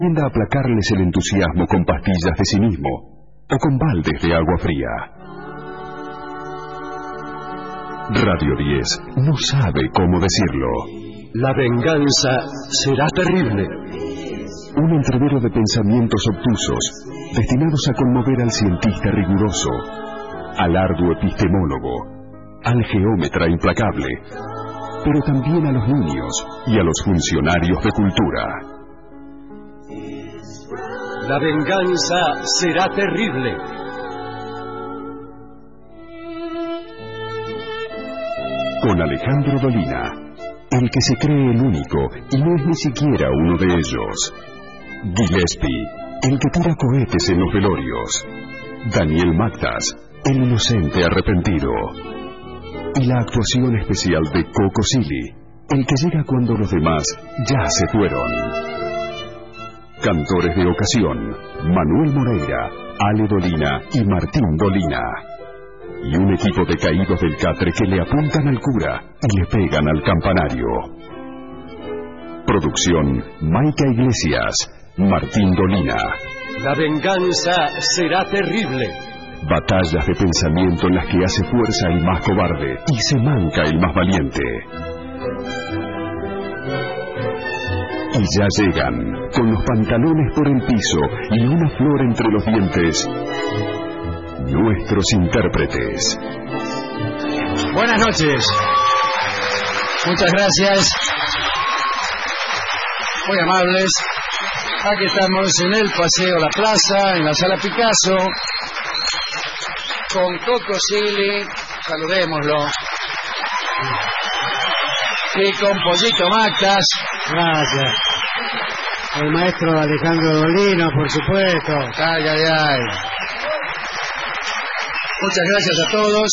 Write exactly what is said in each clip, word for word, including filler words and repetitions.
Tienda a aplacarles el entusiasmo con pastillas de cinismo o con baldes de agua fría. Radio diez no sabe cómo decirlo. La venganza será terrible. Un entrevero de pensamientos obtusos, destinados a conmover al cientista riguroso, al arduo epistemólogo, al geómetra implacable, pero también a los niños y a los funcionarios de cultura. La venganza será terrible. Con Alejandro Dolina, el que se cree el único y no es ni siquiera uno de ellos. Gillespie, el que tira cohetes en los velorios. Daniel Mactas, el inocente arrepentido. Y la actuación especial de Coco Silly, el que llega cuando los demás ya se fueron. Cantores de ocasión, Manuel Moreira, Ale Dolina y Martín Dolina. Y un equipo de caídos del catre que le apuntan al cura y le pegan al campanario. Producción, Maica Iglesias, Martín Dolina. La venganza será terrible. Batallas de pensamiento en las que hace fuerza el más cobarde y se manca el más valiente. Y ya llegan, con los pantalones por el piso y una flor entre los dientes, nuestros intérpretes. Buenas noches. Muchas gracias. Muy amables. Aquí estamos en el Paseo La Plaza, en la Sala Picasso, con Coco Silly, saludémoslo, y con Pollito Mactas. Gracias. El maestro Alejandro Dolina, por supuesto. Ay, ay, ay. Muchas gracias a todos.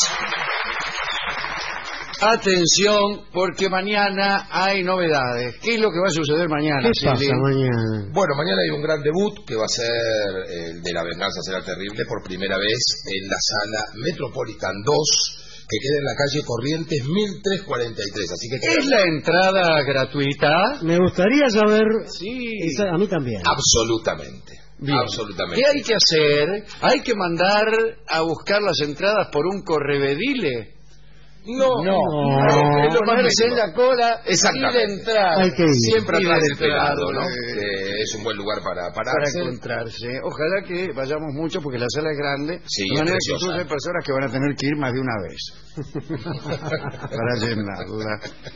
Atención, porque mañana hay novedades. ¿Qué es lo que va a suceder mañana? ¿Qué pasa mañana? Bueno, mañana hay un gran debut que va a ser el de La venganza será terrible, por primera vez en la Sala Metropolitan dos, que queda en la calle Corrientes mil trescientos cuarenta y tres. Así que ¿Es la entrada gratuita? Me gustaría saber. Sí. Esa, a mí también. Absolutamente. Bien. Absolutamente. ¿Qué hay que hacer? ¿Hay que mandar a buscar las entradas por un correvedile? No, No, no, hay que ponerse en la cola y Exactamente. entrar. Hay que ir. Siempre Ir atrás del entrar, pelado, ¿no? eh, Que es un buen lugar para Para pararse. encontrarse. Ojalá que vayamos mucho porque la sala es grande. Sí, de es manera que preciosa. incluso hay personas que van a tener que ir más de una vez para llenarla.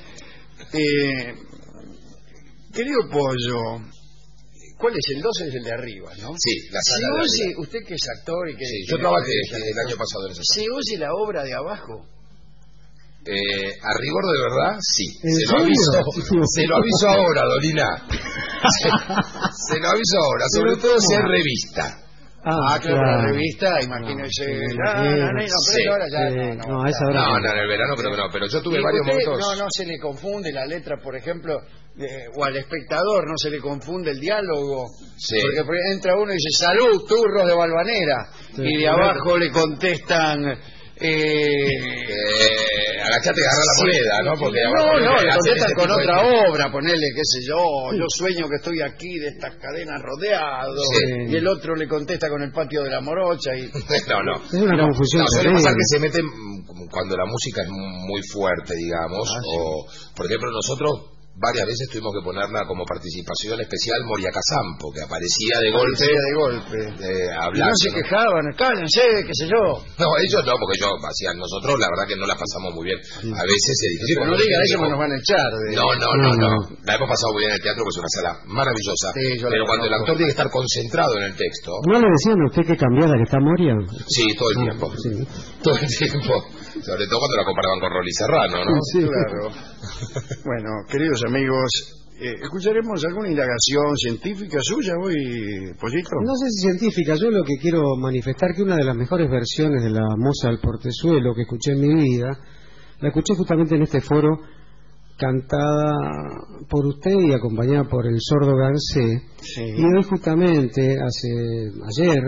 Eh, querido Pollo, ¿cuál es? El doce es el de arriba, ¿no? Sí, la Se sala de oye, arriba. usted que es actor y que... Sí, que yo le trabajé gusta el esa año cosa. pasado en esa ¿Se sala. oye la obra de abajo? Eh, a rigor de verdad, sí. ¿En Se lo serio? aviso, se lo aviso ahora, Dolina. Se, se lo aviso ahora, sobre todo si es revista. Ah, claro, la revista, imagínese. sí, No, no, no, no, pero sí. ahora ya Sí, no, no, no, a esa hora No, no, en el verano creo que no, pero yo tuve Y varios usted, momentos. No, no se le confunde la letra, por ejemplo, de- o al espectador no se le confunde el diálogo. Sí. Porque por- entra uno y dice, salud, turros de Valvanera. Sí, y de correcto. abajo le contestan... Eh, Eh, agachate y agarra la sí, moneda, ¿no? Porque no, abajo no, le hacen contestan ese con tipo de otra cosas. obra, ponerle, qué sé yo, yo sueño que estoy aquí de estas cadenas rodeado, Sí. y el otro le contesta con el patio de la morocha, y No, no. Es una confusión. No, suele pasar terrible. que se meten mm, cuando la música es muy fuerte, digamos, Ah, sí. o, por ejemplo, nosotros varias veces tuvimos que ponerla como participación especial Moria Casampo, que aparecía de golpe, Parecía de golpe. eh, Y hablando. no se ¿no? quejaban, cállense, qué sé yo. No, ellos no, porque yo, hacían nosotros, la verdad que no la pasamos muy bien. A veces es difícil. Pero no porque diga gente eso, como- que nos van a echar. De... No, no, no, no. La hemos pasado muy bien en el teatro, porque es una sala maravillosa. Sí, yo la pero cuando el conozco. actor tiene que estar concentrado en el texto, ¿No le decían a usted que cambiara, que está Moria? sí, todo el tiempo. Sí. Todo el tiempo. Sobre todo cuando la comparaban con Rolly Serrano, ¿no? Sí. Claro. Bueno, queridos amigos, eh, ¿escucharemos alguna indagación científica suya hoy, Pollito? No sé si científica, yo lo que quiero manifestar que una de las mejores versiones de la moza del Portezuelo que escuché en mi vida, la escuché justamente en este foro, cantada por usted y acompañada por el sordo Garcé. Sí. Y hoy justamente, hace ayer,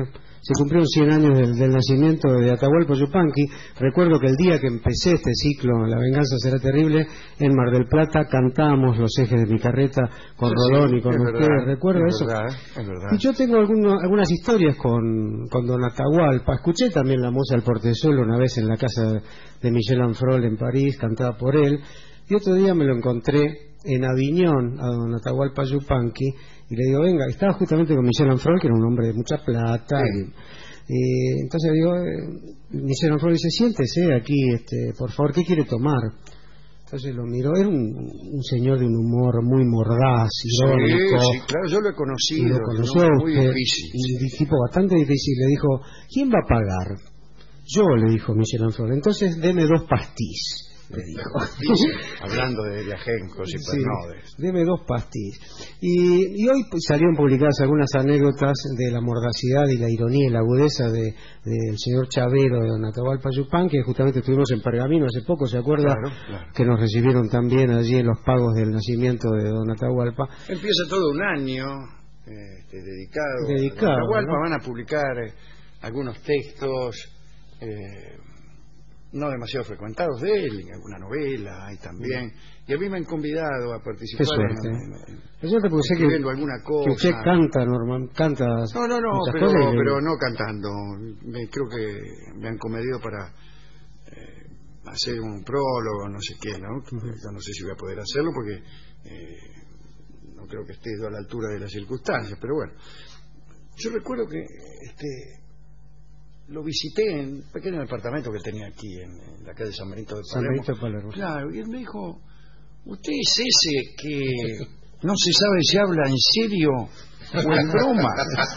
se cumplieron cien años del, del nacimiento de Atahualpa Yupanqui. Recuerdo que el día que empecé este ciclo, La venganza será terrible, en Mar del Plata cantábamos Los ejes de mi carreta con sí, Rolón y con ustedes. Verdad, ¿recuerdo es eso? Verdad, es verdad. Y yo tengo alguno, algunas historias con, con don Atahualpa. Escuché también la moza del portezuelo una vez en la casa de Michel Anfrol en París, cantada por él. Y otro día me lo encontré en Aviñón a don Atahualpa Yupanqui y le digo, venga, estaba justamente con Michel Anfrol, que era un hombre de mucha plata. Sí. Y, y entonces le digo, eh, Michel Anfrol dice, siéntese aquí, este, por favor, ¿qué quiere tomar? Entonces lo miró, era un, un señor de un humor muy mordaz, irónico. Sí, sí, claro, yo lo he conocido. Lo conoció no, muy usted, difícil. Un sí. tipo bastante difícil. Le dijo, ¿quién va a pagar? Yo, le dijo Michel Anfrol. Entonces, deme dos pastís, le dijo. Hablando de viajencos y pernodes. Sí, deme dos pastís. Y, y hoy salieron publicadas algunas anécdotas de la mordacidad y la ironía y la agudeza del de, de señor Chavero de don Atahualpa Yupanqui, que justamente estuvimos en Pergamino hace poco, ¿se acuerda? Claro, claro. Que nos recibieron también allí en los pagos del nacimiento de don Atahualpa. Empieza todo un año este, dedicado, dedicado a Atahualpa, ¿no? Van a publicar eh, algunos textos eh, no demasiado frecuentados de él, en alguna novela hay también, y a mí me han convidado a participar en, en, en, en yo te puse que, alguna cosa. Que usted canta, normal, canta no, no, no, pero, cosas y... pero no cantando, me, creo que me han convenido para eh, hacer un prólogo, no sé qué, ¿no? Uh-huh. Yo no sé si voy a poder hacerlo porque eh, no creo que esté a la altura de las circunstancias, pero bueno, yo recuerdo que este lo visité en un pequeño departamento que tenía aquí en, en la calle San Benito de Palermo. San Benito de Palermo. Claro, y él me dijo, usted es ese que no se sabe si habla en serio o en broma.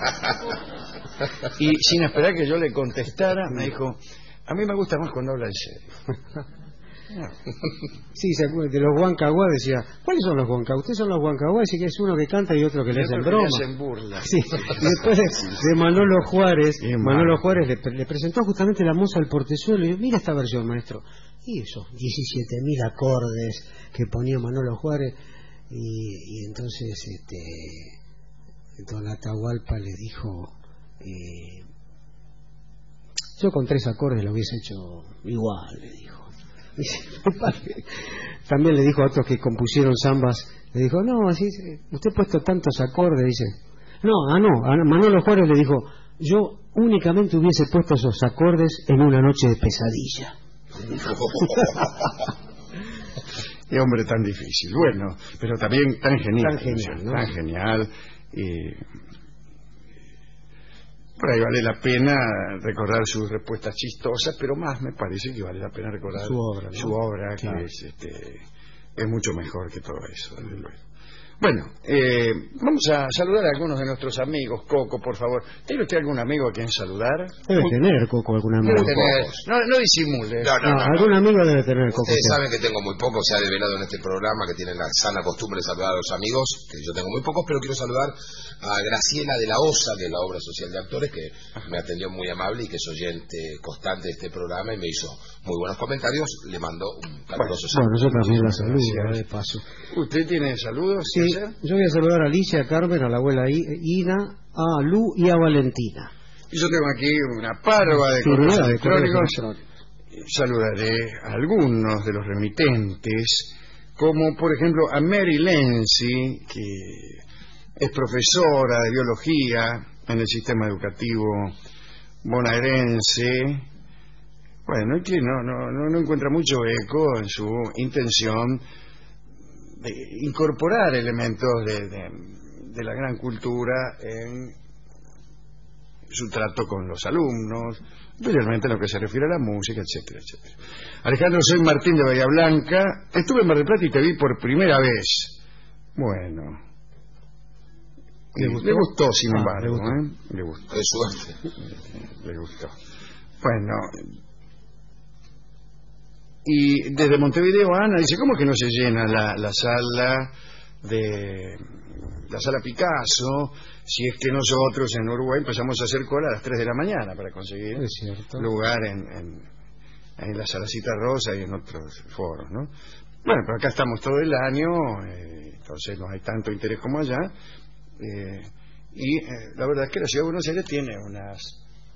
Y sin esperar que yo le contestara, me dijo, a mí me gusta más cuando habla en serio. No. Sí, se acuerda, de los Huancahuá decía, ¿cuáles son los Huancahuá? Ustedes son los Huancahuá, dice que es uno que canta y otro que le hacen broma. Le hacen burla. Sí. Y después de, de Manolo Juárez, Manolo Juárez le, le presentó justamente la moza al portezuelo y dijo, mira esta versión, maestro. Y esos diecisiete mil acordes que ponía Manolo Juárez y, y entonces este don Atahualpa le dijo, eh, yo con tres acordes lo hubiese hecho igual, le dijo. También le dijo a otros que compusieron zambas, le dijo, no, así usted ha puesto tantos acordes, dice, no, ah no, a Manolo Juárez le dijo, yo únicamente hubiese puesto esos acordes en una noche de pesadilla. Qué hombre tan difícil, bueno, pero también tan genial, tan genial, ¿no? tan genial y por ahí vale la pena recordar sus respuestas chistosas, pero más me parece que vale la pena recordar su obra, ¿no? su obra claro. Que es, este, es mucho mejor que todo eso, desde luego. Bueno, eh, vamos a saludar a algunos de nuestros amigos. Coco, por favor. ¿Tiene usted algún amigo a quien saludar? Debe tener, Coco, algún amigo. Debe tener. No, no disimule. No, no, no, no, algún no. amigo debe tener, Coco. Ustedes saben que tengo muy pocos, se ha develado en este programa que tienen la sana costumbre de saludar a los amigos, que yo tengo muy pocos, pero quiero saludar a Graciela de la Osa, de la Obra Social de Actores, que me atendió muy amable y que es oyente constante de este programa y me hizo muy buenos comentarios. Le mando un caluroso saludo. Bueno, yo también la saludo, de paso. ¿Usted tiene saludos? Sí, yo voy a saludar a Alicia, a Carmen, a la abuela Ina, a Lu y a Valentina. Y yo tengo aquí una parva de sí, correos de electrónicos. correos Saludaré a algunos de los remitentes, como por ejemplo a Mary Lenzi, que es profesora de biología en el sistema educativo bonaerense. Bueno, y que no, no, no, no encuentra mucho eco en su intención de incorporar elementos de, de, de la gran cultura en su trato con los alumnos, especialmente en lo que se refiere a la música, etcétera, etcétera. Alejandro, soy Martín de Bahía Blanca. Estuve en Mar del Plata y te vi por primera vez. Bueno, ¿le gustó? Le gustó, sin ah, embargo, le gustó. ¿eh? Le gustó. Qué suerte. Le gustó. Bueno, y desde Montevideo, Ana dice, ¿cómo que no se llena la, la sala de la sala Picasso si es que nosotros en Uruguay empezamos a hacer cola a las tres de la mañana para conseguir lugar en, en, en la Salacita Rosa y en otros foros, ¿no? Bueno, pero acá estamos todo el año, eh, entonces no hay tanto interés como allá, eh, y eh, la verdad es que la ciudad de Buenos Aires tiene unas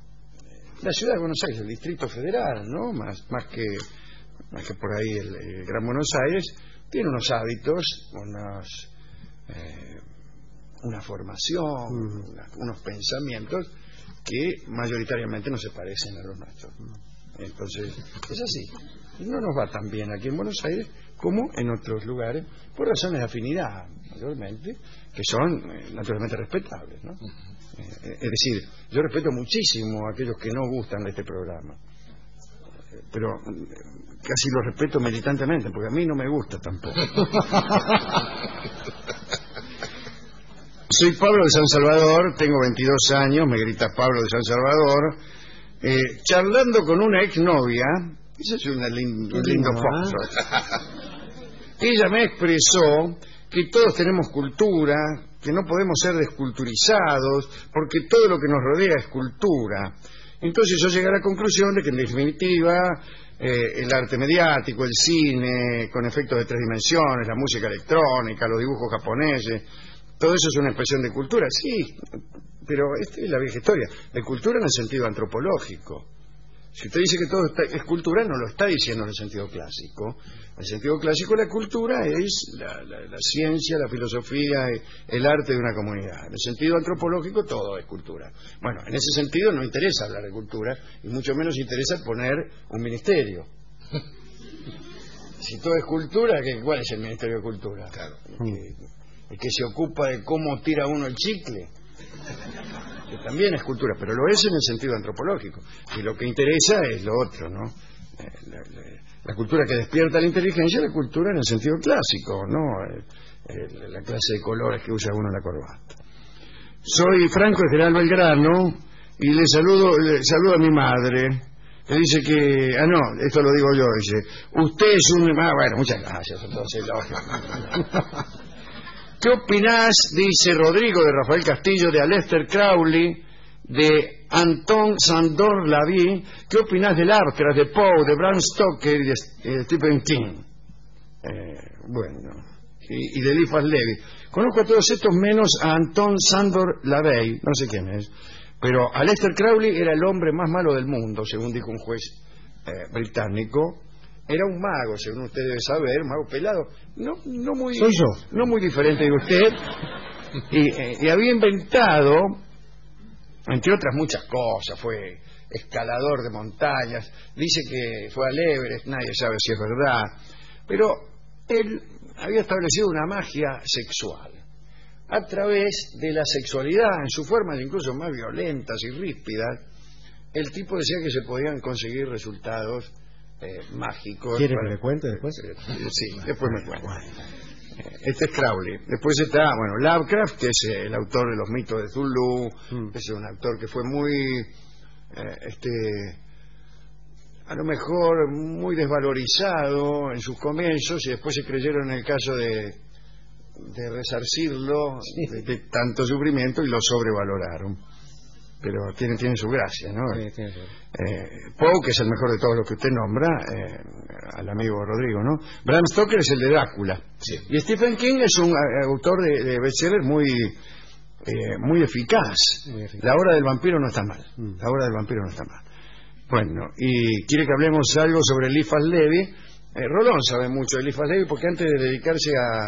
la ciudad de Buenos Aires, el Distrito Federal, ¿no? Más, más que más que por ahí el, el Gran Buenos Aires, tiene unos hábitos, unos, eh, una formación, mm. una, unos pensamientos que mayoritariamente no se parecen a los nuestros. Entonces, es así. No nos va tan bien aquí en Buenos Aires como en otros lugares, por razones de afinidad, mayormente, que son eh, naturalmente respetables, ¿no? Eh, es decir, yo respeto muchísimo a aquellos que no gustan de este programa, eh, pero eh, casi lo respeto militantemente, porque a mí no me gusta tampoco. Soy Pablo de San Salvador, tengo veintidós años, me grita Pablo de San Salvador, eh, charlando con una exnovia. Eso es una lin, un lindo pozo. Ella me expresó que todos tenemos cultura, que no podemos ser desculturizados, porque todo lo que nos rodea es cultura. Entonces yo llegué a la conclusión de que en definitiva eh, el arte mediático, el cine con efectos de tres dimensiones, la música electrónica, los dibujos japoneses, todo eso es una expresión de cultura. Sí, pero esta es la vieja historia, de cultura en el sentido antropológico. Si usted dice que todo está, es cultura, no lo está diciendo en el sentido clásico. En el sentido clásico, la cultura es la, la, la ciencia, la filosofía, el arte de una comunidad. En el sentido antropológico, todo es cultura. Bueno, en ese sentido no interesa hablar de cultura, y mucho menos interesa poner un ministerio. Si todo es cultura, ¿cuál es el Ministerio de Cultura? Claro. El que, el que se ocupa de cómo tira uno el chicle, que también es cultura, pero lo es en el sentido antropológico, y lo que interesa es lo otro, ¿no? Eh, la, la, la cultura que despierta la inteligencia, la cultura en el sentido clásico, ¿no? Eh, eh, la clase de colores que usa uno en la corbata. Soy Franco de General Belgrano y le saludo, le saludo a mi madre, que dice que, ah no, esto lo digo yo, dice, usted es un, ah, bueno, muchas gracias, entonces, lógico. ¿Qué opinás, dice Rodrigo de Rafael Castillo, de Aleister Crowley, de Anton Sandor Lavie? ¿Qué opinás de Lovecraft, de Poe, de Bram Stoker y de eh, Stephen King? Eh, bueno, y, y de Eliphas Levi. Conozco a todos estos menos a Anton Sandor Lavie, no sé quién es, pero Aleister Crowley era el hombre más malo del mundo, según dijo un juez eh, británico. Era un mago, según usted debe saber, un mago pelado, no, no muy, soy yo, no muy diferente de usted, y, eh, y había inventado, entre otras muchas cosas, fue escalador de montañas, dice que fue al Everest, nadie sabe si es verdad, pero él había establecido una magia sexual a través de la sexualidad, en sus formas incluso más violentas y ríspidas. El tipo decía que se podían conseguir resultados Eh, mágicos. ¿Quiere para... que le cuente después? Sí, después me cuento. Este es Crowley. Después está, bueno, Lovecraft, que es el autor de los mitos de Zulu, mm. es un autor que fue muy, eh, este, a lo mejor muy desvalorizado en sus comienzos, y después se creyeron en el caso de, de resarcirlo sí. de, de tanto sufrimiento y lo sobrevaloraron. Pero tiene, tiene su gracia, ¿no? Sí, tiene su... Eh, Poe, que es el mejor de todos los que usted nombra, eh, al amigo Rodrigo, ¿no? Bram Stoker es el de Drácula. Sí. Y Stephen King es un uh, autor de, de bestseller muy, eh, muy eficaz. muy eficaz. La hora del vampiro no está mal. Mm. La hora del vampiro no está mal. Bueno, y quiere que hablemos algo sobre Eliphas Levi. Eh, Rolón sabe mucho de Eliphas Levi porque antes de dedicarse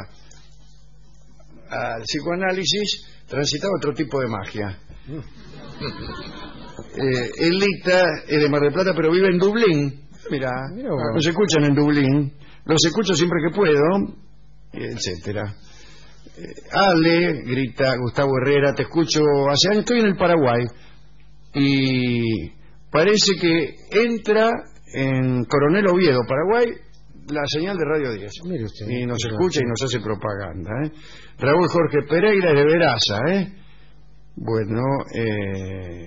a al psicoanálisis transitaba otro tipo de magia. Mm. Eh, Elita es de Mar del Plata, pero vive en Dublín. Mirá, Mirá bueno. Los escuchan en Dublín, los escucho siempre que puedo, etcétera. Eh, Ale, grita Gustavo Herrera, te escucho hace años, estoy en el Paraguay y parece que entra en Coronel Oviedo, Paraguay, la señal de Radio diez. Mire usted, y nos escucha y nos hace propaganda, ¿eh? Raúl Jorge Pereira es de Veraza, ¿eh? Bueno, eh,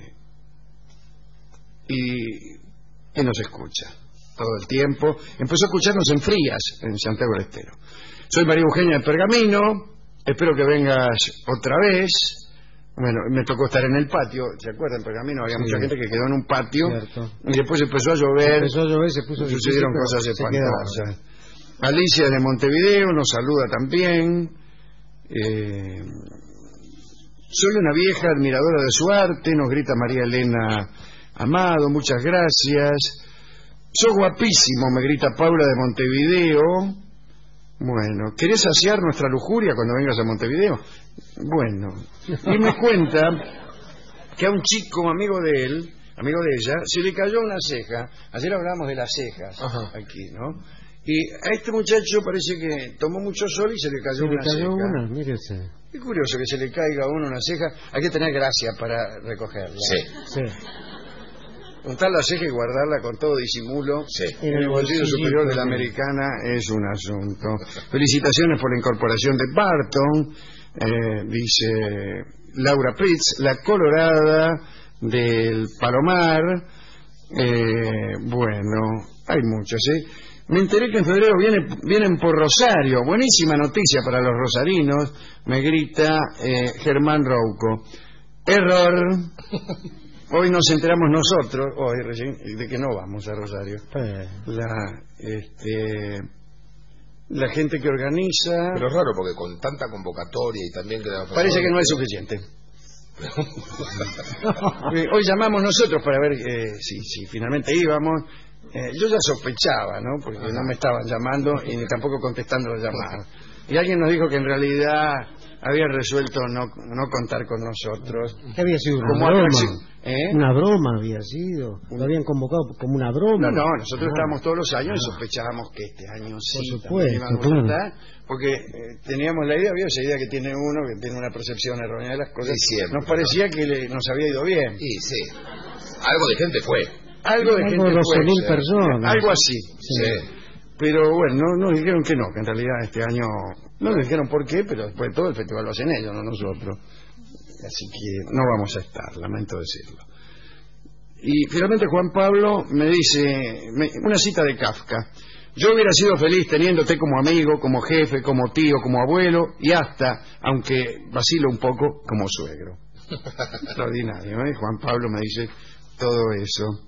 y, y nos escucha todo el tiempo. Empezó a escucharnos en Frías, en Santiago del Estero. Soy María Eugenia de Pergamino, espero que vengas otra vez. Bueno, me tocó estar en el patio, ¿se acuerdan? En Pergamino había sí, mucha gente que quedó en un patio, cierto. Y después empezó a llover, empezó a llover se puso sucedieron cosas espantosas. Alicia de Montevideo nos saluda también. eh, Soy una vieja admiradora de su arte, nos grita María Elena Amado, muchas gracias. Sos guapísimo, me grita Paula de Montevideo. Bueno, ¿querés saciar nuestra lujuria cuando vengas a Montevideo? Bueno, y me cuenta que a un chico amigo de él, amigo de ella, se le cayó una ceja. Ayer hablábamos de las cejas. Ajá. Aquí, ¿no? Y a este muchacho parece que tomó mucho sol y se le cayó se una le cayó ceja. Una, mire usted. Es curioso que se le caiga a uno una ceja. Hay que tener gracia para recogerla. Sí. Sí. Juntar la ceja y guardarla con todo disimulo Sí. en el bolsillo superior de la americana es un asunto. Felicitaciones por la incorporación de Barton, eh, dice Laura Pritz, la colorada del Palomar. Eh, bueno, hay muchos, ¿eh? Me enteré que en febrero viene, vienen por Rosario. Buenísima noticia para los rosarinos, me grita eh, Germán Rouco. Error. Hoy nos enteramos nosotros, hoy recién, de que no vamos a Rosario. La, este, la gente que organiza... Pero es raro porque con tanta convocatoria y también que... Parece que no es suficiente. Hoy llamamos nosotros para ver eh, si, si finalmente íbamos. Eh, yo ya sospechaba, ¿no? Porque no me estaban llamando y ni tampoco contestando las llamadas. Y alguien nos dijo que en realidad habían resuelto no, no contar con nosotros. ¿Qué había sido una como broma? atracción, ¿eh? Una broma había sido. Lo habían convocado como una broma. No, no, nosotros Ah. estábamos todos los años y sospechábamos que este año sí supuesto, íbamos claro. a estar, porque eh, teníamos la idea, había esa idea que tiene uno, que tiene una percepción errónea de las cosas. Sí, siempre, nos parecía que le- nos había ido bien. Sí, sí. Algo de gente fue. Algo de Algo gente de doce mil fue, personas. algo así. Sí. Pero bueno, no, nos dijeron que no, que en realidad este año no nos dijeron por qué, pero después de todo el festival lo hacen ellos, no nosotros. Así que no vamos a estar, lamento decirlo. Y finalmente Juan Pablo me dice, me- una cita de Kafka. Yo hubiera sido feliz teniéndote como amigo, como jefe, como tío, como abuelo y hasta, aunque vacilo un poco, como suegro. Extraordinario, ¿eh? Juan Pablo me dice todo eso.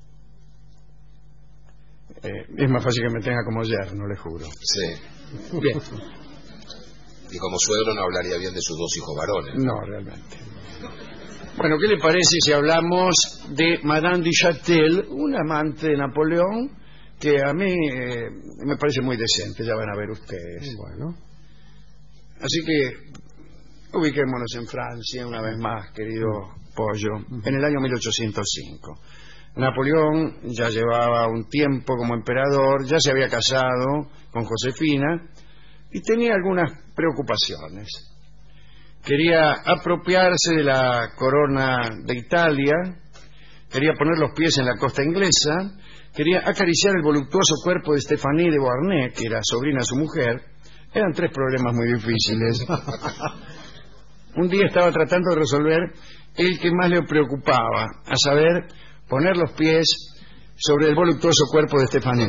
Eh, es más fácil que me tenga como yerno, le juro. Sí. Bien. Y como suegro no hablaría bien de sus dos hijos varones. No, realmente. Bueno, ¿qué le parece si hablamos de Madame du Châtel, un amante de Napoleón que a mí eh, me parece muy decente, ya van a ver ustedes. Bueno. Así que ubiquémonos en Francia una vez más, querido Pollo, en el año mil ochocientos cinco. Napoleón ya llevaba un tiempo como emperador, ya se había casado con Josefina y tenía algunas preocupaciones. Quería apropiarse de la corona de Italia, quería poner los pies en la costa inglesa, quería acariciar el voluptuoso cuerpo de Stéphanie de Beauharnais, que era sobrina de su mujer. Eran tres problemas muy difíciles. Un día estaba tratando de resolver el que más le preocupaba, a saber, poner los pies sobre el voluptuoso cuerpo de Stéphanie.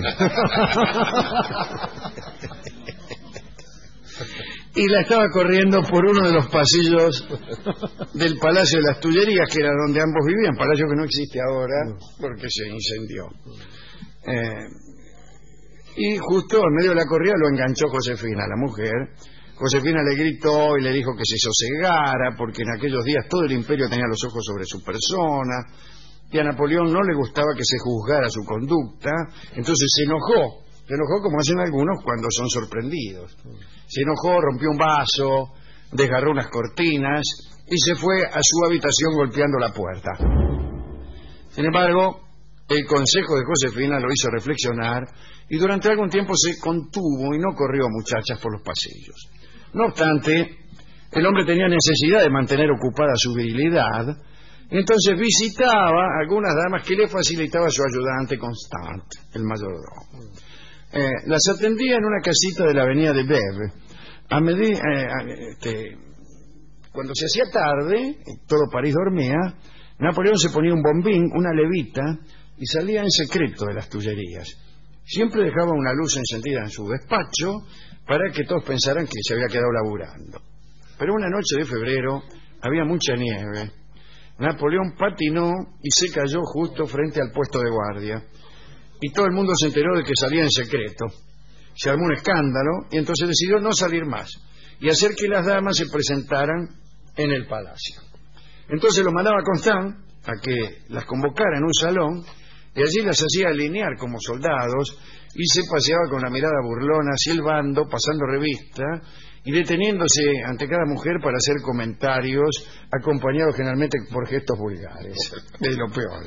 Y la estaba corriendo por uno de los pasillos del Palacio de las Tullerías, que era donde ambos vivían, palacio que no existe ahora porque se incendió. Eh, y justo en medio de la corrida lo enganchó Josefina, la mujer. Josefina le gritó y le dijo que se sosegara, porque en aquellos días todo el imperio tenía los ojos sobre su persona, y a Napoleón no le gustaba que se juzgara su conducta, entonces se enojó. Se enojó como hacen algunos cuando son sorprendidos. Se enojó, rompió un vaso, desgarró unas cortinas y se fue a su habitación golpeando la puerta. Sin embargo, el consejo de Josefina lo hizo reflexionar y durante algún tiempo se contuvo y no corrió muchachas por los pasillos. No obstante, el hombre tenía necesidad de mantener ocupada su virilidad y entonces visitaba a algunas damas que le facilitaba su ayudante Constant, el mayordomo. Eh, las atendía en una casita de la avenida de Bève. A medida, eh, este, cuando se hacía tarde, todo París dormía, Napoleón se ponía un bombín, una levita, y salía en secreto de las Tullerías. Siempre dejaba una luz encendida en su despacho para que todos pensaran que se había quedado laburando. Pero una noche de febrero había mucha nieve. Napoleón patinó y se cayó justo frente al puesto de guardia. Y todo el mundo se enteró de que salía en secreto. Se armó un escándalo y entonces decidió no salir más y hacer que las damas se presentaran en el palacio. Entonces lo mandaba Constant a que las convocara en un salón y allí las hacía alinear como soldados y se paseaba con la mirada burlona, silbando, pasando revista y deteniéndose ante cada mujer para hacer comentarios acompañados generalmente por gestos vulgares. Es lo peor.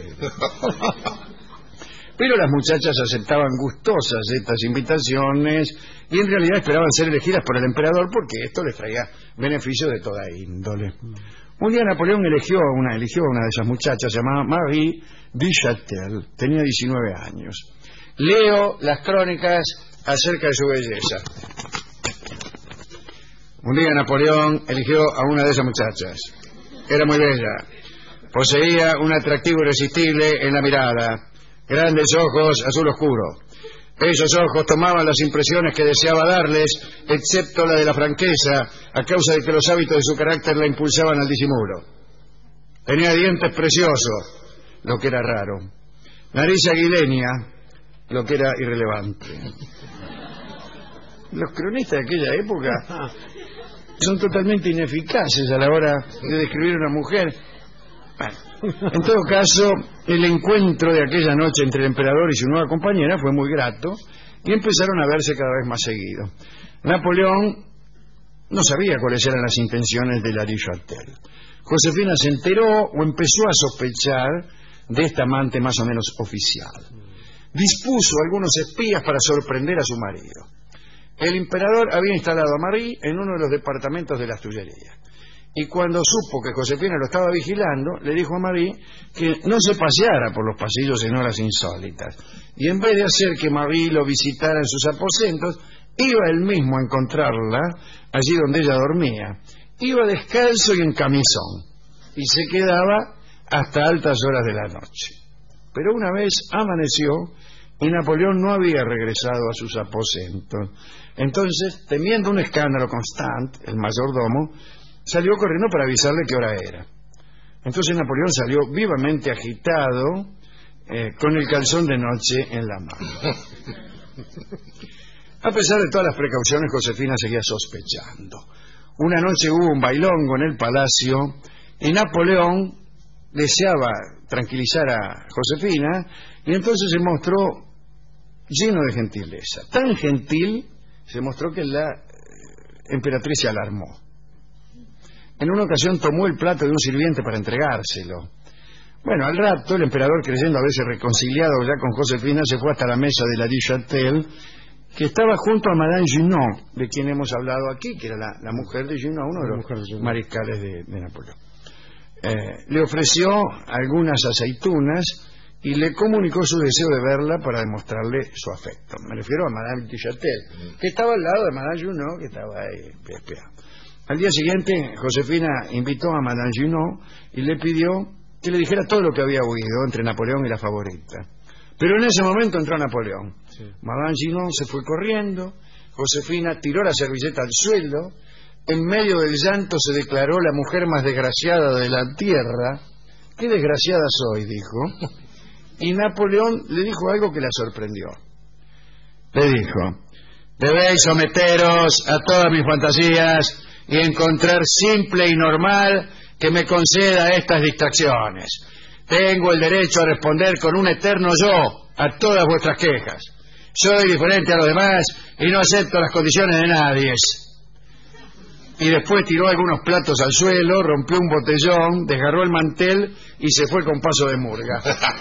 Pero las muchachas aceptaban gustosas estas invitaciones y en realidad esperaban ser elegidas por el emperador porque esto les traía beneficios de toda índole. Un día Napoleón eligió a una, eligió a una de esas muchachas llamada Marie Duchâtel. Tenía diecinueve años. Leo las crónicas acerca de su belleza. Un día Napoleón eligió a una de esas muchachas. Era muy bella. Poseía un atractivo irresistible en la mirada. Grandes ojos azul oscuro. Esos ojos tomaban las impresiones que deseaba darles, excepto la de la franqueza, a causa de que los hábitos de su carácter la impulsaban al disimulo. Tenía dientes preciosos, lo que era raro. Nariz aguileña, lo que era irrelevante. Los cronistas de aquella época son totalmente ineficaces a la hora de describir a una mujer. Bueno, en todo caso, el encuentro de aquella noche entre el emperador y su nueva compañera fue muy grato y empezaron a verse cada vez más seguido. Napoleón no sabía cuáles eran las intenciones de la Duchâtel. Josefina se enteró o empezó a sospechar de esta amante más o menos oficial. Dispuso algunos espías para sorprender a su marido. El emperador había instalado a Marie en uno de los departamentos de las Tullerías. Y cuando supo que Josefina lo estaba vigilando, le dijo a Marie que no se paseara por los pasillos en horas insólitas. Y en vez de hacer que Marie lo visitara en sus aposentos, iba él mismo a encontrarla allí donde ella dormía. Iba descalzo y en camisón, y se quedaba hasta altas horas de la noche. Pero una vez amaneció y Napoleón no había regresado a sus aposentos. Entonces, temiendo un escándalo constante, el mayordomo salió corriendo para avisarle qué hora era. Entonces Napoleón salió vivamente agitado, eh, con el calzón de noche en la mano. A pesar de todas las precauciones, Josefina seguía sospechando. Una noche hubo un bailongo en el palacio y Napoleón deseaba tranquilizar a Josefina y entonces se mostró lleno de gentileza. Tan gentil se mostró que la emperatriz se alarmó. En una ocasión tomó el plato de un sirviente para entregárselo. Bueno, al rato el emperador, creyendo haberse reconciliado ya con Josefina, se fue hasta la mesa de la Duchâtel, que estaba junto a Madame Junot, de quien hemos hablado aquí, que era la, la mujer de Junot, uno de los de mariscales de, de Napoleón. Eh, le ofreció algunas aceitunas y le comunicó su deseo de verla para demostrarle su afecto. Me refiero a Madame Duchâtel, que estaba al lado de Madame Junot, que estaba ahí esperando. Al día siguiente, Josefina invitó a Madame Junot y le pidió que le dijera todo lo que había oído entre Napoleón y la favorita. Pero en ese momento entró Napoleón. Sí. Madame Junot se fue corriendo, Josefina tiró la servilleta al suelo, en medio del llanto se declaró la mujer más desgraciada de la tierra. «¡Qué desgraciada soy!», dijo. Y Napoleón le dijo algo que la sorprendió. Le dijo: «Debéis someteros a todas mis fantasías y encontrar simple y normal que me conceda estas distracciones. Tengo el derecho a responder con un eterno yo a todas vuestras quejas. Soy diferente a los demás y no acepto las condiciones de nadie». Y después tiró algunos platos al suelo, rompió un botellón, desgarró el mantel y se fue con paso de murga.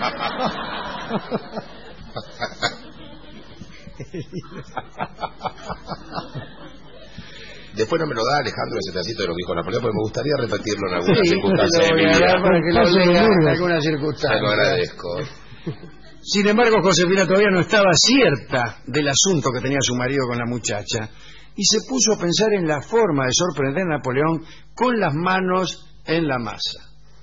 Después no me lo da, Alejandro, ese pedacito de lo que dijo Napoleón, porque me gustaría repetirlo en alguna sí, circunstancia de mi vida. Para que lo lea en alguna circunstancia. Te lo agradezco. Sin embargo, Josefina todavía no estaba cierta del asunto que tenía su marido con la muchacha y se puso a pensar en la forma de sorprender a Napoleón con las manos en la masa,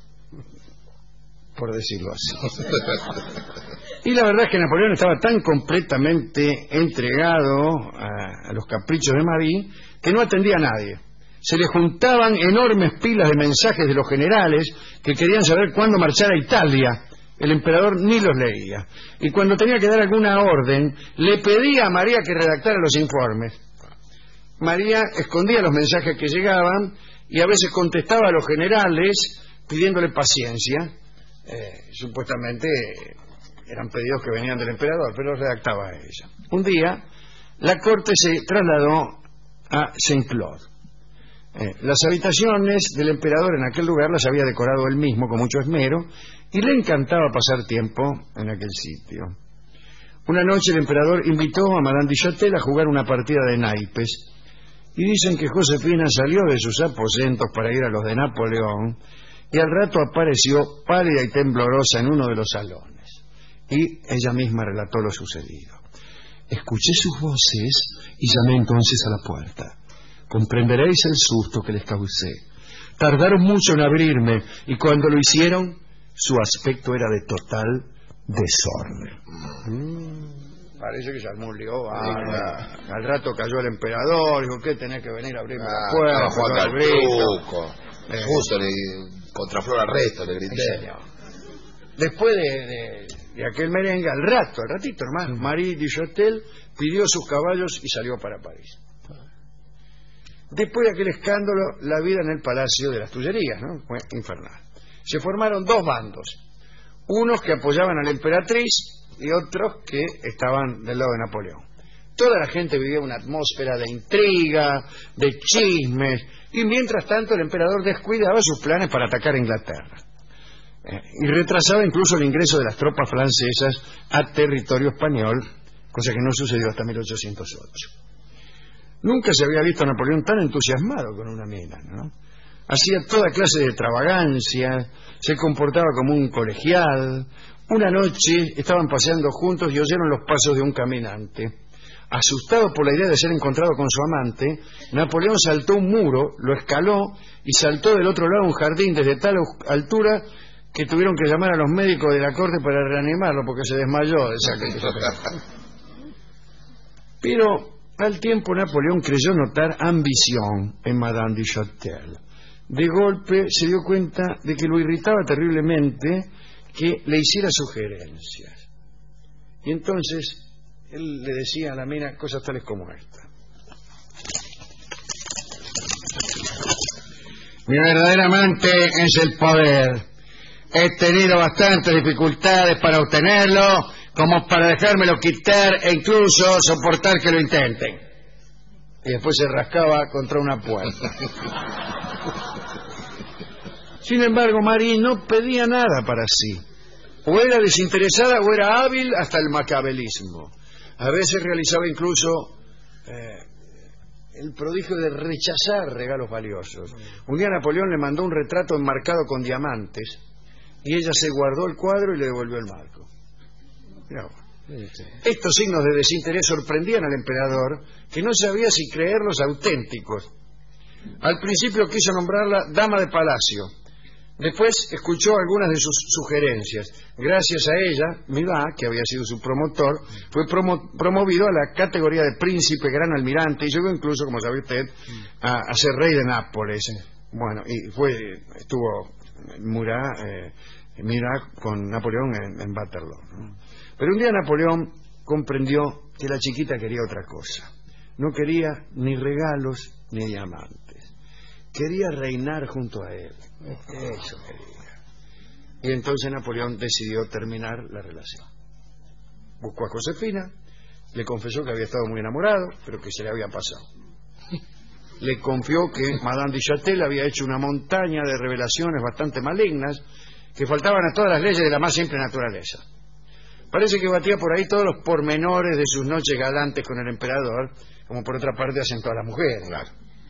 por decirlo así. Y la verdad es que Napoleón estaba tan completamente entregado a, a los caprichos de Marie que no atendía a nadie. Se le juntaban enormes pilas de mensajes de los generales que querían saber cuándo marchar a Italia. El emperador ni los leía. Y cuando tenía que dar alguna orden, le pedía a María que redactara los informes. María escondía los mensajes que llegaban y a veces contestaba a los generales pidiéndole paciencia. Eh, supuestamente eran pedidos que venían del emperador, pero los redactaba ella. Un día, la corte se trasladó a Saint-Claude. Eh, las habitaciones del emperador en aquel lugar las había decorado él mismo con mucho esmero y le encantaba pasar tiempo en aquel sitio. Una noche el emperador invitó a Madame de Chatel a jugar una partida de naipes y dicen que Josefina salió de sus aposentos para ir a los de Napoleón y al rato apareció pálida y temblorosa en uno de los salones y ella misma relató lo sucedido. Escuché sus voces y llamé entonces a la puerta. Comprenderéis el susto que les causé. Tardaron mucho en abrirme y cuando lo hicieron, su aspecto era de total desorden. Mm, parece que se armó un lío. Ah, al rato cayó el emperador, dijo, ¿qué tenés que venir a abrirme ah, la puerta? Juan Caltruco. Eh. Justo le contraflor al resto, le grité. Después de, de, de aquel merengue, al rato, al ratito, hermano, Marie de Chatel pidió sus caballos y salió para París. Después de aquel escándalo, la vida en el Palacio de las Tullerías, ¿no? Fue infernal. Se formaron dos bandos, unos que apoyaban a la emperatriz y otros que estaban del lado de Napoleón. Toda la gente vivía una atmósfera de intriga, de chismes, y mientras tanto el emperador descuidaba sus planes para atacar a Inglaterra. Eh, y retrasaba incluso el ingreso de las tropas francesas a territorio español, cosa que no sucedió hasta mil ochocientos ocho. Nunca se había visto a Napoleón tan entusiasmado con una mina, ¿no? Hacía toda clase de extravagancias, se comportaba como un colegial. Una noche estaban paseando juntos y oyeron los pasos de un caminante. Asustado por la idea de ser encontrado con su amante, Napoleón saltó un muro, lo escaló y saltó del otro lado un jardín desde tal altura que tuvieron que llamar a los médicos de la corte para reanimarlo porque se desmayó de esa. Pero al tiempo Napoleón creyó notar ambición en Madame de Chatel. De golpe se dio cuenta de que lo irritaba terriblemente que le hiciera sugerencias. Y entonces él le decía a la mina cosas tales como esta. Mi verdadera amante es el poder. He tenido bastantes dificultades para obtenerlo, como para dejármelo quitar e incluso soportar que lo intenten. Y después se rascaba contra una puerta. Sin embargo, Marie no pedía nada para sí. O era desinteresada o era hábil hasta el maquiavelismo. A veces realizaba incluso eh, el prodigio de rechazar regalos valiosos. Un día Napoleón le mandó un retrato enmarcado con diamantes y ella se guardó el cuadro y le devolvió el marco. Mirá, estos signos de desinterés sorprendían al emperador, que no sabía si creerlos auténticos. Al principio quiso nombrarla dama de palacio. Después escuchó algunas de sus sugerencias. Gracias a ella, Murat, que había sido su promotor, fue promo promovido a la categoría de príncipe gran almirante y llegó incluso, como sabe usted, a, a ser rey de Nápoles. Bueno, y fue estuvo Murat, eh, Murat con Napoleón en, en Waterloo, ¿no? Pero un día Napoleón comprendió que la chiquita quería otra cosa. No quería ni regalos ni diamantes. Quería reinar junto a él. Eso quería. Y entonces Napoleón decidió terminar la relación. Buscó a Josefina, le confesó que había estado muy enamorado, pero que se le había pasado. Le confió que Madame de Chatel había hecho una montaña de revelaciones bastante malignas que faltaban a todas las leyes de la más simple naturaleza. Parece que batía por ahí todos los pormenores de sus noches galantes con el emperador, como por otra parte hacen todas las mujeres. Claro.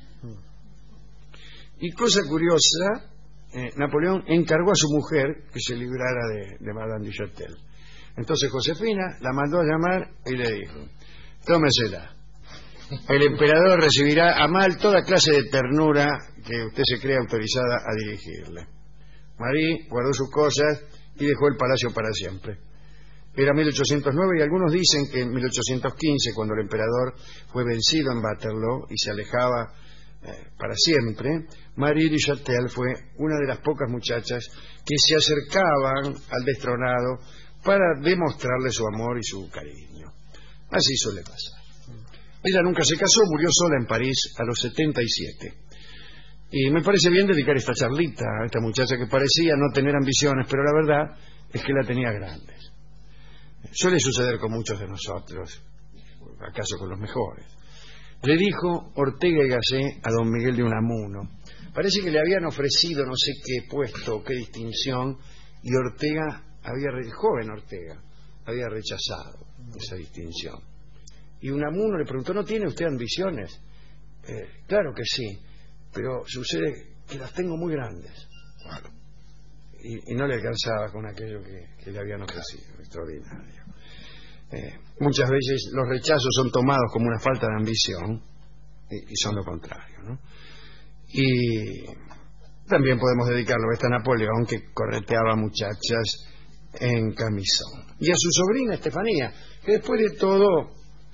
Y cosa curiosa, eh, Napoleón encargó a su mujer que se librara de, de Madame de Chatel. Entonces Josefina la mandó a llamar y le dijo, tómesela. El emperador recibirá a mal toda clase de ternura que usted se cree autorizada a dirigirle. Marie guardó sus cosas y dejó el palacio para siempre. Era mil ochocientos nueve y algunos dicen que en mil ochocientos quince, cuando el emperador fue vencido en Waterloo y se alejaba eh, para siempre, Marie de Chatel fue una de las pocas muchachas que se acercaban al destronado para demostrarle su amor y su cariño. Así suele pasar. Ella nunca se casó, murió sola en París a los setenta y siete. Y me parece bien dedicar esta charlita a esta muchacha que parecía no tener ambiciones, pero la verdad es que la tenía grandes. Suele suceder con muchos de nosotros, acaso con los mejores. Le dijo Ortega y Gasset a don Miguel de Unamuno. Parece que le habían ofrecido no sé qué puesto o qué distinción, y Ortega, había el joven Ortega, había rechazado esa distinción. Y Unamuno le preguntó, ¿no tiene usted ambiciones? Eh, claro que sí, pero sucede que las tengo muy grandes. Bueno, y, y no le alcanzaba con aquello que, que le habían ofrecido. Claro. Extraordinario. Eh, muchas veces los rechazos son tomados como una falta de ambición y, y son lo contrario, ¿no? Y también podemos dedicarlo a esta Napoleón que correteaba muchachas en camisón. Y a su sobrina Estefanía, que después de todo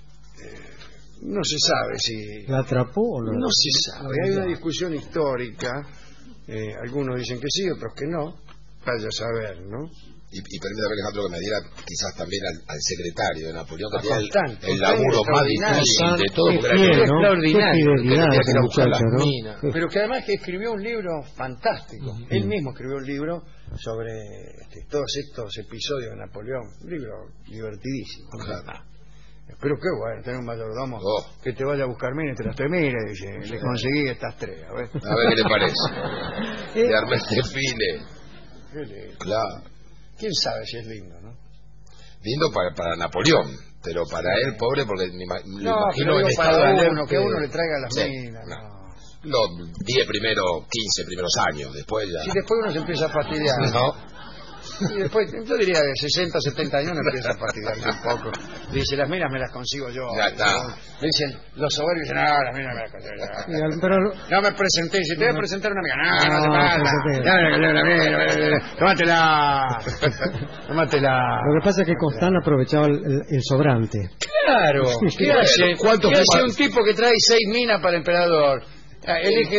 eh, no se sabe si... ¿La atrapó o no? No se sabe, hay una discusión histórica, eh, algunos dicen que sí, otros que no, vaya a saber, ¿no? Y, y permítame, Alejandro, que me diera quizás también al, al secretario de Napoleón, que tenía el, Constante, el laburo más difícil de todo, porque era Qué que- extraordinario. Qué fidelidad Tenía que ese ir a buscar muchacho, las ¿no? minas. Pero que además que escribió un libro fantástico. Uh-huh. Él mismo escribió un libro sobre este, todos estos episodios de Napoleón. Un libro divertidísimo. Claro. Pero qué bueno, tener un mayordomo Oh. que te vaya a buscar minas, te las te mire, dice, le conseguí estas tres, a ver. A ver qué le parece. De Armel Fine. Qué lindo. Claro. ¿Quién sabe si es lindo, no? Lindo para, para Napoleón, pero para él, pobre, porque me, ima- me No, imagino pero en digo estado para de uno, que alerta. uno le traiga las Sí, minas, no. no. Los diez primeros, quince primeros años, después ya... Si después uno se empieza a fastidiar. No, Y después, yo diría de sesenta, setenta años uno empieza a fastidiarse un poco. Dice, las minas me las consigo yo. Ya está. Dicen, los soberbios dicen, no, las minas me las consigo Y yo. al- Pero No me presenté, si te voy a presentar una amiga, no, no, No, te pasa. presenté. Dame la mina, tómatela. Tómatela. lo que pasa es que Costán aprovechaba el, el- el sobrante. Claro. ¿Qué Bueno, hace? ¿cuánto ¿Qué hace fuma? un tipo que trae seis minas para el emperador? Ah, elige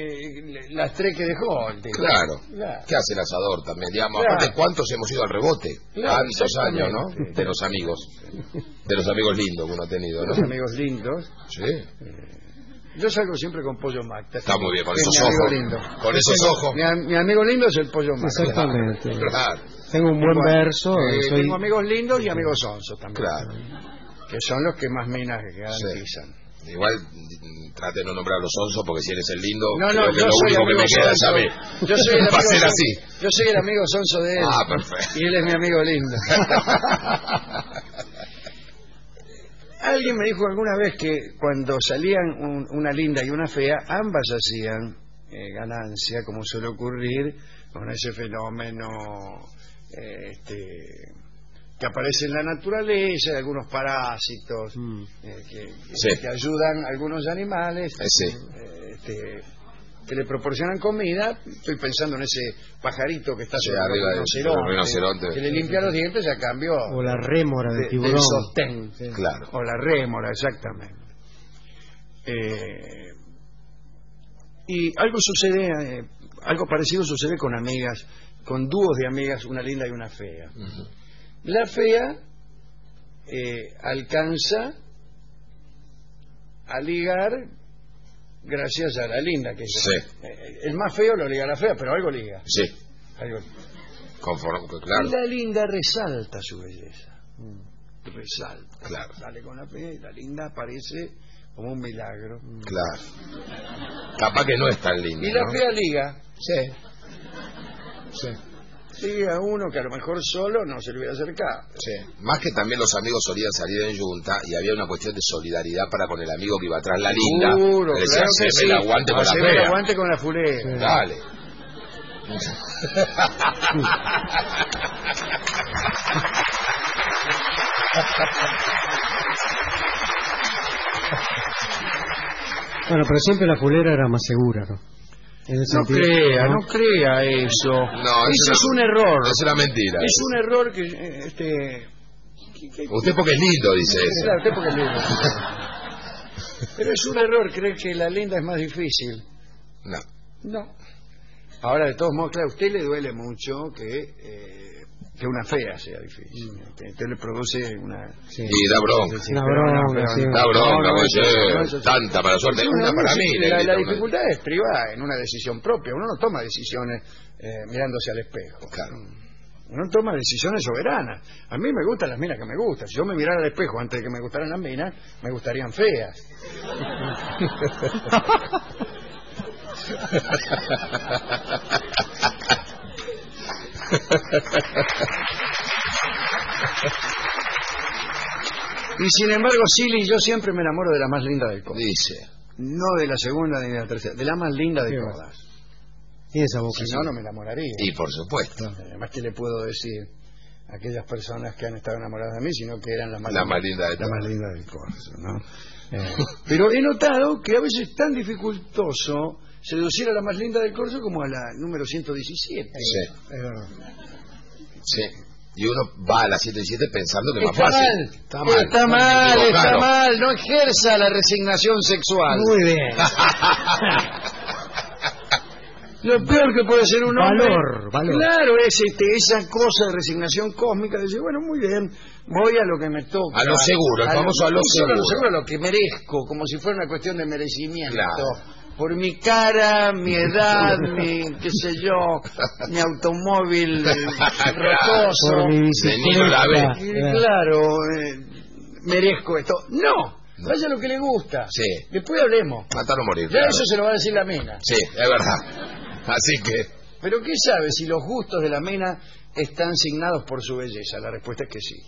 eh, las tres que dejó. el tipo. claro. Claro. ¿Qué hace el asador también? Digamos, Claro. aparte, ¿cuántos hemos ido al rebote? Claro, Tantos años, ¿no? exactamente. De los amigos. De los amigos lindos que uno ha tenido, Los ¿no? amigos lindos. Sí. Yo salgo siempre con Pollo Macta. Está muy bien, con Que es esos mi amigo ojos. lindo. Con esos ojos. Mi, am- mi amigo lindo es el Pollo Macta. Exactamente. Claro, Tengo un buen Bueno, verso. eh, soy- Tengo amigos lindos y amigos sonsos también. claro. Que son los que más minas que Sí. garantizan. Igual mm, trate de no nombrar a los onzos porque si eres el lindo, No, creo no, que yo lo soy único que amigo me queda es a sonso. mí. Yo soy el Va a amigo ser son- así. Yo soy el amigo sonso de él. Ah, perfecto. Y él es mi amigo lindo. Alguien me dijo alguna vez que cuando salían un- una linda y una fea, ambas hacían eh, ganancia, como suele ocurrir con ese fenómeno eh, este, que aparece en la naturaleza, de algunos parásitos Mm. eh, que, que- Sí. que ayudan a algunos animales, Eh, sí. eh, este, que le proporcionan comida. Estoy pensando en ese pajarito que está Sí, sobre arriba el del rinoceronte, rinoceronte. que le limpia los dientes a cambio O la rémora de- del del tiburón. sostén. Sí. Claro. O la rémora, exactamente. Eh, y algo sucede, eh, algo parecido sucede con amigas, con dúos de amigas, una linda y una fea. Ujú. La fea eh, alcanza a ligar gracias a la linda, que es Sí. eh, el más feo lo liga a la fea, pero algo liga. Sí, Algo. conforme, Y claro, la linda resalta su belleza. Resalta. Claro. Sale con la fea y la linda aparece como un milagro. claro. Capaz que no es tan lindo, Y la ¿no? fea liga. Sí. Sí. Liga a uno que a lo mejor solo no se le hubiera acercado. Sí. Más que también los amigos solían salir en yunta y había una cuestión de solidaridad para con el amigo que iba atrás la linda. Seguro, Le decía, claro que "Haceme sí. el aguante con la Haceme el fea". aguante con la fulera. Dale. Bueno, pero siempre la fulera era más segura, ¿no? En ese No sentido, crea, no crea eso. No, eso eso es no- un error. Es una mentira. Es un error que eh, este que- que- Usted porque es lindo, dice eso. Claro, usted porque es lindo. Pero es un error creer que la linda es más difícil. No. No. Ahora, de todos modos, claro, a usted le duele mucho que eh, que una fea sea difícil. Mm. Entonces le produce una... Sí, y da bronca. Una bronca, sí. Da bronca, no, pues, no, no, tanta para suerte. Sí, una no, para sí, mí. La, la dificultad estriba en una decisión propia. Uno no toma decisiones eh, mirándose al espejo. Claro. Uno toma decisiones soberanas. A mí me gustan las minas que me gustan. Si yo me mirara al espejo antes de que me gustaran las minas, me gustarían feas. Y sin embargo, Silly, yo siempre me enamoro de la más linda de todas. Dice. No de la segunda ni de la tercera, de la más linda de todas. Y esa boca. Si no, no me enamoraría. Y por supuesto. Además, ¿qué le puedo decir a aquellas personas que han estado enamoradas de mí, sino que eran las más la lindas, más linda de la más todas. linda del corso, ¿no? Eh, pero he notado que a veces es tan dificultoso seducir a la más linda del corso como a la número ciento diecisiete. Sí. Eh, Sí. Y uno va a la ciento diecisiete pensando que es más Está fácil. mal, Está mal. está mal, Digo, está claro. mal. No ejerza la resignación sexual. Muy bien. Lo peor que puede ser un hombre. Valor, valor. Claro, es este, esa cosa de resignación cósmica de decir, bueno, muy bien, voy a lo que me toca. A lo seguro, el famoso a lo no solo a lo seguro. seguro, a lo que merezco, como si fuera una cuestión de merecimiento. Claro. Por mi cara, mi edad, mi, qué sé yo, mi automóvil eh, rotoso. Por mi De Nino la ve. Y, claro, eh, merezco esto. No, vaya lo que le gusta. Sí. Después hablemos. Matar o morir. Ya claro. eso se lo va a decir la mina. Sí, es verdad. Así que... Pero ¿qué sabe si los gustos de la mina están signados por su belleza? La respuesta es que sí.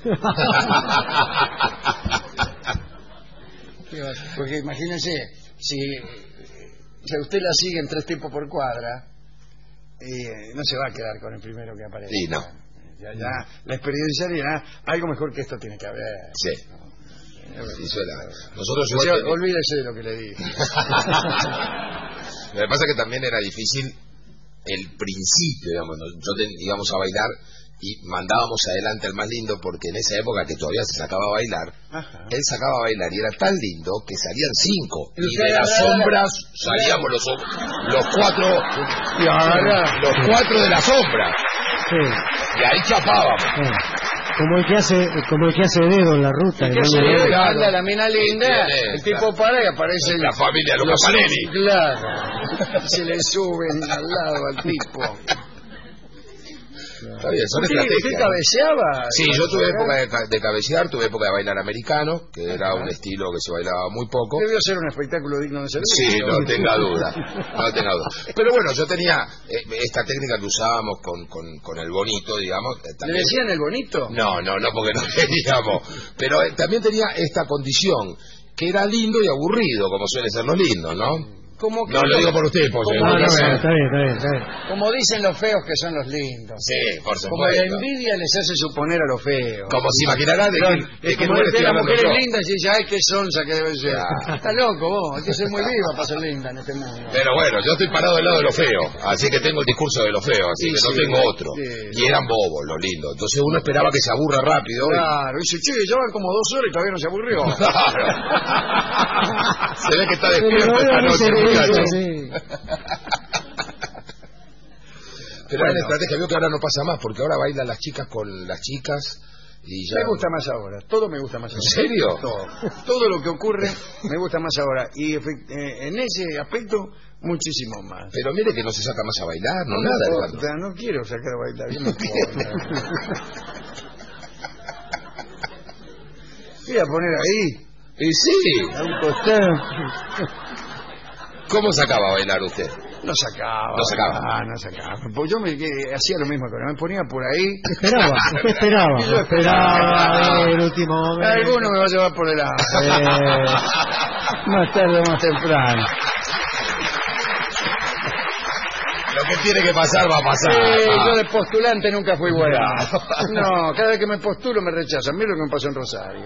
Porque imagínense, si, si a usted la sigue en tres tiempos por cuadra, eh, no se va a quedar con el primero que aparece. Sí, no. Ya, ya, la experiencia dirá, algo mejor que esto tiene que haber. Sí. Sí, suena. Nosotros O sea, igual ten- olvídese de lo que le dije. Lo que pasa es que también era difícil el principio, digamos, ¿no? Yo ten- íbamos a bailar y mandábamos adelante al más lindo porque en esa época que todavía se sacaba a bailar, Ajá. él sacaba a bailar y era tan lindo que salían cinco Y y usted de las agarraba sombras la- salíamos los, los cuatro Y ahora, los cuatro de la sombra Sí. y ahí chapábamos. Eh, Como el que hace, como el que hace dedo en la ruta. ¿qué el hace? año de- Claro. Anda la mina linda, Sí, el tipo claro. para y aparece La familia Luca los- Panelli. Claro. Se le suben al lado al tipo. Está bien, son ¿Usted, usted estrategias. cabeceaba? Sí, yo tuve época de, ca- de cabecear, tuve época de bailar americano, que era un estilo que se bailaba muy poco. Debió ser un espectáculo digno de ser Sí, visto. no tenga duda, no tenga duda. Pero bueno, yo tenía eh, esta técnica que usábamos con, con, con el bonito, digamos. eh, ¿Le también- decían el bonito? No, no, no, porque no teníamos. Pero eh, también tenía esta condición, que era lindo y aburrido, como suelen ser los lindos, ¿no? Como que- No lo digo por usted, porque Como No, no, dicen- está bien, está bien, está bien. Como dicen los feos que son los lindos. Sí, por Como la supuesto. envidia les hace suponer a los feos. Como se imaginará de, Pero, que- de es qué como lugar el de estoy las hablando mujeres yo. lindas y dice, ay, qué sonsa que debe ser. Claro. Está loco vos, hay que ser muy viva para ser linda en este mundo. Pero bueno, yo estoy parado del lado de lo feo, así que tengo el discurso de lo feo, así Sí, que no sí, tengo otro. sí. Y eran bobos, los lindos. Entonces uno esperaba que se aburra rápido. y- Claro, dice, che, ya van como dos horas y todavía no se aburrió. Claro. Se ve que está Pero despierto no esta era noche, ese muchacho. sí. Pero era la estrategia, veo que ahora no pasa más, porque ahora bailan las chicas con las chicas y ya... Me gusta más ahora, todo me gusta más ahora. ¿En serio? Todo, todo lo que ocurre me gusta más ahora. Y efect- eh, en ese aspecto, muchísimo más. Pero mire que no se saca más a bailar, no, No nada, importa, Eduardo. no quiero sacar a bailar, ¿qué me importa? Voy a poner ahí, Y sí, a un costado. ¿cómo sacaba a bailar usted? No sacaba. No sacaba. Ah, no sacaba. Pues yo me que- hacía lo mismo, pero me ponía por ahí. Esperaba, usted esperaba. Y yo esperaba. el último momento. Alguno me va a llevar por delante. Eh, Más tarde o más temprano. Lo que tiene que pasar va a pasar. Sí, Ah. yo de postulante nunca fui bueno. No, cada vez que me postulo me rechazan. Mira lo que me pasó en Rosario.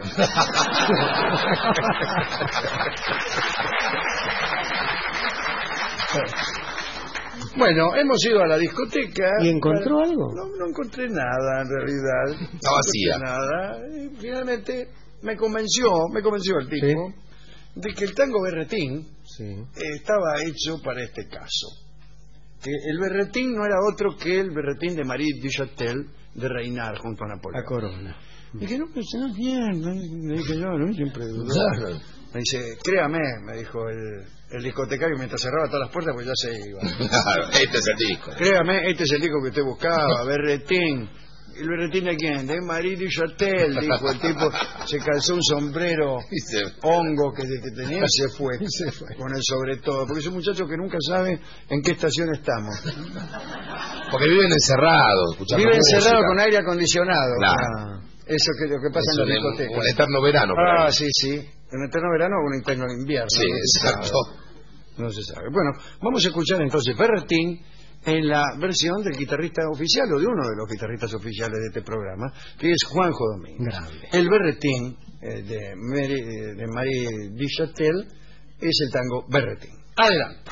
Bueno, hemos ido a la discoteca. ¿Y encontró Para- algo? No, no encontré nada, en realidad. Está vacía. No encontré nada. Y finalmente me convenció, me convenció el tipo, de que el tango berretín sí. eh, estaba hecho para este caso. Que el berretín no era otro que el berretín de Marie Duchatel, de reinar junto a Napoleón. La corona. Dije, no, pues no, bien, le dije yo, ¿no? Siempre dudó. Claro. Me dice, créame, me dijo el, el discotecario mientras cerraba todas las puertas, pues ya se iba. Claro, este es el disco. Créame, este es el disco que usted buscaba, Berretín. ¿El Berretín de quién? De Marie Duchatel, dijo el tipo. Se calzó un sombrero hongo que, que tenía y se fue, se fue con el sobre todo. Porque es un muchacho que nunca sabe en qué estación estamos. Porque viven encerrados, escuchando Vive música. encerrado con aire acondicionado. Claro. Ah, eso que lo que pasa Eso en las en un- discotecas. un eterno verano. por Ah, ahí. sí, sí. Un eterno verano o un eterno invierno. Sí, no se exacto. sabe. No se sabe. Bueno, vamos a escuchar entonces Berretín en la versión del guitarrista oficial o de uno de los guitarristas oficiales de este programa, que es Juanjo Domínguez. Grande. El Berretín eh, de, Mary, de Marie Duchatel es el tango Berretín. Adelante.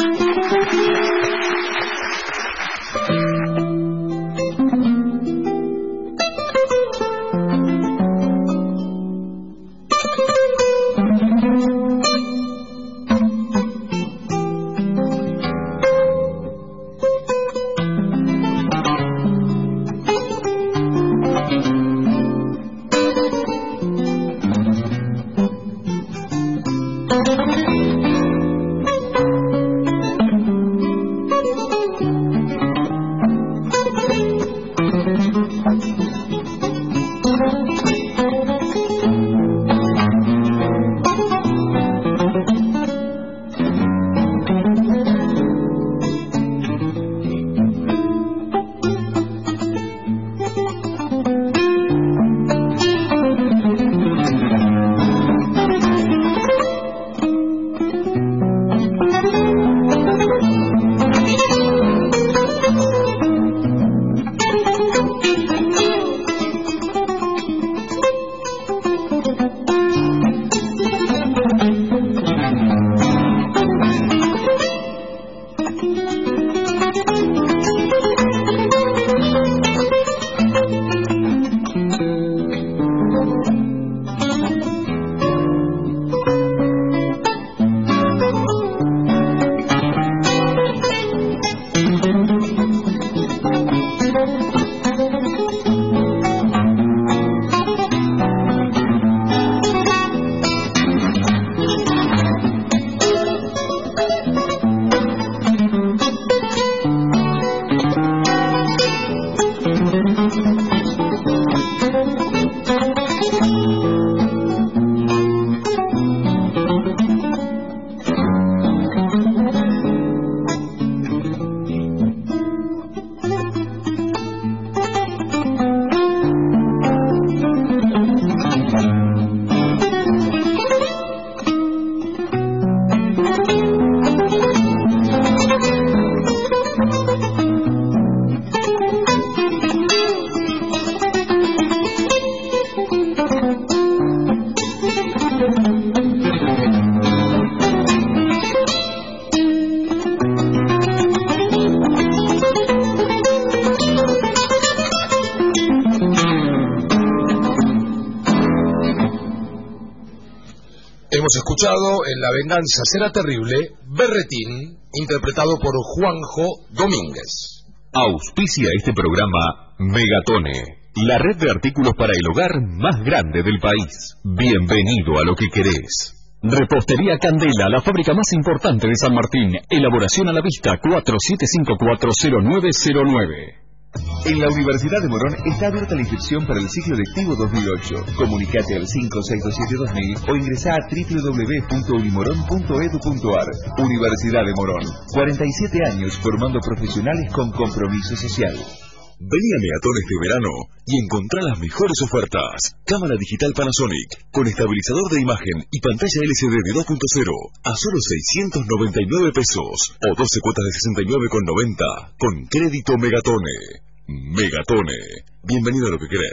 Hemos escuchado en La venganza será terrible, Berretín, interpretado por Juanjo Domínguez. Auspicia este programa Megatone, la red de artículos para el hogar más grande del país. Bienvenido a lo que querés. Repostería Candela, la fábrica más importante de San Martín. Elaboración a la vista cuatro siete cinco cuatro cero nueve cero nueve. En la Universidad de Morón está abierta la inscripción para el ciclo lectivo dos mil ocho. Comunicate al cinco seis dos siete dos mil o ingresá a w w w punto unimoron punto edu punto a r. Universidad de Morón, cuarenta y siete años formando profesionales con compromiso social. Vení a Megatón este verano y encontrá las mejores ofertas. Cámara digital Panasonic con estabilizador de imagen y pantalla L C D de dos punto cero a solo seiscientos noventa y nueve pesos o doce cuotas de sesenta y nueve con noventa con crédito Megatone. Megatone. Bienvenido a lo que querés.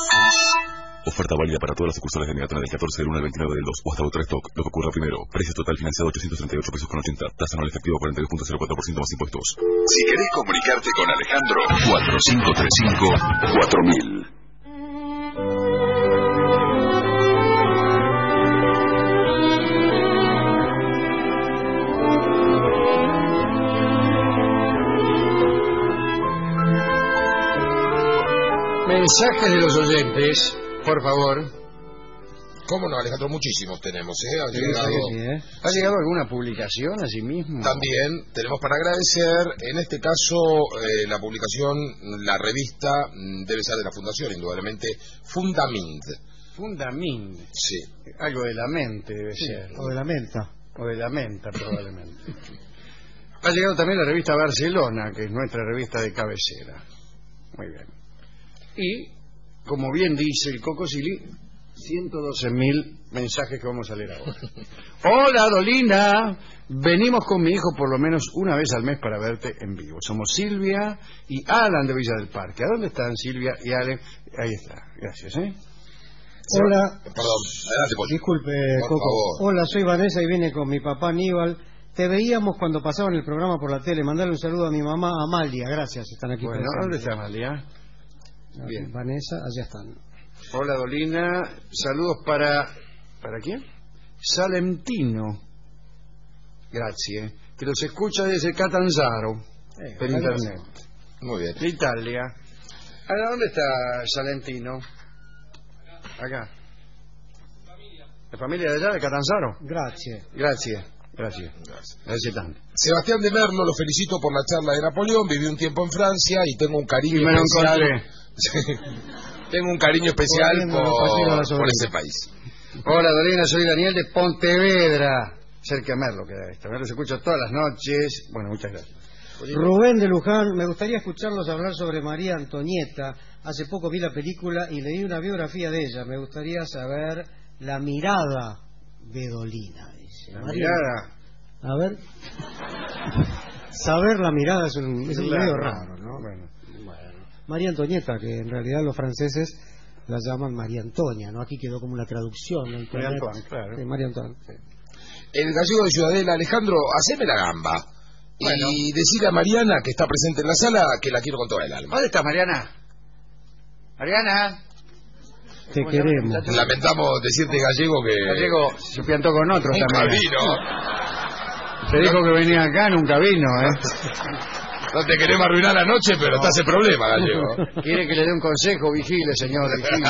Oferta válida para todas las sucursales de Megatone del catorce del uno al veintinueve del dos o hasta otro stock. Lo que ocurra primero. Precio total financiado ochocientos treinta y ocho pesos con ochenta. Tasa anual efectiva cuarenta y dos punto cero cuatro por ciento más impuestos. Si querés comunicarte con Alejandro, cuatro cinco tres cinco cuatro mil. Mensajes de los oyentes, por favor. ¿Cómo no, Alejandro? Muchísimos tenemos, ¿eh? Ha Sí, llegado, sí, ¿eh? ¿Ha llegado alguna publicación a sí mismo? También tenemos para agradecer, en este caso, eh, la publicación, la revista mm, debe ser de la Fundación, indudablemente, Fundamind. Fundamind. Sí. Algo de la mente debe Sí, ser. o de la menta. O de la menta, probablemente. Ha llegado también la revista Barcelona, que es nuestra revista de cabecera. Muy bien. Y, como bien dice el Cocosili, ciento doce mil mensajes que vamos a leer ahora. Hola, Dolina. Venimos con mi hijo por lo menos una vez al mes para verte en vivo. Somos Silvia y Alan de Villa del Parque. ¿A dónde están Silvia y Alan? Ahí está. Gracias, ¿eh? Hola. Perdón, adelante, Poli. Disculpe, Por Coco. favor. Hola, soy Vanessa y vine con mi papá Aníbal. Te veíamos cuando pasaban el programa por la tele. Mandale un saludo a mi mamá Amalia. Gracias, están aquí Bueno, ¿dónde está Amalia? presentes. Bien. Vanessa, allá están. Hola, Dolina. Saludos para... ¿Para quién? Salentino. Gracias. Que los escucha desde Catanzaro, Eh, por ojalá. internet. Muy bien. De Italia. Ahora, ¿dónde está Salentino? Acá. ¿La familia de allá, de Catanzaro? Gracias. Gracias. Gracias. Gracias. Gracias tanto. Sebastián de Merlo, lo felicito por la charla de Napoleón. Viví un tiempo en Francia y tengo un cariño Y me lo especial. encontré. Tengo un cariño especial Corriendo los pasillos de la por, sobrina. por ese país. Hola, Dolina, soy Daniel de Pontevedra. Cerca de Merlo queda esto. Merlo se escucha todas las noches. Bueno, muchas gracias. Rubén de Luján, me gustaría escucharlos hablar sobre María Antonieta. Hace poco vi la película y leí una biografía de ella. Me gustaría saber la mirada de Dolina. Dice. La María- mirada. A ver. Saber la mirada es un, es un Claro. medio raro, ¿no? Bueno. María Antonieta, que en realidad los franceses la llaman María Antonia, ¿no? Aquí quedó como una traducción. ¿no? María Antoine, claro. Sí, María Antoine. Sí. El gallego de Ciudadela, Alejandro, haceme la gamba. Bueno. Y decirle a Mariana, que está presente en la sala, que la quiero con toda el alma. ¿Dónde estás, Mariana? Mariana. Te ¿Cómo se llama, queremos. muchacho? Lamentamos decirte, gallego, que... Gallego se piantó con otro nunca también. vino. Se dijo que venía acá, nunca vino, ¿eh? No te queremos arruinar la noche, pero está ese problema, gallego. Quiere que le dé un consejo, vigile, señor, vigile.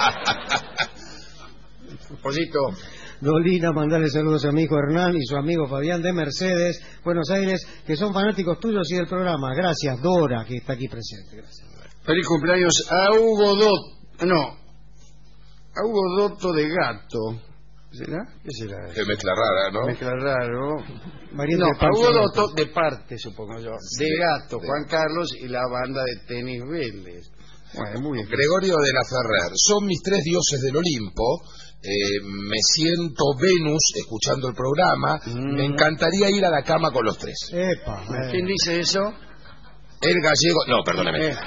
Pollito. Dolina, mandale saludos a mi hijo Hernán y su amigo Fabián de Mercedes, Buenos Aires, que son fanáticos tuyos y del programa. Gracias, Dora, que está aquí presente. Gracias. Feliz cumpleaños a Hugo Dotto. No. A Hugo Dotto de Gato. ¿Será? ¿Qué será? Qué mezcla rara, ¿no? Mezcla raro. María No, de a Pancho Hugo Dotto. Dotto de parte, supongo yo. Sí, De Gato, de- Juan Carlos y la banda de tenis Vélez. Bueno, muy bien. Gregorio de la Ferrer. Son mis tres dioses del Olimpo. Eh, me siento Venus escuchando el programa. Mm. Me encantaría ir a la cama con los tres. Epa, eh. ¿Quién dice eso? El gallego... No, perdóname. Eh,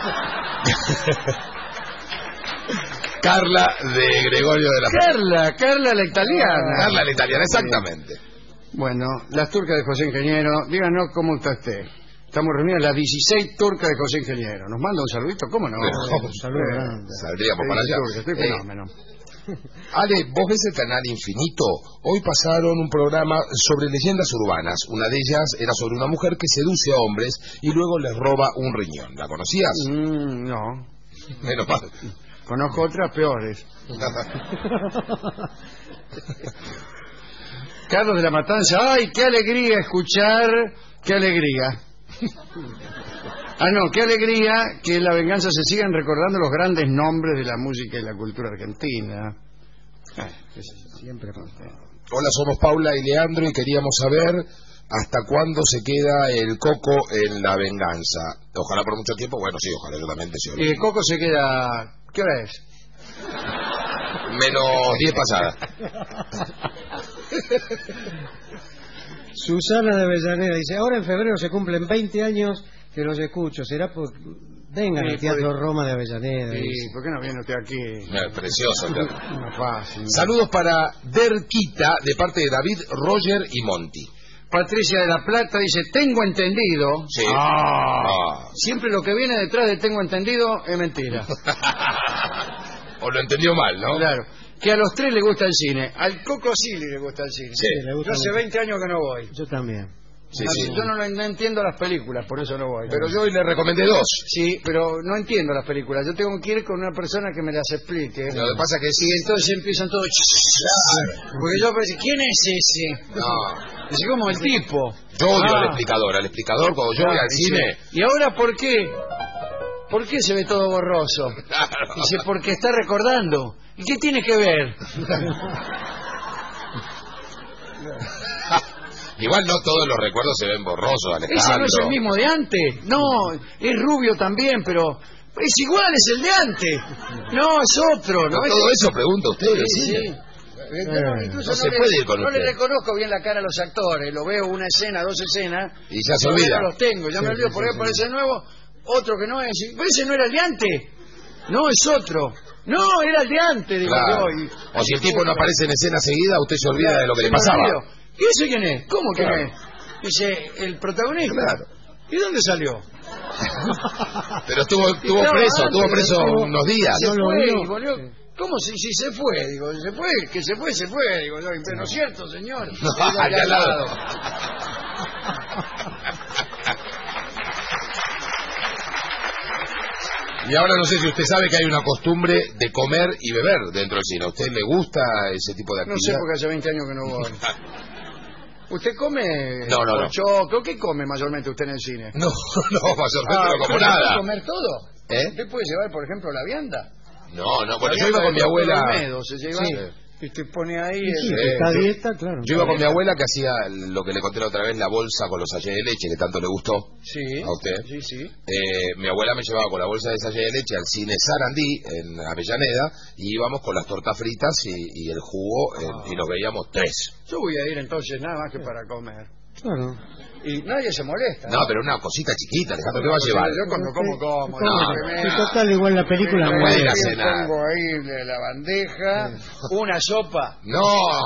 Carla de Gregorio de la Ferrer. Carla, Carla la italiana. Carla la italiana, exactamente. Bueno, las turcas de José Ingeniero, díganos cómo está usted. Estamos reunidas las dieciséis turcas de José Ingeniero. ¿Nos manda un saludito? ¿Cómo no? Pero, un saludo Eh, grande. Saldríamos para allá. turca, estoy Eh, fenómeno. Ale, ¿vos ves el canal Infinito? Hoy pasaron un programa sobre leyendas urbanas. Una de ellas era sobre una mujer que seduce a hombres y luego les roba un riñón. ¿La conocías? Mm, no. Menos mal. Conozco otras peores. Carlos de la Matanza. ¡Ay, qué alegría escuchar! ¡Qué alegría! Ah, no, qué alegría que en La Venganza se sigan recordando los grandes nombres de la música y la cultura argentina. Ah, qué sé yo. Siempre contento. Hola, somos Paula y Leandro y queríamos saber hasta cuándo se queda el Coco en La Venganza. Ojalá por mucho tiempo. Bueno, sí, ojalá yo también deseo. Eh, Coco se queda... ¿Qué hora es? Menos diez pasadas. Susana de Avellaneda dice, ahora en febrero se cumplen veinte años que los escucho. ¿Será por... Vengan Sí, al Teatro puede- Roma de Avellaneda. Sí, dice. ¿por qué no viene usted aquí? Eh, Precioso. No es fácil. Saludos para Derquita de parte de David, Roger y Monty. Patricia de la Plata dice, tengo entendido. Sí. Ah, Ah. Siempre lo que viene detrás de tengo entendido es mentira. O lo entendió mal, ¿no? Claro. Que a los tres le gusta el cine. Al Coco Silly le gusta el cine. Sí. le gusta Yo hace mucho. veinte años que no voy. Yo también. Sí, No, sí. Yo no, lo- no entiendo las películas, por eso no voy. Pero yo hoy le recomendé dos. Sí, pero no entiendo las películas. Yo tengo que ir con una persona que me las explique. Lo que pasa que sí, Y entonces empiezan todos... Porque yo pensé, ¿quién es ese? no. Es como el tipo. Yo odio Ah. al explicador. Al explicador, cuando yo voy al Dice, cine. ¿y ahora por qué? ¿Por qué se ve todo borroso? Claro. Dice, porque está recordando. ¿Y qué tiene que ver? Igual no todos los recuerdos se ven borrosos, Alejandro. ¿Ese no es el mismo de antes? No, es rubio también, pero es igual, es el de antes. No, es otro. No, ¿no? todo Es- eso pregunta usted. Sí, ¿sí? sí. Yo no- incluso no se le- puede ir con no le usted. reconozco bien la cara a los actores. Lo veo una escena, dos escenas. Y ya se todavía olvida. No los tengo, ya me olvido. Por ahí aparece nuevo, otro que no es. Y, pero ese no era el de antes. No, es otro. No, era el de antes, digo Claro. yo. y- O si el tipo no aparece en escena seguida, usted se olvida de lo que Se le me pasaba. olvidó. ¿Y ese quién es? ¿Cómo quién Claro. es? Dice, el protagonista. Claro. ¿Y dónde salió? Pero estuvo, estuvo Estaba preso, antes, estuvo preso estuvo- unos días. Se No lo fue vio. y volvió. ¿Cómo si, si se fue? Digo, se fue, que se fue, se fue. Digo, yo, pero no es cierto, señor. No, Digo, allá al lado. Y ahora no sé si usted sabe que hay una costumbre de comer y beber dentro del cine. ¿A usted le gusta ese tipo de No sé actividad? porque hace veinte años que no voy. ¿Usted come No, no, no. choclo? ¿Qué come mayormente usted en el cine? No, no, mayormente Ah, no como ¿usted puede nada. comer todo? ¿Eh? ¿Usted puede llevar, por ejemplo, la vianda? No, no, bueno, La yo iba vianda con mi de abuela... Olmedo, se lleva, Sí. y te pone ahí... Sí, el- sí, Eh, está a yo- dieta, claro. Yo iba con mi abuela que hacía lo que le conté la otra vez, la bolsa con los sachets de leche, que tanto le gustó Sí, a usted. sí, sí. Eh, mi abuela me llevaba con la bolsa de sachets de leche al cine Sarandí, en Avellaneda, y íbamos con las tortas fritas y, y el jugo, eh, y nos veíamos tres. Yo voy a ir entonces nada más que para comer. Claro. Y nadie se molesta. No, pero una cosita chiquita, Alejandro, ¿qué va a llevar? Yo cuando como, como. No, no, si total igual la película no no puede ir es. a cenar. Pongo ahí de la bandeja, una sopa. No,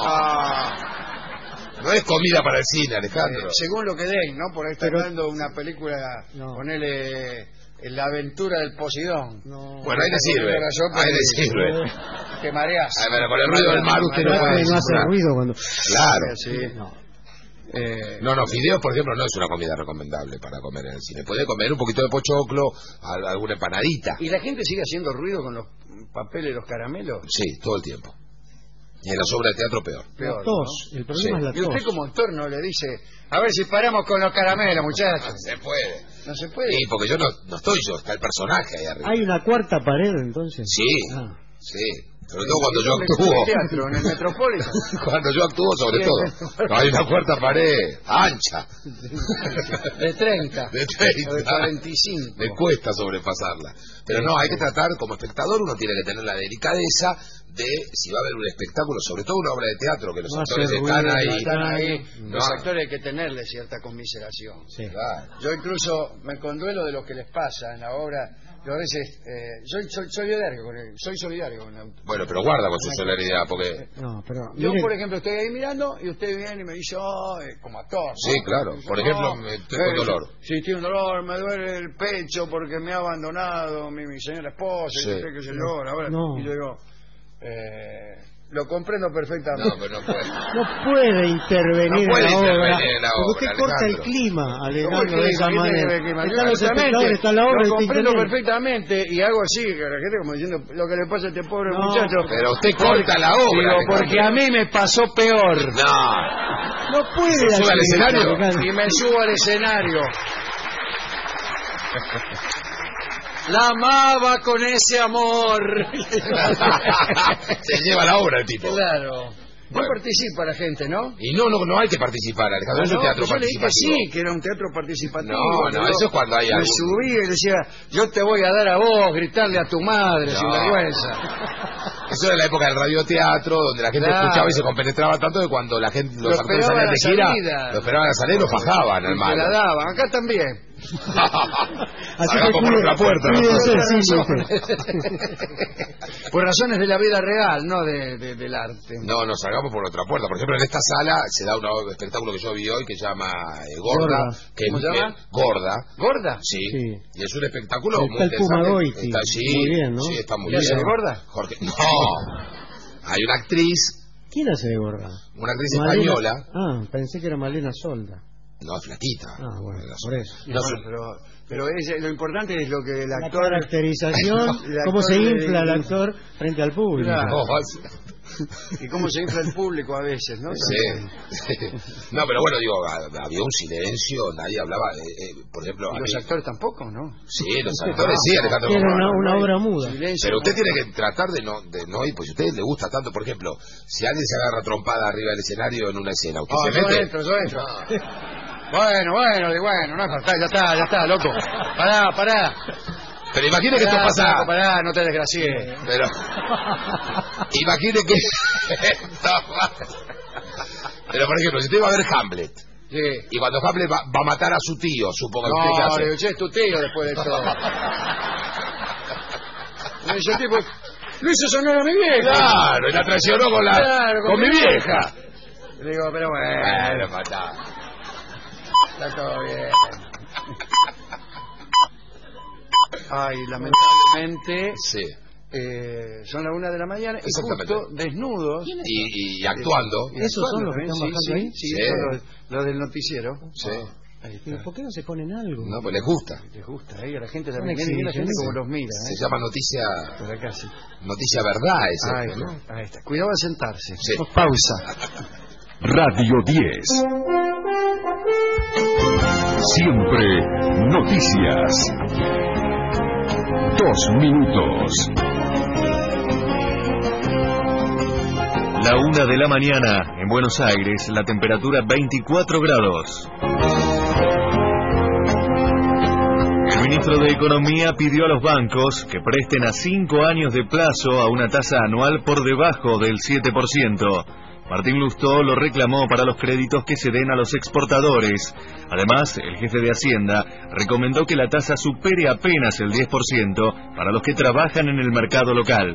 Ah, no es comida para el cine, Alejandro. eh, según lo que den, ¿no? Por ahí está Pero- dando una película, No. ponele La aventura del Poseidón. No. Bueno, ahí le sirve, La sopa ahí le y- sirve. Te mareás. Ay, pero con el ruido del mar usted no Mareás. puede no hace disimular. ruido cuando... Claro. Sí. No. Eh, No, no, fideos, por ejemplo, no es una comida recomendable para comer en el cine. Puede comer un poquito de pochoclo, al- alguna empanadita. ¿Y la gente sigue haciendo ruido con los papeles, los caramelos? Sí, todo el tiempo. Y en las obras de teatro peor. La Peor, tos. El problema Sí. es la Y usted tos. como actor no le dice, a ver si paramos con los caramelos, muchachos. Se puede. No se puede. Sí, porque yo no, no estoy yo, está el personaje ahí arriba. ¿Hay una cuarta pared entonces? Sí, Ah. sí. Sobre todo cuando yo ¿Dónde actúo. está el teatro? ¿En el Metropolitan? Cuando yo actúo, sobre todo. No, hay una cuarta pared ancha. De treinta. De treinta. O de cuarenta y cinco. Me cuesta sobrepasarla. Pero no, hay que tratar, como espectador, uno tiene que tener la delicadeza de, si va a haber un espectáculo, sobre todo una obra de teatro, que los No actores hacer están ruido, ahí. no Están ahí, No. los actores hay que tenerle cierta conmiseración. Sí. Claro. Yo incluso me conduelo de lo que les pasa en la obra. Yo a veces eh, soy, soy solidario con él, soy solidario con él. Bueno, pero guarda con su solidaridad, porque... No, pero... Yo, mire, por ejemplo, estoy ahí mirando y usted viene y me dice, oh, eh, como actor. ¿no? Sí, claro. Me dice, Por ejemplo, "Oh, me- estoy con eh, dolor". Sí, tiene un dolor, me duele el pecho porque me ha abandonado mi, mi señora esposa, Sí. y usted que se llora. Ahora, No. Y yo digo, eh, lo comprendo perfectamente. No, pero no puede. no puede intervenir No puede en la obra. intervenir en la Porque obra, usted corta el Alejandro. clima, ¿Cómo Alejandro, es de que esa dice? manera. ¿Qué tiene que- Están los Exactamente. espectadores, está la obra, Lo está comprendo interveniendo. perfectamente y hago así, que la gente como diciendo lo que le pasa a este pobre No, muchacho. Pero usted corta la obra. Digo, Alejandro. porque a mí me pasó peor. No. No puede ¿Se sube hacer al eso, escenario? Alejandro. Y me subo al escenario. La amaba con ese amor. Se lleva la obra el tipo. Claro. No Bueno. participa la gente, ¿no? Y no, no, no hay que participar, Alejandro. Es un No, teatro yo le dije que participativo. sí, que era un teatro participativo. No, no, Yo eso es cuando hay me algún- subí y decía, yo te voy a dar a vos, gritarle a tu madre, No. sin vergüenza. Eso era la época del radioteatro, donde la gente Claro. escuchaba y se compenetraba tanto que cuando la gente, los Lo actores esperaba salían a de la gira, salida. lo esperaban a salir y lo fajaban al Y se malo. la daban, acá también. Así que Salgamos por cuide- otra puerta. ¿no? cuídese, Por sí, razones. Por razones de la vida real, no de, de- del arte. No, nos salgamos por otra puerta. Por ejemplo, en esta sala se da un espectáculo que yo vi hoy que se llama eh, Gorda. Gorda. Que ¿Cómo se llama? eh, Gorda. ¿Gorda? Sí. Sí. Y es un espectáculo Está muy el Puma interesante. Goiti. Está, sí, Muy bien, ¿no? sí, está muy ¿Y hace bien. de gorda? Jorge, no. Hay una actriz, ¿Quién hace de gorda? una actriz Malena- española. Ah, pensé que era Malena Solda. No, es flaquita. Ah, bueno, por eso. No, Bueno, pero pero es, lo importante es lo que el La actor... caracterización, el cómo actor se le- infla el actor frente al público. Claro. no, es- Y cómo se infla el público a veces, ¿no? Sí, sí. No, pero bueno, digo, ha- había un silencio, nadie hablaba. Eh, eh, por ejemplo, Y a los mí- actores tampoco, ¿no? Sí, los actores sí, Alejandro. Era Como- una, una no hay obra muda. silencio, Pero usted ¿no? tiene que tratar de no, de no ir, pues si a usted le gusta tanto, por ejemplo, si alguien se agarra trompada arriba del escenario en una escena, ¿usted Ah, se yo mete? entro, yo entro. Bueno, bueno, de bueno, no, ya está, ya está, ya está, loco. Pará, pará. Pero imagine que esto Pará, pasa... flaco, pará, no te desgracies. Pero... imagine que... esto pasa- Pero por ejemplo, si usted va a ver Hamlet, Sí. y cuando Hamlet va, va a matar a su tío, suponga usted que No, hace... le digo, che, es tu tío después de todo. Le dice el tipo, lo hizo sonar a mi vieja. Claro, y la traicionó con la... Claro, con, mi vieja. Le digo, pero bueno, Bueno, matá. está todo bien. Ay, lamentablemente, Sí. eh, son las una de la mañana y Exactamente. justo desnudos. Y, y actuando. y ¿Esos son actuando los que también, están sí, bajando sí, ahí? Sí, Sí. son los, los del noticiero. Sí. Ahí está. ¿Pero por qué no se ponen algo? No, pues les gusta. Les gusta, ahí a la gente Son también. Miren, miren la gente exhibicionistas. como los mira, Se ¿eh? llama noticia... Por acá sí. noticia verdad ese, Ahí ¿no? está, ahí está. Cuidado al sentarse. Sí. Pausa. Radio diez. Siempre noticias. Dos minutos. La una de la mañana, en Buenos Aires, la temperatura veinticuatro grados. El ministro de Economía pidió a los bancos que presten a cinco años de plazo a una tasa anual por debajo del siete por ciento. Martín Lustó lo reclamó para los créditos que se den a los exportadores. Además, el jefe de Hacienda recomendó que la tasa supere apenas el diez por ciento para los que trabajan en el mercado local.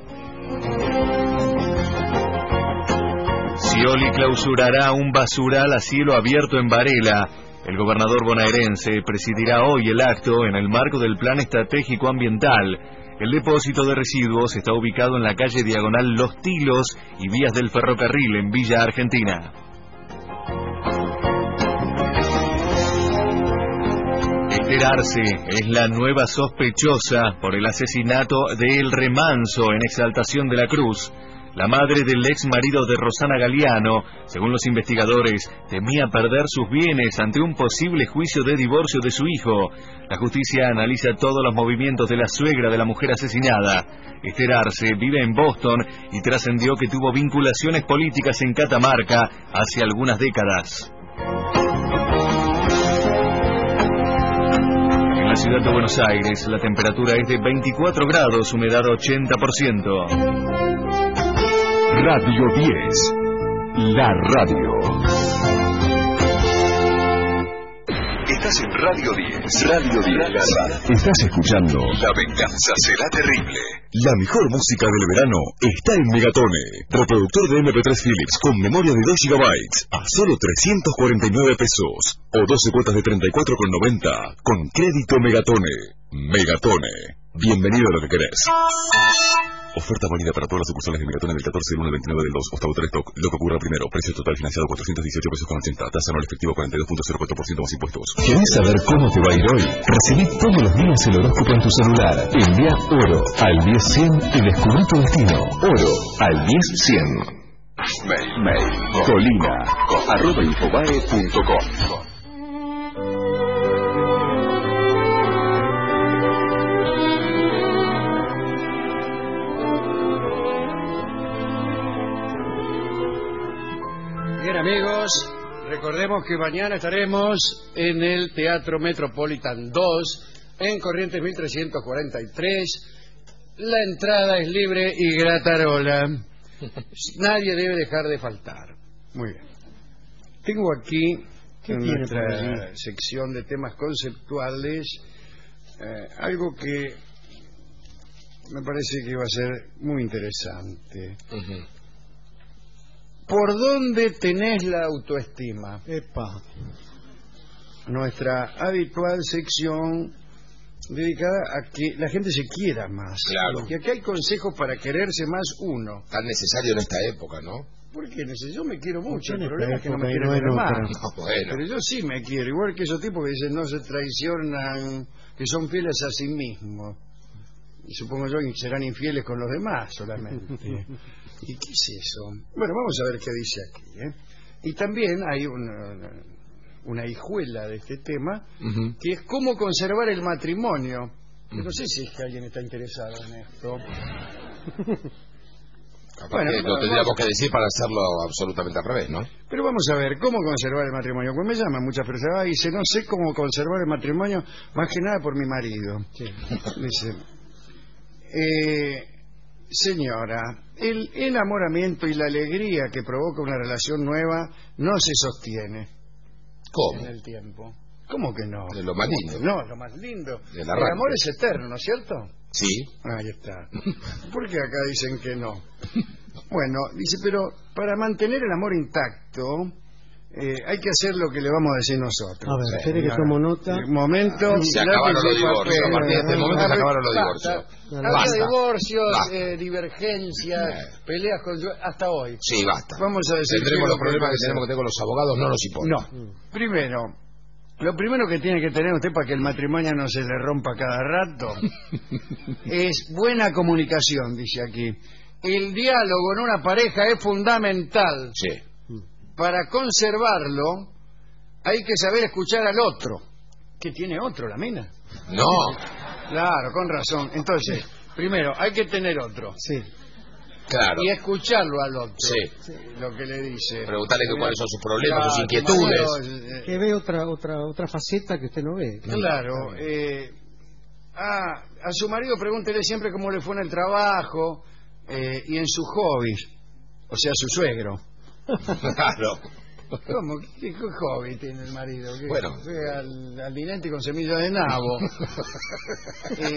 Scioli clausurará un basural a cielo abierto en Varela. El gobernador bonaerense presidirá hoy el acto en el marco del Plan Estratégico Ambiental. El depósito de residuos está ubicado en la calle diagonal Los Tilos y vías del ferrocarril en Villa Argentina. Esther Arce es la nueva sospechosa por el asesinato de El Remanso en Exaltación de la Cruz. La madre del ex marido de Rosana Galeano, según los investigadores, temía perder sus bienes ante un posible juicio de divorcio de su hijo. La justicia analiza todos los movimientos de la suegra de la mujer asesinada. Esther Arce vive en Boston y trascendió que tuvo vinculaciones políticas en Catamarca hace algunas décadas. En la ciudad de Buenos Aires, la temperatura es de veinticuatro grados, humedad ochenta por ciento. Radio diez. La radio. Estás en Radio diez. Radio diez. Estás escuchando La venganza será terrible. la mejor música del verano está en Megatone. Reproductor de eme pe tres Philips con memoria de dos gigabytes a solo trescientos cuarenta y nueve pesos o doce cuotas de treinta y cuatro con noventa con crédito Megatone. Megatone. Bienvenido a lo que querés. Oferta válida para todas las sucursales de Megatone del catorce del uno al veintinueve del dos. Hasta votar stock. Lo que ocurra primero. Precio total financiado cuatrocientos dieciocho pesos con ochenta. Tasa anual efectivo cuarenta y dos punto cero cuatro por ciento más impuestos. ¿Querés saber cómo te va a ir hoy? Recibí todos los días el horóscopo en tu celular. Envía oro al diez cien y descubrí tu destino. Oro al diez cien. Mail. Mail. Colina. Arroba infobae punto com. Bien, amigos, recordemos que mañana estaremos en el Teatro Metropolitan dos, en Corrientes mil trescientos cuarenta y tres. La entrada es libre y gratarola. Nadie debe dejar de faltar. Muy bien. Tengo aquí, ¿Qué en tiene nuestra por allí? sección de temas conceptuales, eh, algo que me parece que va a ser muy interesante. Uh-huh. ¿Por dónde tenés la autoestima? Epa. Nuestra habitual sección dedicada a que la gente se quiera más. Claro. Y aquí hay consejos para quererse más uno. Tan necesario en esta época, ¿no? ¿Por qué? No sé, yo me quiero mucho, el En problema es que no me esta quieren época los no hay demás. otra. No, bueno. Pero yo sí me quiero, igual que esos tipos que dicen no se traicionan, que son fieles a sí mismos. Y supongo yo que serán infieles con los demás solamente. ¿Y qué es eso? Bueno, vamos a ver qué dice aquí, ¿eh? Y también hay una, una hijuela de este tema, Uh-huh. que es cómo conservar el matrimonio. No sé si es que alguien está interesado en esto. Capaz Bueno, que lo bueno, tendríamos vamos. que decir para hacerlo absolutamente al revés, ¿no? Pero vamos a ver, ¿cómo conservar el matrimonio? Pues me llaman muchas personas y dice, no sé cómo conservar el matrimonio, más que nada por mi marido. Sí. Dice, eh, señora, el enamoramiento y la alegría que provoca una relación nueva no se sostiene ¿Cómo? en el tiempo. ¿Cómo que no? Es lo más lindo. No, es lo más lindo. El El arranque. amor es eterno, ¿no es cierto? Sí. Ahí está. ¿Por qué acá dicen que no? Bueno, dice, pero para mantener el amor intacto eh, hay que hacer lo que le vamos a decir nosotros. A ver, Sí, espere que señora. tomo nota. Un momento. Se lápiz acabaron y los divorcios. papel. A partir de este momento se acabaron los Basta. divorcios. Había Basta. divorcios, Basta. eh, divergencias, peleas con... hasta hoy. Sí, basta. Vamos a decir Tendremos qué es los lo que problemas que pasa. tenemos que tener con los abogados, no nos importa. No. Primero, lo primero que tiene que tener usted para que el matrimonio no se le rompa cada rato es buena comunicación, dice aquí. El diálogo en una pareja es fundamental. Sí. Para conservarlo hay que saber escuchar al otro. ¿Qué tiene otro, la mina? No. Claro, con razón. Entonces, primero, hay que tener otro. Sí. Claro. Y escucharlo al otro. Sí. Lo que le dice. Preguntarle que cuáles son sus problemas, Claro, sus inquietudes. marido, eh, Que ve otra otra otra faceta que usted no ve. Claro. Eh, a, a su marido pregúntele siempre cómo le fue en el trabajo eh, y en sus hobbies. O sea, su suegro. Claro. ¿Cómo? ¿Qué, qué hobby tiene el marido? ¿Qué? Bueno. Fue al, al dinente con semilla de nabo. eh,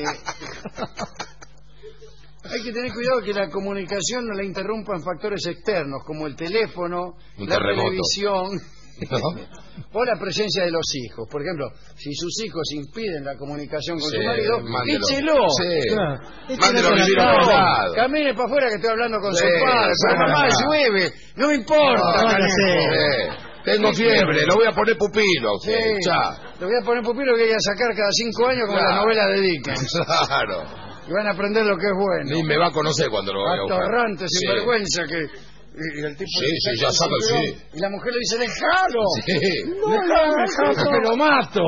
hay que tener cuidado que la comunicación no la interrumpan factores externos como el teléfono, Un la terremoto. televisión ¿No? o la presencia de los hijos. Por ejemplo, si sus hijos impiden la comunicación con Sí, su marido, mándelo. échelo. Sí. Claro. Mándelo a vivir a No, otro lado. camine para afuera que estoy hablando con Sí, su padre. Pero sí. mamá, llueve. No me importa. No, canejo. sí. Tengo fiebre, lo voy a poner pupilo. Sí. Chá. Lo voy a poner pupilo que voy a sacar cada cinco años como Claro. la novela de Dickens. Claro. Y van a aprender lo que es bueno. Ni me va a conocer cuando lo vaya a buscar. Atorrante, sin Sí. vergüenza que... Y el tipo Sí, le sí, saca ya el sabe, cinturón, sí. Y la mujer le dice, ¡dejalo! Sí. ¡Dejalo, que lo mato!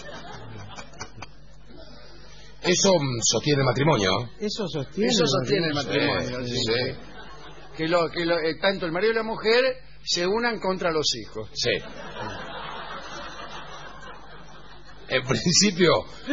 Eso mm, sostiene el matrimonio. Eso sostiene. Eso sostiene el ¿no? matrimonio. Sí, sí. sí. Que, lo, que lo, eh, tanto el marido y la mujer se unan contra los hijos. Sí. En principio,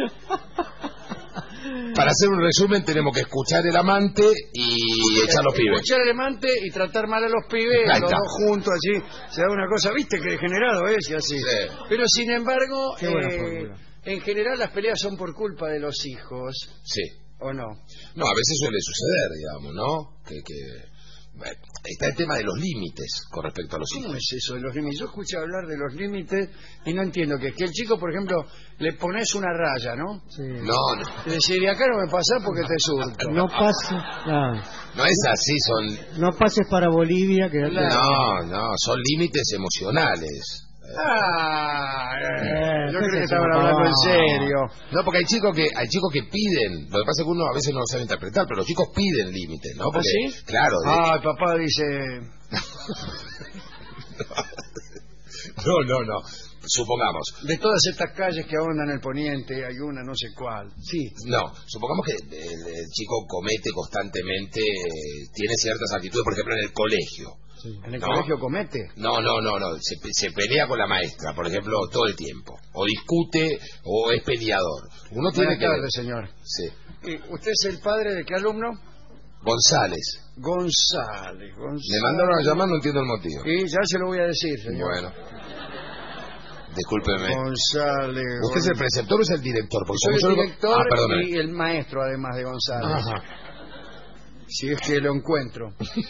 para hacer un resumen, tenemos que escuchar el amante y echar los pibes. Escuchar al amante y tratar mal a los pibes, Ahí los está. dos juntos, así, se da una cosa, viste que degenerado es y así. Sí. Pero sin embargo, Qué buena eh, fórmula. en general las peleas son por culpa de los hijos, Sí. ¿o no? No, a veces suele suceder, digamos, ¿no? Que, que... Bueno, está el tema de los límites con respecto a los ¿Cómo hijos. es eso de los límites? Yo escucho hablar de los límites y no entiendo que, que el chico, por ejemplo, le pones una raya, ¿no? Sí. No, no, Y decir, de acá no me pasás porque te surto. No pases, ah, no es así, son... no pases para Bolivia, que No, no, son límites emocionales. Ah, eh, yo Eh, creo que ¿qué estaban se hablando en llama? serio. No, porque hay chicos que hay chicos que piden, lo que pasa es que uno a veces no lo sabe interpretar, pero los chicos piden límites, ¿no? ¿Ah, Porque, sí? claro, de- Ah, el papá dice, no, no, no, supongamos, de todas estas calles que ahondan el poniente, hay una no sé cuál. Sí. no, supongamos que el, el chico comete constantemente, eh, tiene ciertas actitudes, por ejemplo, en el colegio. ¿En el No. colegio comete? No, no, no, no, se, se pelea con la maestra, por ejemplo, todo el tiempo, o discute, o es peleador. Uno tiene Buenas que... tardes, señor. Sí. ¿Y ¿Usted es el padre de qué alumno? González. González. González. Me mandaron a llamar, no entiendo el motivo. Y ya se lo voy a decir, señor. Bueno. Discúlpeme. González. ¿Usted es el preceptor o es el director? Porque Soy como el yo- director Ah, perdóneme. y el maestro, además de González. Ajá. Si es que lo encuentro.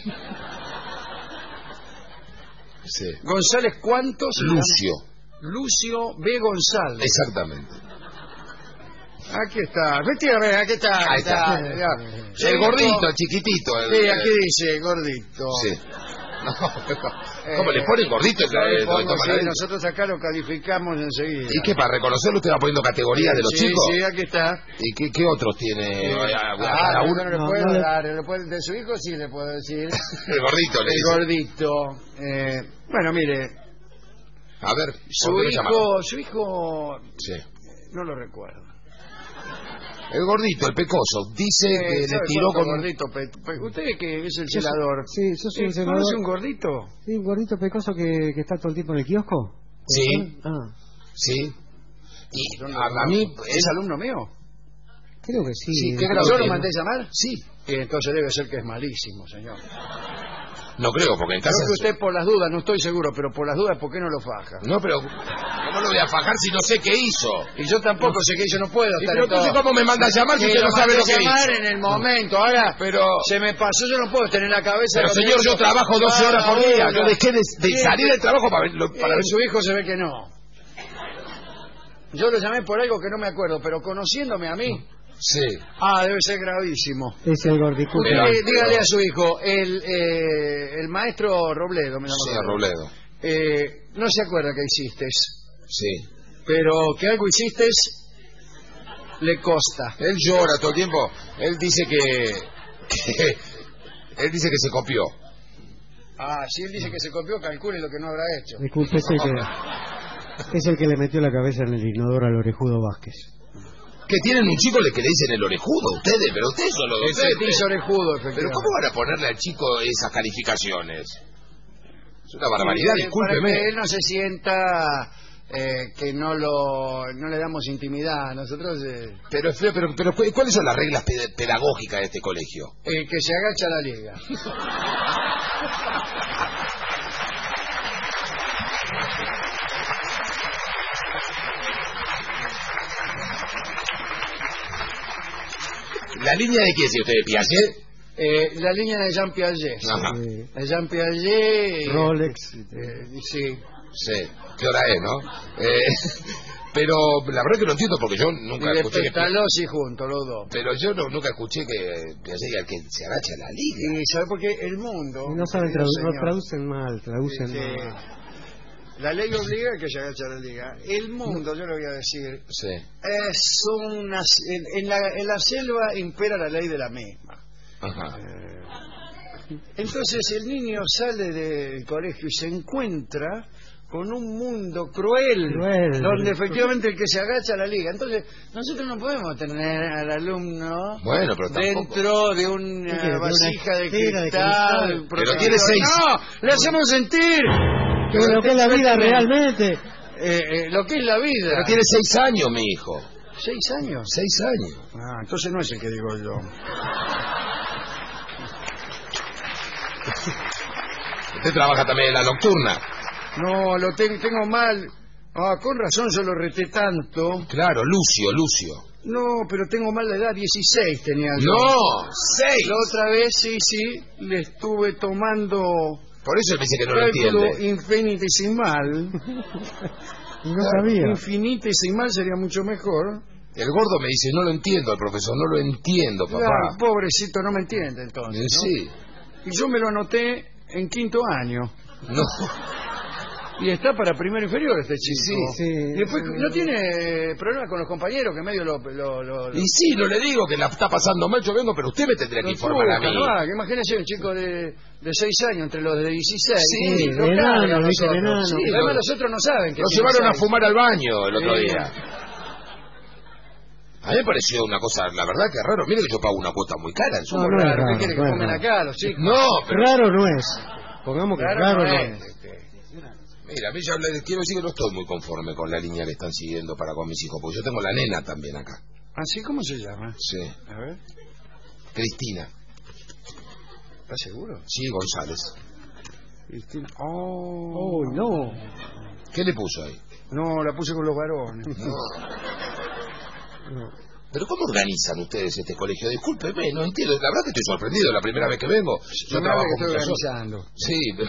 Sí. González, ¿cuántos? Lucio. Lucio B. González. Exactamente. Aquí está. Efectivamente, aquí está. Ahí está. Ya. El gordito, el chiquitito. el- Sí, aquí dice, gordito. Sí. ¿Cómo le ponen gordito? Eh, el, pongo, el, sí, el, nosotros acá lo calificamos enseguida. ¿Y qué? ¿Para reconocerlo usted va poniendo categorías de los sí, chicos? Sí, aquí está. ¿Y qué, qué otros tiene? Eh, a, a, ah, a no, uno? no le No, puedo no le- dar. Le puedo- de su hijo sí le puedo decir. El gordito le El dice. gordito. Eh, bueno, mire, A ver, su ¿por qué lo llamaron? hijo, su hijo, Sí. no lo recuerdo. El gordito, el pecoso, dice Eh, que le ¿sabe tiró cuánto con... gordito, pe- pe- usted que es el Yo soy- celador. sí, yo soy Eh, el celador. ¿Conoce un gordito? Sí, un gordito pecoso que, que está todo el tiempo en el kiosco. Sí, Ah, sí. Y Yo no a, lo a mí... conozco. ¿Es alumno mío? creo que sí. Sí, ¿qué Eh, grado ¿Yo lo tiene? mandé llamar? Sí. Y entonces debe ser que es malísimo, señor. No creo, porque en casa... Creo que usted por las dudas, no estoy seguro, pero por las dudas, ¿por qué no lo faja? No, pero... ¿Cómo lo voy a fajar si no sé qué hizo? Y yo tampoco sé que yo no puedo ¿Y estar pero en todo. entonces cómo me manda a llamar si Sí, usted no sabe mandé lo que a llamar hizo? en el momento, ahora Pero... se me pasó, yo no puedo tener en la cabeza... Pero lo que señor, hizo yo trabajo doce horas por cada día. uno. Yo dejé de, de Sí, salir del trabajo para ver... lo- Eh, Para ver su hijo se ve que no. Yo lo llamé por algo que no me acuerdo, pero conociéndome a mí... Sí. Ah, debe ser gravísimo. Es el gordito. Usted Pero- dígale a su hijo, el, eh, el maestro Robledo, me llamo Sí, a Robledo. Eh, no se acuerda que hiciste, Sí. pero que algo hiciste le consta. Él llora todo el tiempo. Él dice que... que él dice que se copió. Ah, si él dice que se copió, calcule lo que no habrá hecho. Disculpe, es el que, es el que le metió la cabeza en el inodoro al orejudo Vázquez. Que tienen un chico le que le dicen el orejudo, ustedes, pero ustedes son los Usted docentes. dice orejudo, Pero efectivamente. ¿cómo van a ponerle al chico esas calificaciones? Es una barbaridad, Sí, eh, discúlpeme. Para que él no se sienta eh, que no lo no le damos intimidad. Nosotros, eh, Pero, pero, pero, ¿cuáles son las reglas ped- pedagógicas de este colegio? eh, que se agacha la liga. ¿La línea de quién, si usted de Piaget? Eh, la línea de Jean Piaget. Ajá. Eh, De Jean Piaget. Rolex. eh, sí. Sí. ¿Qué hora es, no? Eh, pero la verdad que no entiendo porque yo nunca Y de escuché que... Pestalozzi juntos, los dos. Pero yo no, nunca escuché que Piaget diga que se agacha la liga. Y sabe por qué el mundo... No saben, querido tradu- no señor, traducen mal, traducen que mal. la ley obliga a que se agacha la liga. El mundo, yo le voy a decir, Sí. es una... En, en la, en la selva impera la ley de la misma. Ajá. Entonces el niño sale del colegio y se encuentra con un mundo cruel, Cruel. donde efectivamente el que se agacha a la liga. Entonces nosotros no podemos tener al alumno Bueno, pero tampoco... dentro de una ¿Qué quiere? ¿De una vasija de esfera de cristal, cristal? protegido. tiene seis. No, le hacemos sentir Que lo que es la vida realmente. eh, eh, lo que es la vida. Pero tiene seis años, mi hijo. ¿Seis años? Seis años. Ah, entonces no es el que digo yo. Usted trabaja también en la nocturna. No, lo ten- tengo mal. Ah, con razón yo lo reté tanto. Claro, Lucio, Lucio. No, pero tengo mal la edad, dieciséis tenía yo. No, seis. La otra vez, sí, sí, le estuve tomando Por eso él me dice que no lo cálculo entiende. infinitesimal. No sabía. Infinitesimal sería mucho mejor. El gordo me dice, no lo entiendo, el profesor, no lo entiendo, papá. Claro, pobrecito, no me entiende entonces, ¿no? Sí. Y yo me lo anoté en quinto año. No. Y está para primero inferior este chico. Sí, sí. Y después no tiene problemas con los compañeros que medio lo... lo, lo- lo- Y sí, no le digo que la está pasando mal, yo vengo, pero usted me tendría que lo informar a truca, mí. ¿no? Ah, que imagínese un chico de, de seis años entre los de dieciséis. Sí, lo enano, cargan le dicen nosotros. enano. Sí, Sí, además lo- los otros no saben que Lo tiene llevaron a seis. fumar al baño el otro Sí. día. A mí me pareció una cosa, la verdad que raro. Mire que yo pago una cuota muy cara en su No, Muy no es raro, ¿qué raro, quiere que no es comen raro. acá los chicos? No, pero... Raro no es. Pongamos que Raro raro, no no es, es. este. Mira, a mí ya le quiero decir que no estoy muy conforme con la línea que están siguiendo para con mis hijos, porque yo tengo la nena también acá. ¿Así cómo se llama? Sí. A ver, Cristina. ¿estás seguro? Sí, González. Cristina. Oh, Oh, no. ¿Qué le puso ahí? no, la puse con los varones. ¿Pero cómo organizan ustedes este colegio? Discúlpeme, no entiendo. La verdad que estoy sorprendido la primera vez que vengo. Yo Yo trabajo que estoy muchas horas. organizando. Sí, pero...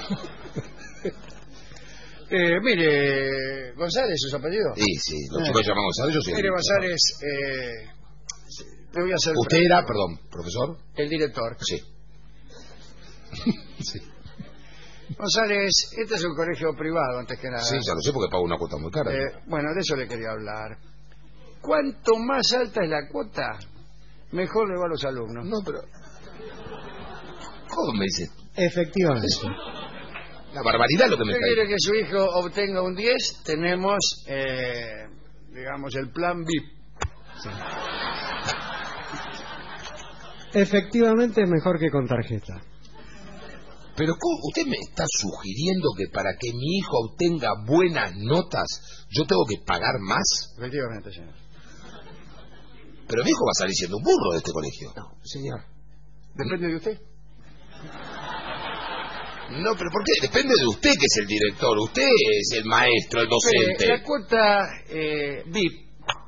Eh, mire, González, ¿sus apellidos? Sí, sí, los Eh. chicos llaman González, yo soy... Mire, González, eh, le voy a hacer ¿Usted era, perdón, profesor? el director. Sí. Sí. González, este es un colegio privado, antes que nada. Sí, ya lo sé porque pago una cuota muy cara. Eh, bueno, de eso le quería hablar. Cuanto más alta es la cuota, mejor le va a los alumnos. No, pero... ¿Cómo me dice? Efectivamente. La barbaridad lo que me Si está quiere diciendo. que su hijo obtenga un diez, tenemos, eh, digamos, el plan V I P. Sí. Efectivamente es mejor que con tarjeta. Pero ¿cómo? Usted me está sugiriendo que para que mi hijo obtenga buenas notas, yo tengo que pagar más. Efectivamente, señor. Pero mi hijo va a salir siendo un burro de este colegio. No, señor. ¿Depende de usted? No, pero ¿por qué? Depende de usted, que es el director. Usted es el maestro, el docente. Eh, la cuota eh, V I P,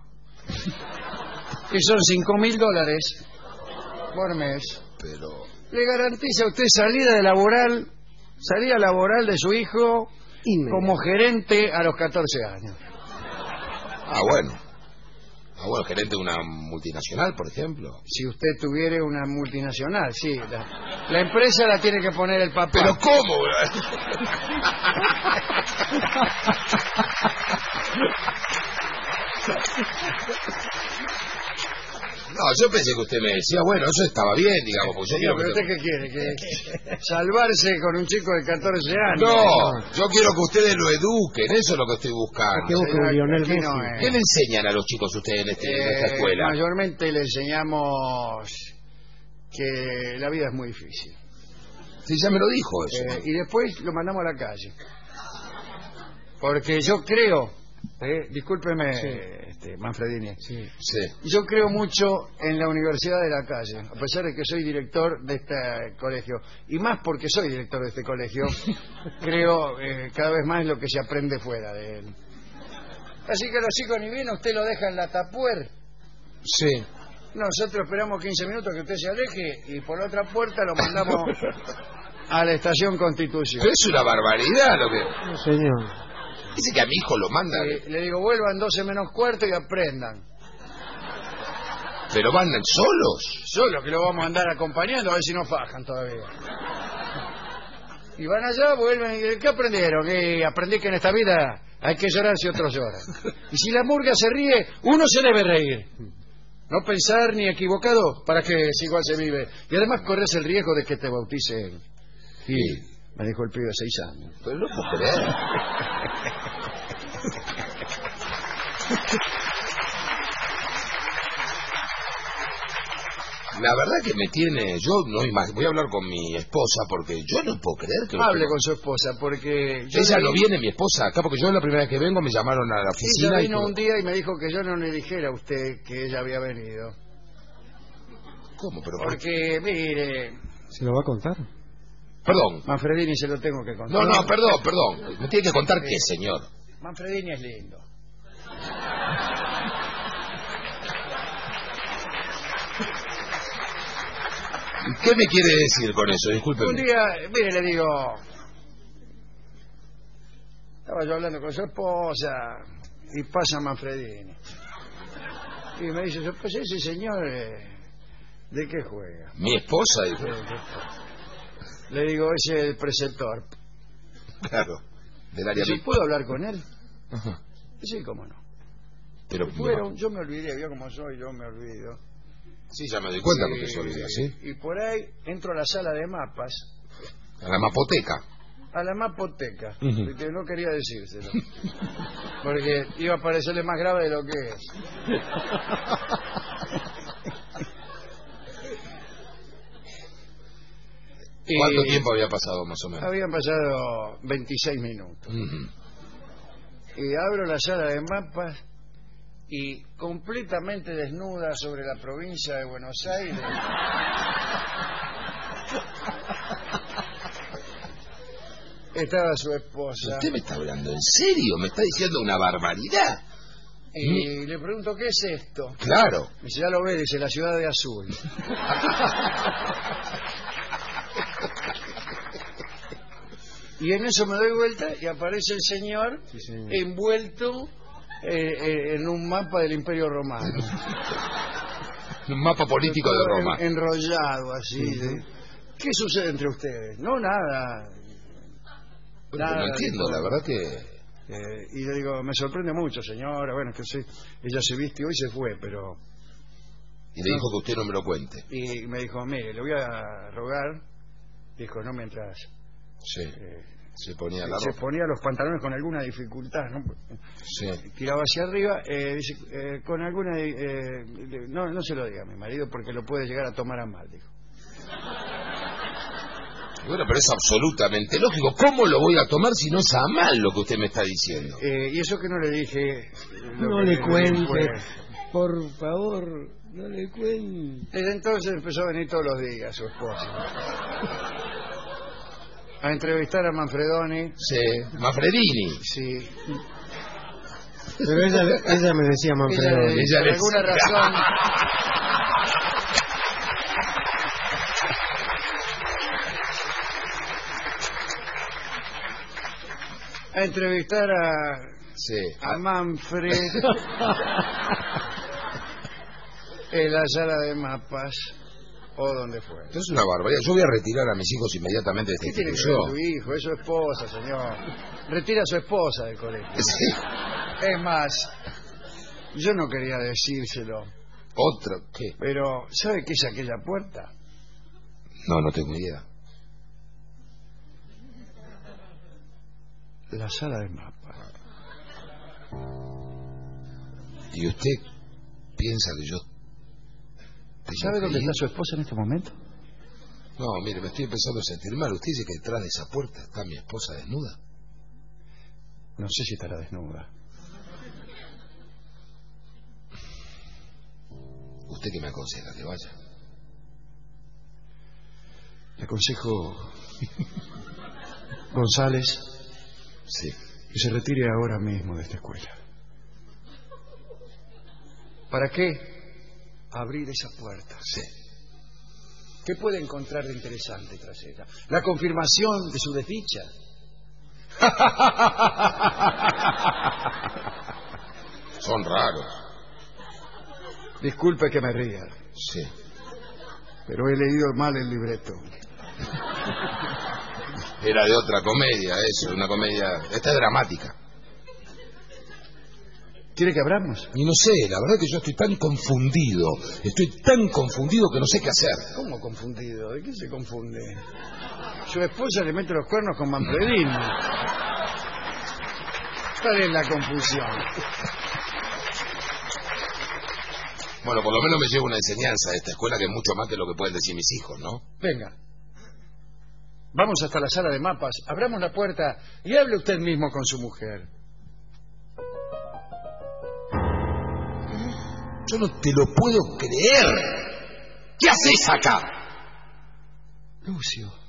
que son cinco mil dólares por mes, Pero... le garantiza a usted salida de laboral, salida laboral de su hijo Inmediato. como gerente a los catorce años. Ah, bueno. Ah, bueno, gerente de una multinacional, por ejemplo. Si usted tuviera una multinacional, sí. La, la empresa la tiene que poner el papá. ¿Pero cómo? No, yo pensé que usted me decía, bueno, eso estaba bien, digamos, porque yo Sí, quiero pero que... ¿usted qué quiere? ¿Que salvarse con un chico de catorce años? No, yo quiero que ustedes lo eduquen, eso es lo que estoy Que buscando. busque un Lionel Aquí Messi. no es. ¿Qué le enseñan a los chicos ustedes en, este, en esta Eh, escuela? mayormente le enseñamos que la vida es muy difícil. Sí, ya me lo dijo eso. Eh, y después lo mandamos a la calle. Porque yo creo, eh, discúlpeme, Sí. este, Manfredini, Sí. Sí. yo creo mucho en la universidad de la calle, a pesar de que soy director de este colegio. Y más porque soy director de este colegio, creo eh, cada vez más lo que se aprende fuera de él. Así que los chicos ni bien usted lo deja en la tapuer. Sí. Nosotros esperamos quince minutos que usted se aleje y por la otra puerta lo mandamos a la estación Constitución. Pero es una barbaridad lo que... No, señor. Dice que a mi hijo lo manda, Eh, le digo, vuelvan doce menos cuarto y aprendan. pero mandan solos. Solo que lo vamos a andar acompañando a ver si nos fajan todavía. Y van allá, vuelven y ¿qué aprendieron? Que aprendí que en esta vida hay que llorar si otros lloran. Y si la murga se ríe, uno se debe reír. No pensar ni equivocado, para que si igual se vive. Y además corres el riesgo de que te bauticen. Sí. Me dijo el pibe de seis años. Pero no puedo creer. La verdad que me tiene... Yo no imag- voy a hablar con mi esposa porque yo no puedo creer que... Hable con su esposa, porque... yo Ella le- no viene, mi esposa, acá porque yo la primera vez que vengo me llamaron a la Ella oficina y... vino todo. un día y me dijo que yo no le dijera a usted que ella había venido. ¿Cómo? Pero por- Porque, mire, ¿Se lo va a contar? Perdón. Manfredini se lo tengo que contar. No, no, perdón, perdón. Me tiene que contar qué, señor. Manfredini es lindo. ¿Qué me quiere decir con eso? Discúlpeme. Un día, mire, le digo... Estaba yo hablando con su esposa y pasa Manfredini. Y me dice, pues ese señor, eh, ¿de qué juega? Mi esposa, dijo. Le digo, ese es el preceptor. Claro. Del área ¿Se V I P. puedo hablar con él? Ajá. Sí, cómo no. Pero Fueron, yo me olvidé, vio cómo soy, yo me olvido. Sí, ya me doy cuenta Y- porque se olvida, ¿sí? Y por ahí entro a la sala de mapas, A la mapoteca. a la mapoteca, Ujú. porque no quería decírselo, porque iba a parecerle más grave de lo que es. Y ¿Cuánto tiempo había pasado más o menos? Habían pasado veintiséis minutos. Ujú. Y abro la sala de mapas y completamente desnuda sobre la provincia de Buenos Aires estaba su esposa. ¿Usted me está hablando en serio? ¿Me está diciendo una barbaridad? Y le pregunto, ¿qué es esto? Claro. Me dice, ya lo ve, dice, la ciudad de azul. Y en eso me doy vuelta y aparece el señor, Sí, señor. envuelto eh, eh, en un mapa del Imperio Romano. Un mapa político de Todo Roma. en- enrollado así. de- ¿Qué sucede entre ustedes? No, nada. Bueno, Nada, no entiendo, dijo, la verdad que... eh, y le digo, me sorprende mucho, señora, bueno, que sí, ella se viste hoy y se fue, pero... Y le dijo que usted no me lo cuente. Y me dijo, mire, le voy a rogar, dijo, no mientras... Sí, Eh, se ponía la se ropa. ponía los pantalones con alguna dificultad, ¿no? Sí. Tiraba hacia arriba, eh, dice, eh, con alguna... Eh, no, no se lo diga a mi marido porque lo puede llegar a tomar a mal, dijo. Bueno, pero es absolutamente lógico. ¿Cómo lo voy a tomar si no es a mal lo que usted me está diciendo? Eh, y eso que no le dije... lo No que le cuente, fue- por favor, no le cuente. Desde entonces empezó a venir todos los días su esposa a entrevistar a Manfredoni. Sí, Manfredini. Sí. Pero ella, ella me decía Ella, Manfredo. le- Ella por le- alguna razón... a entrevistar a, Sí. a Manfred en la sala de mapas o donde fue. Esto es una barbaridad. Yo voy a retirar a mis hijos inmediatamente de esta ¿Qué tiene que ver institución. tu hijo? Es su esposa, señor. Retira a su esposa del colegio. Sí. Es más, yo no quería decírselo, Otra. ¿Qué? pero ¿sabe qué es aquella puerta? No, no tengo idea. La sala de mapas. ¿Y usted piensa que yo... tengo ¿Sabe que dónde ir? está su esposa en este momento? No, mire, me estoy empezando a sentir mal. Usted dice que detrás de esa puerta está mi esposa desnuda. No sé si estará desnuda. ¿Usted qué me aconseja? Que vaya. Le aconsejo, González, Sí. que se retire ahora mismo de esta escuela. ¿Para qué abrir esa puerta? Sí. ¿Qué puede encontrar de interesante tras ella? ¿La confirmación de su desdicha? Son raros. Disculpe que me ría, Sí. pero he leído mal el libreto. Era de otra comedia, eso, una comedia... Esta es dramática. ¿Quiere que abramos? Y no sé, la verdad que yo estoy tan confundido. Estoy tan confundido que no sé qué hacer. ¿Cómo confundido? ¿De qué se confunde? Su esposa le mete los cuernos con Manfredini. ¿Cuál es la confusión? Bueno, por lo menos me llevo una enseñanza de esta escuela que es mucho más que lo que pueden decir mis hijos, ¿no? Venga. Vamos hasta la sala de mapas, abramos la puerta y hable usted mismo con su mujer. Yo no te lo puedo creer. ¿Qué haces acá? Lucio.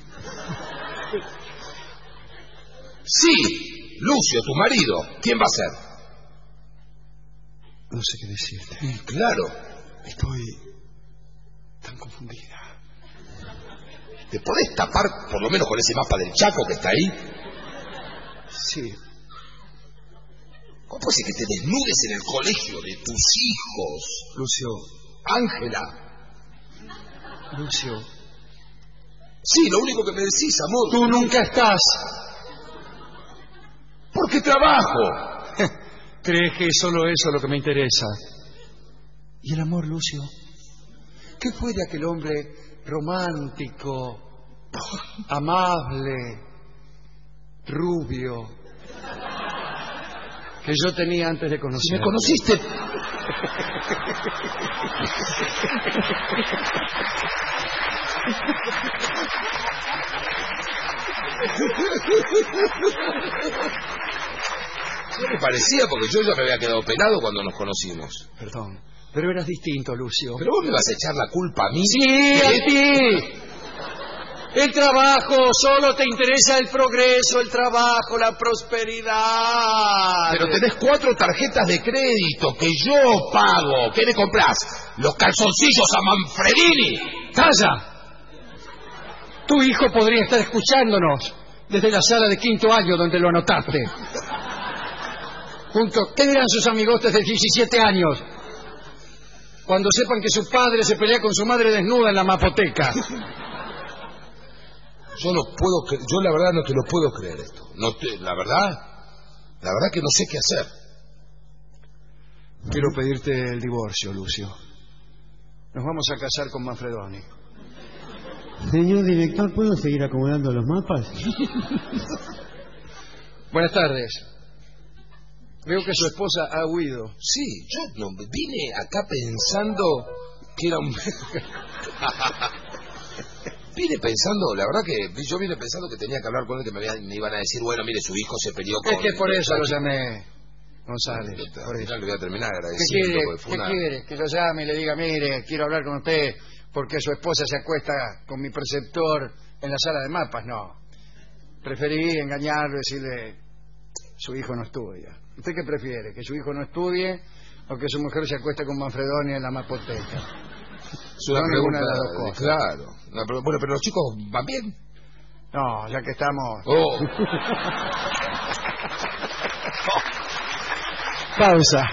Sí, Lucio, tu marido. ¿Quién va a ser? No sé qué decirte. Y claro, Estoy tan confundida. ¿te podés tapar por lo menos con ese mapa del Chaco que está ahí? Sí. ¿Cómo puede ser que te desnudes en el colegio de tus hijos? Lucio. Ángela. Lucio. Sí, lo único que me decís, amor. Tú nunca estás. ¿Por qué trabajo? ¿Crees que es solo eso lo que me interesa? ¿Y el amor, Lucio? ¿Qué fue de aquel hombre romántico, amable, rubio, que yo tenía antes de Si conocer? me conociste... No me parecía porque yo ya me había quedado pelado cuando nos conocimos. Perdón, pero eras distinto, Lucio. Pero vos me vas a echar la culpa a mí. Sí, a ti. El trabajo, solo te interesa el progreso, el trabajo, la prosperidad. Pero tenés cuatro tarjetas de crédito que yo pago. ¿Qué le comprás? Los calzoncillos a Manfredini. ¡Calla! Tu hijo podría estar escuchándonos desde la sala de quinto año donde lo anotaste. Junto, ¿qué dirán sus amigotes de diecisiete años? Cuando sepan que su padre se pelea con su madre desnuda en la mapoteca. Yo no puedo, cre- yo la verdad no te lo puedo creer esto. No te, la verdad, la verdad que no sé qué hacer. Quiero pedirte el divorcio, Lucio. Nos vamos a casar con Manfredoni. Señor director, ¿puedo seguir acomodando los mapas? Buenas tardes. Veo que su esposa ha huido. Sí, yo no, vine acá pensando que era un... Vine pensando, la verdad que yo vine pensando que tenía que hablar con él, que me, habían- me iban a decir, bueno, mire, su hijo se peleó con... Es que por eso lo llamé, González. Al Por eso. final le voy a terminar ¿Qué agradeciendo. quiere? porque fue ¿Qué una- quiere? Que lo llame y le diga, mire, quiero hablar con usted porque su esposa se acuesta con mi preceptor en la sala de mapas. No. Preferí engañarlo y decirle, su hijo no estudia. ¿Usted qué prefiere? ¿Que su hijo no estudie o que su mujer se acueste con Manfredoni en la mapoteca? Es una No, ninguna pregunta, de las dos cosas. claro. Una pre- bueno, pero los chicos van bien. No, ya que estamos... Oh. Pausa.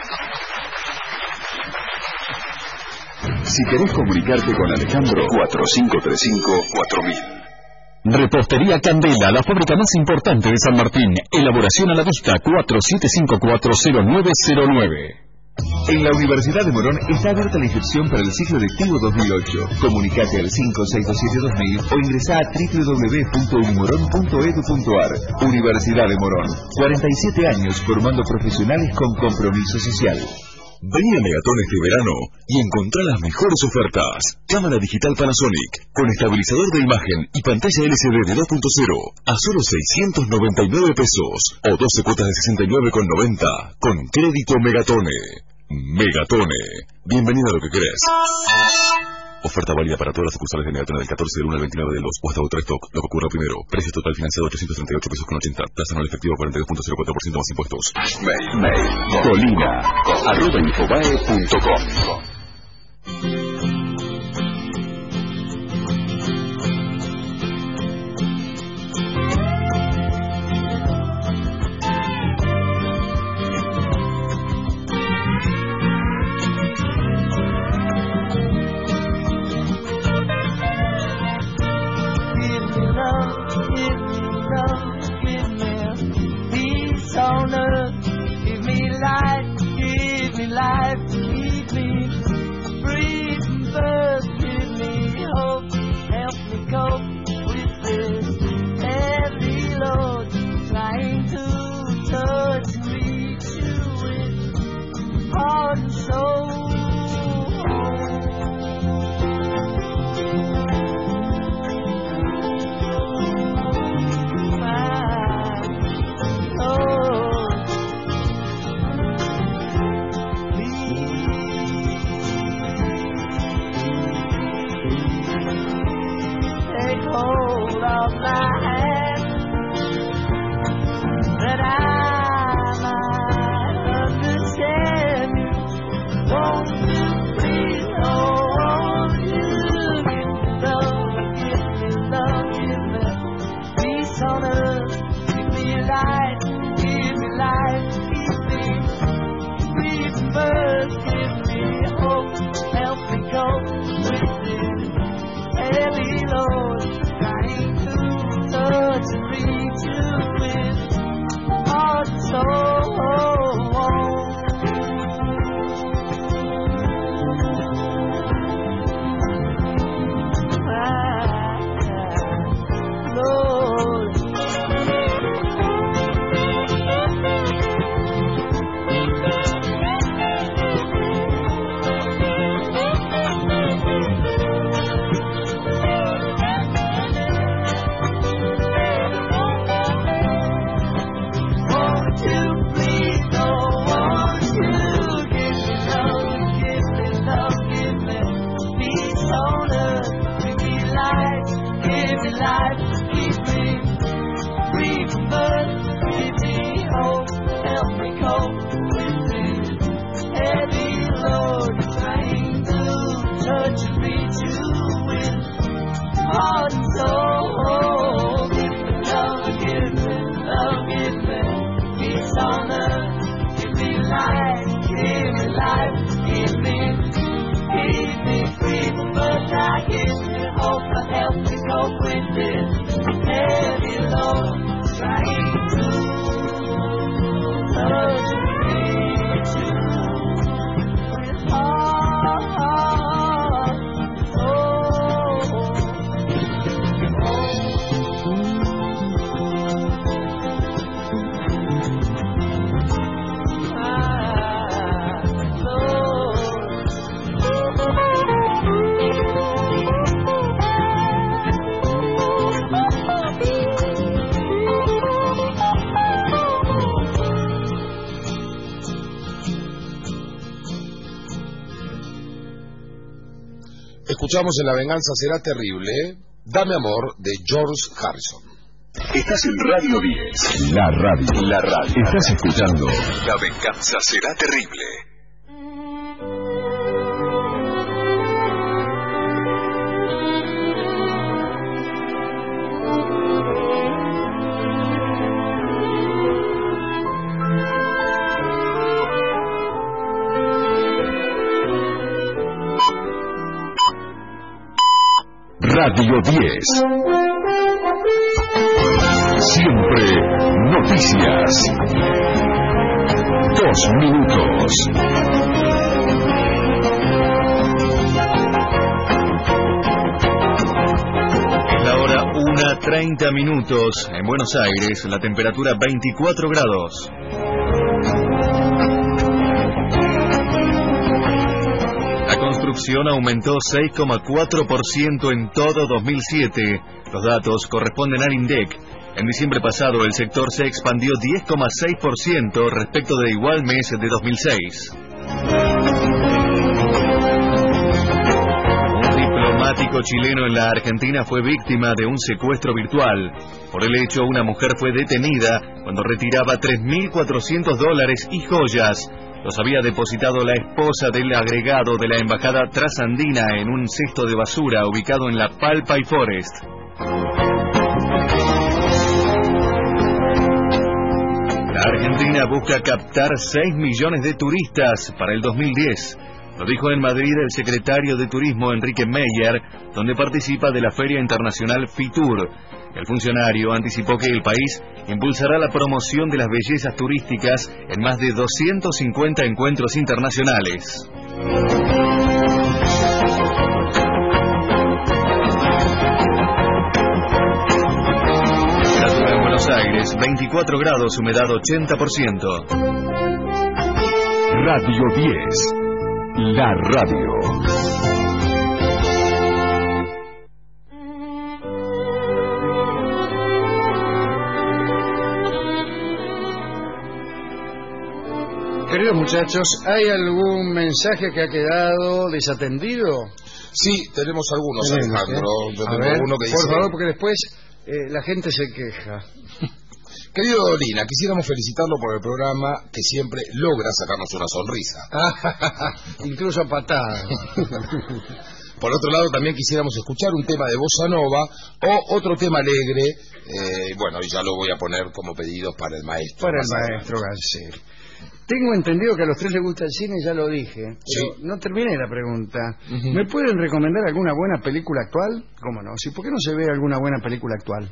Si querés comunicarte con Alejandro, cuatro cinco tres cinco cuatro mil. Repostería Candela, la fábrica más importante de San Martín. Elaboración a la vista, cuatro siete cinco cuatro cero nueve cero nueve. En la Universidad de Morón está abierta la inscripción para el ciclo lectivo dos mil ocho. Comunicate al cinco seis dos siete dos mil o ingresá a w w w punto unimoron punto edu punto a r. Universidad de Morón, cuarenta y siete años formando profesionales con compromiso social. Vení a Megatón este verano y encontrá las mejores ofertas. Cámara digital Panasonic con estabilizador de imagen y pantalla L C D de dos punto cero a solo seiscientos noventa y nueve pesos o doce cuotas de sesenta y nueve con noventa con crédito Megatone. Megatone. Bienvenido a lo que querés. Oferta válida para todas las sucursales de Megatone del catorce del uno al veintinueve del dos o hasta otro stock. Lo que ocurra primero. Precio total financiado ochocientos treinta y ocho pesos con ochenta. Tasa anual efectiva cuarenta y dos punto cero cuatro por ciento más impuestos. Mail. Mail. Colina. Arroba infobae punto com. On earth, give me life, give me life, keep me breathing first, give me hope, help me cope with this heavy load, trying to touch and reach you with heart and soul. Hold of my hand, that I might understand you. Won't you please, oh, won't you give me love, give me love, give me peace on earth, give me light, give me life, keep me breathing birth, give me hope, help me cope with this heavy load. Trying to touch and reach you with heart and soul. My Lord. Help me cope with this escuchamos en La venganza será terrible, Dame amor, de George Harrison. Estás en Radio diez. La radio. La radio. Estás escuchando La venganza será terrible. Radio diez. Siempre noticias. Dos minutos. Es la hora una treinta minutos. En Buenos Aires, la temperatura veinticuatro grados. La construcción aumentó seis coma cuatro por ciento en todo dos mil siete. Los datos corresponden al INDEC. En diciembre pasado, el sector se expandió diez coma seis por ciento respecto de igual mes de dos mil seis. Un diplomático chileno en la Argentina fue víctima de un secuestro virtual. Por el hecho, una mujer fue detenida cuando retiraba tres mil cuatrocientos dólares y joyas. Los había depositado la esposa del agregado de la embajada trasandina en un cesto de basura ubicado en la Palpa y Forest. La Argentina busca captar seis millones de turistas para el dos mil diez. Lo dijo en Madrid el secretario de Turismo Enrique Meyer, donde participa de la Feria Internacional Fitur. El funcionario anticipó que el país impulsará la promoción de las bellezas turísticas en más de doscientos cincuenta encuentros internacionales. Temperatura en Buenos Aires, veinticuatro grados, humedad ochenta por ciento. Radio diez. La radio. Queridos muchachos, ¿hay algún mensaje que ha quedado desatendido? Sí, tenemos algunos, Tenemos, Alejandro. ¿eh? Yo A tengo ver, uno que por dice... favor, porque después eh, la gente se queja. Querido Dolina, quisiéramos felicitarlo por el programa que siempre logra sacarnos una sonrisa. Incluso a patadas. Por otro lado, también quisiéramos escuchar un tema de bossa nova o otro tema alegre. Eh, bueno, y ya lo voy a poner como pedidos para el maestro. Para el maestro Gansel. Tengo entendido que a los tres les gusta el cine, ya lo dije, pero Sí. no terminé la pregunta. Uh-huh. ¿Me pueden recomendar alguna buena película actual? ¿Cómo no? ¿Sí? ¿Por qué no se ve alguna buena película actual?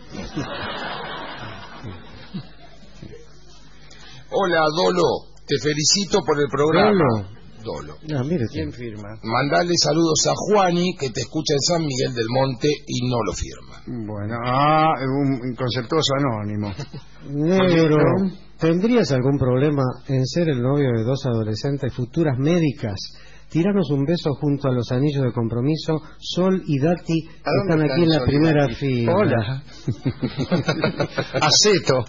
Hola, Dolo. Te felicito por el programa. Dolo. Dolo. Ah, mire, ¿Quién firma? Mandale saludos a Juani, que te escucha en San Miguel del Monte y no lo firma. Bueno, ah, un, un conceptuoso anónimo. negro, ¿tendrías algún problema en ser el novio de dos adolescentes futuras médicas? Tiranos un beso junto a los anillos de compromiso. Sol y Dati están aquí en la Sol y primera Dati? fila. Hola. Aceto.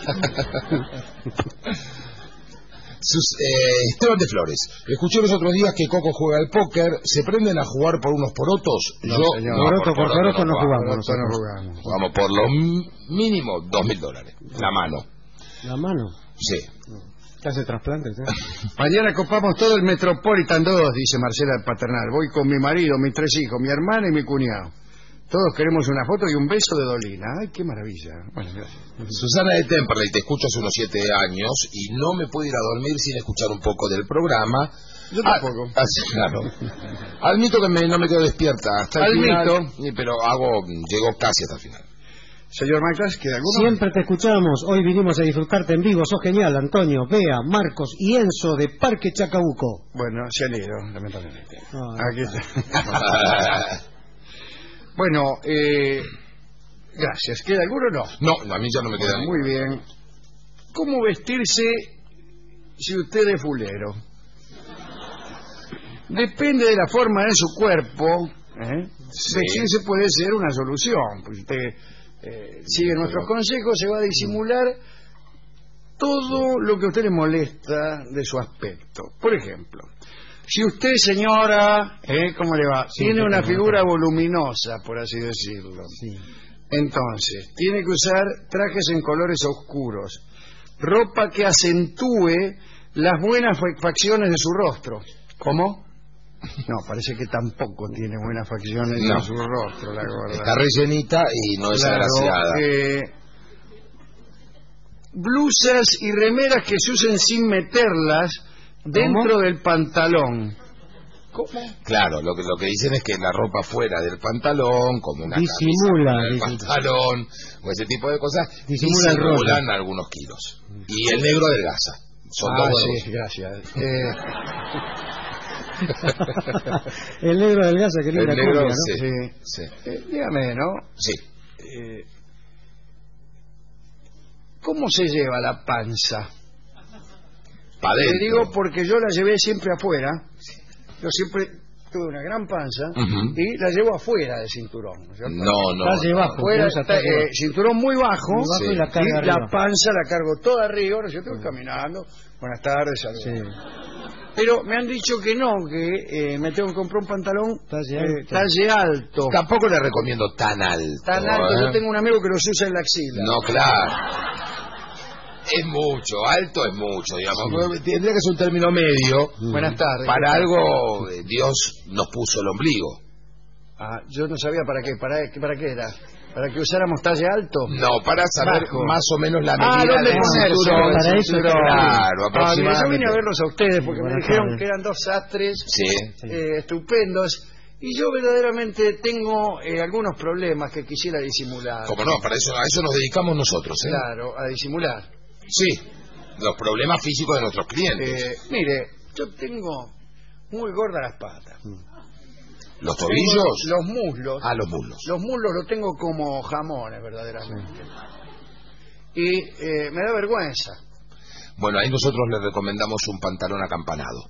Sus, eh, Esteban de Flores. Escuché los otros días que Coco juega al póker. ¿Se prenden a jugar por unos porotos? No, Yo, señor. Poroto por poroto no jugamos. Nosotros no nosotros. jugamos. Vamos por lo m- mínimo dos mil dólares. La mano. La mano. Sí. ¿Qué hace trasplantes? ¿Eh? Mañana copamos todo el Metropolitan dos, dice Marcela Paternal. Voy con mi marido, mis tres hijos, mi hermana y mi cuñado. Todos queremos una foto y un beso de Dolina. ¡Ay, qué maravilla! Bueno, gracias. Susana de Temperley, te escucho hace unos siete años y no me puedo ir a dormir sin escuchar un poco del programa. Yo tampoco. Ah, sí, claro. Admito que me- no me quedo despierta hasta el Admito. final, y- pero hago, llego casi hasta el final. Señor Macas, ¿queda alguno? Siempre te escuchamos. Hoy vinimos a disfrutarte en vivo. Sos genial, Antonio, Bea, Marcos y Enzo de Parque Chacabuco. Bueno, se han ido, lamentablemente. Ah, Aquí está. Bueno, eh, gracias. ¿Queda alguno o no? No, a mí ya no me queda Muy bien. ¿Cómo vestirse si usted es fulero? Depende de la forma de su cuerpo. ¿eh? Sí. Vestirse puede ser una solución. Pues usted eh, sigue nuestros consejos, se va a disimular todo lo que a usted le molesta de su aspecto. Por ejemplo, Si usted, señora, ¿eh? ¿Cómo le va? Sí, Tiene sí, una sí, figura voluminosa, por así decirlo. Sí. Entonces, tiene que usar trajes en colores oscuros, ropa que acentúe las buenas fa- facciones de su rostro. ¿Cómo? No, parece que tampoco tiene buenas facciones No. en su rostro, la gorda. Está rellenita y no es Claro, agraciada. eh, blusas y remeras que se usen sin meterlas dentro del pantalón. ¿Cómo? Claro, lo que lo que dicen es que la ropa fuera del pantalón, como una Disimula, camisa fuera del dice. pantalón, o ese tipo de cosas, Disimula el rostro. disimulan algunos kilos. Y el negro adelgaza. Son Ah, dos huevos. sí, gracias. Eh, El negro del gas, que El linda negro, cumbia, ¿no? sí. sí. Sí. Eh, dígame, ¿no? Sí. Eh, ¿Cómo se lleva la panza? Pa' Le dentro. digo porque yo la llevé siempre afuera. Yo siempre tuve una gran panza Ujú. y la llevo afuera del cinturón. ¿no es cierto? No, no. Talle no. bajo. Afuera, usa está, talle eh, bajo. cinturón muy bajo, Muy bajo Sí. y la carga y la arriba. panza la cargo toda arriba. Ahora yo estoy caminando. Buenas tardes, saludos. Sí. Pero me han dicho que no, que eh, me tengo que comprar un pantalón Talle eh, alto. talle alto. Tampoco le recomiendo tan alto. Tan alto. ¿eh? Yo tengo un amigo que los usa en la axila. No, claro. Es mucho, alto es mucho, digamos. Tendría que ser un término medio. Buenas tardes. Para algo, eh, Dios nos puso el ombligo. Ah, yo no sabía para qué, para, para qué era. ¿Para que usáramos talle alto? No, para saber Bajo. más o menos la Ah, medida ¿dónde del ponerse? cinturón. Para del eso, cinturón. claro. Claro, Ah, mira, yo aproximadamente. vine a verlos a ustedes porque me Buenas dijeron tardes. que eran dos sastres Sí. eh, estupendos y yo verdaderamente tengo eh, algunos problemas que quisiera disimular. Como no, para eso, a eso nos dedicamos nosotros, ¿eh? Claro, a disimular. Sí, los problemas físicos de nuestros clientes. Eh, mire, yo tengo muy gordas las patas. los Tengo tobillos. los muslos. Ah, los muslos. Los muslos los tengo como jamones, verdaderamente. Y eh, me da vergüenza. Bueno, ahí nosotros le recomendamos un pantalón acampanado.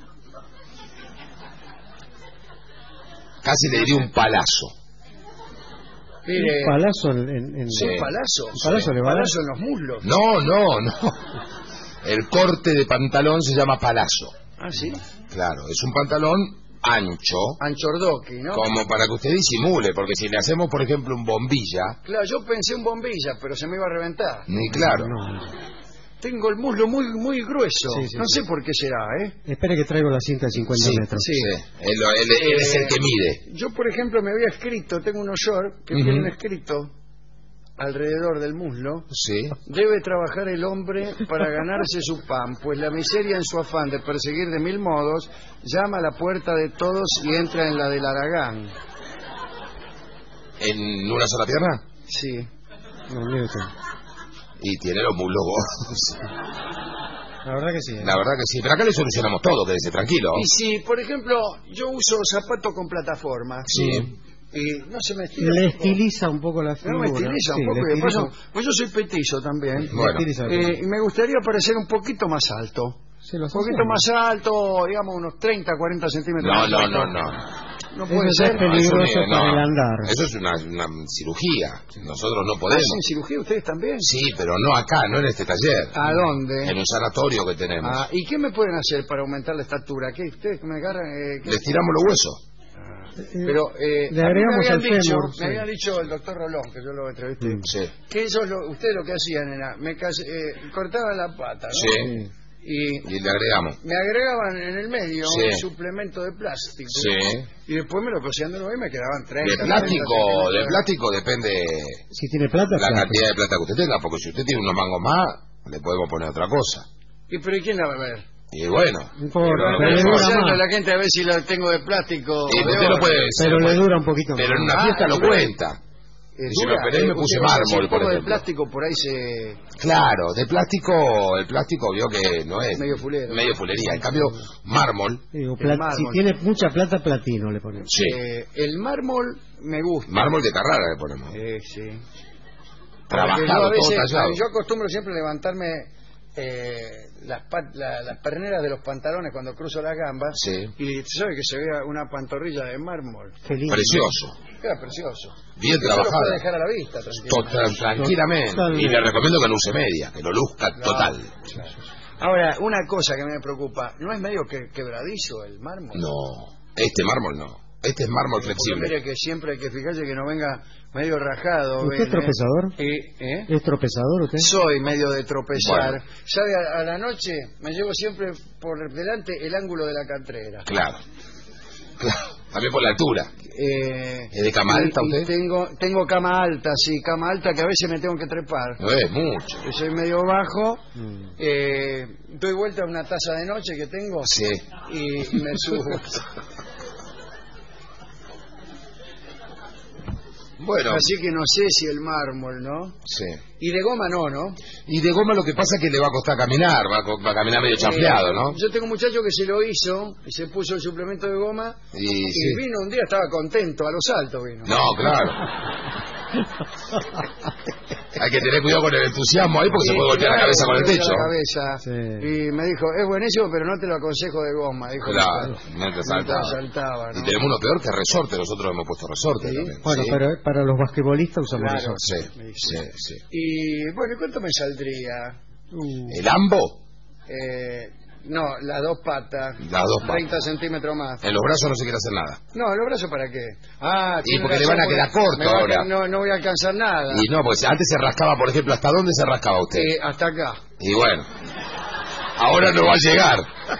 Casi le diría un palazo. Mire, Un palazo en... en, en- Sí. un palazo. Un palazo le va a dar. Palazo en los muslos. No, no, no. El corte de pantalón se llama palazo. Ah, sí. Claro, es un pantalón ancho, Anchordoqui, ¿no? como para que usted disimule, porque si le hacemos, por ejemplo, un bombilla, Claro, yo pensé en bombilla, pero se me iba a reventar. ni claro. No. Tengo el muslo muy muy grueso. Sí, sí, no sí. sé por qué será, ¿eh? Espere que traigo la cinta de cincuenta Sí, metros. sí. Él, él- él es el que mide. Yo, por ejemplo, me había escrito, tengo unos shorts que Ujú. tienen escrito alrededor del muslo: Sí. debe trabajar el hombre para ganarse su pan, pues la miseria en su afán de perseguir de mil modos llama a la puerta de todos y entra en la del Aragán. ¿En una sola pierna? Sí. No, mire usted. Y tiene los muslos gordos. La verdad que sí. ¿eh? La verdad que sí. Pero acá le solucionamos todo, quédese tranquilo. Y si, por ejemplo, yo uso zapatos con plataforma Sí. y no se me estira Le un poco. estiliza un poco la No figura. me estiliza Sí, un poco. le y de paso, estiliza- pues yo soy petizo también. Bueno. le estiliza. Eh, y me gustaría parecer un poquito más alto. Se lo Un poquito más alto, digamos unos treinta, cuarenta centímetros. No, más no, alto. no, no. No Eso puede es ser. peligroso. No, eso, para no. el andar. Eso es una, una cirugía. Nosotros no ¿Hacen podemos. cirugía ustedes también? Sí, pero no acá, no en este taller. ¿A dónde? En un sanatorio que tenemos. Ah, ¿y qué me pueden hacer para aumentar la estatura? ¿Qué ustedes me agarran? Eh, ¿qué? Les tiramos los huesos. Pero eh, Le a mí agregamos me habían el dicho, fémur, me sí. había dicho el doctor Rolón, que yo lo entrevisté, Mm. Sí. que eso lo, ustedes lo que hacían era, me cas- eh, cortaban la pata, ¿no? Sí. Y Y le agregamos. me agregaban en el medio Sí. un suplemento de plástico. Sí. Y después me lo cosían de nuevo y me quedaban treinta. De plástico, cuarenta de plástico depende Si tiene plata, la plata. cantidad de plata que usted tenga, porque si usted tiene unos mangos más, le podemos poner otra cosa. ¿Y pero ¿y quién la va a ver? Y bueno, No importa, Pero- pero le pero- dura Llamarle a más. la gente a ver si la tengo de plástico. y o de usted lo oro. puede se Pero lo le puede- dura un poquito más. Pero en una Ah, fiesta lo dura. cuenta. Eh, Y si me dura, operé, me eh, puse porque mármol, si un por poco de ejemplo. plástico por ahí se... Claro, de plástico, el plástico vio que no es Medio fulero. medio fulería. En cambio, mármol, Digo, El plat- mármol. si tiene mucha plata, platino le ponemos. sí. Eh, el mármol me gusta. Mármol de Carrara le ponemos. Eh, sí. Trabajado, Porque yo, a todo veces- tallado. yo acostumbro siempre levantarme eh, las, pat- la- las perneras de los pantalones cuando cruzo las gambas Sí. y sabe que se vea una pantorrilla de mármol. Qué lindo. Precioso. Queda precioso. Bien Eso lo puede trabajado. dejar a la vista, tranquilo. Total- tranquilamente. Totalmente. Y le recomiendo que no use media, que lo luzca total. Ahora, una cosa que me preocupa, ¿no es medio que, quebradizo el mármol? No, este mármol no. Este es mármol flexible. Mire que siempre hay que fijarse que no venga medio rajado. ¿Usted es tropezador? ¿Eh? ¿Eh? ¿Es tropezador usted? Soy medio de tropezar. Bueno. ¿Sabe? A, a la noche me llevo siempre por delante el ángulo de la cantrera. Claro. Claro. También por la altura. Eh, ¿Es de cama y- alta y usted? Tengo, tengo cama alta, sí, cama alta que a veces me tengo que trepar. No es mucho. Yo soy medio bajo, Mm. eh, doy vuelta a una taza de noche que tengo Sí. y, y me subo. Bueno, Así que no sé si el mármol, ¿no? sí. Y de goma no, ¿no? Y de goma lo que pasa es que le va a costar caminar, va a, co- va a caminar medio chafleado, Eh, ¿no? Yo tengo un muchacho que se lo hizo y se puso el suplemento de goma Y y sí. vino un día, estaba contento, a los altos vino. No, claro. Hay que tener cuidado con el entusiasmo ahí porque se Sí, puede golpear la claro, cabeza con el me golpeó techo. la cabeza. Sí. Y me dijo, es buenísimo, pero no te lo aconsejo de goma. Dijo, Claro, mientras saltaba. saltaba, ¿no? Y tenemos uno peor que resorte, nosotros hemos puesto resorte Sí. también. Bueno, Sí. pero para los basquetbolistas usamos Claro. eso. Sí, Me dice. sí, sí. Y bueno, ¿y cuánto me saldría? ¿El ambo? Eh, no, las dos patas. Las dos patas. treinta centímetros más. En los brazos no se quiere hacer nada. No, ¿los brazos para qué? Ah, Y tiene porque le razón, van a quedar porque cortos me va a ahora. que- No, no voy a alcanzar nada. Y no, porque antes se rascaba, por ejemplo, ¿hasta dónde se rascaba usted? Eh, hasta acá. Y bueno, ahora no va a llegar.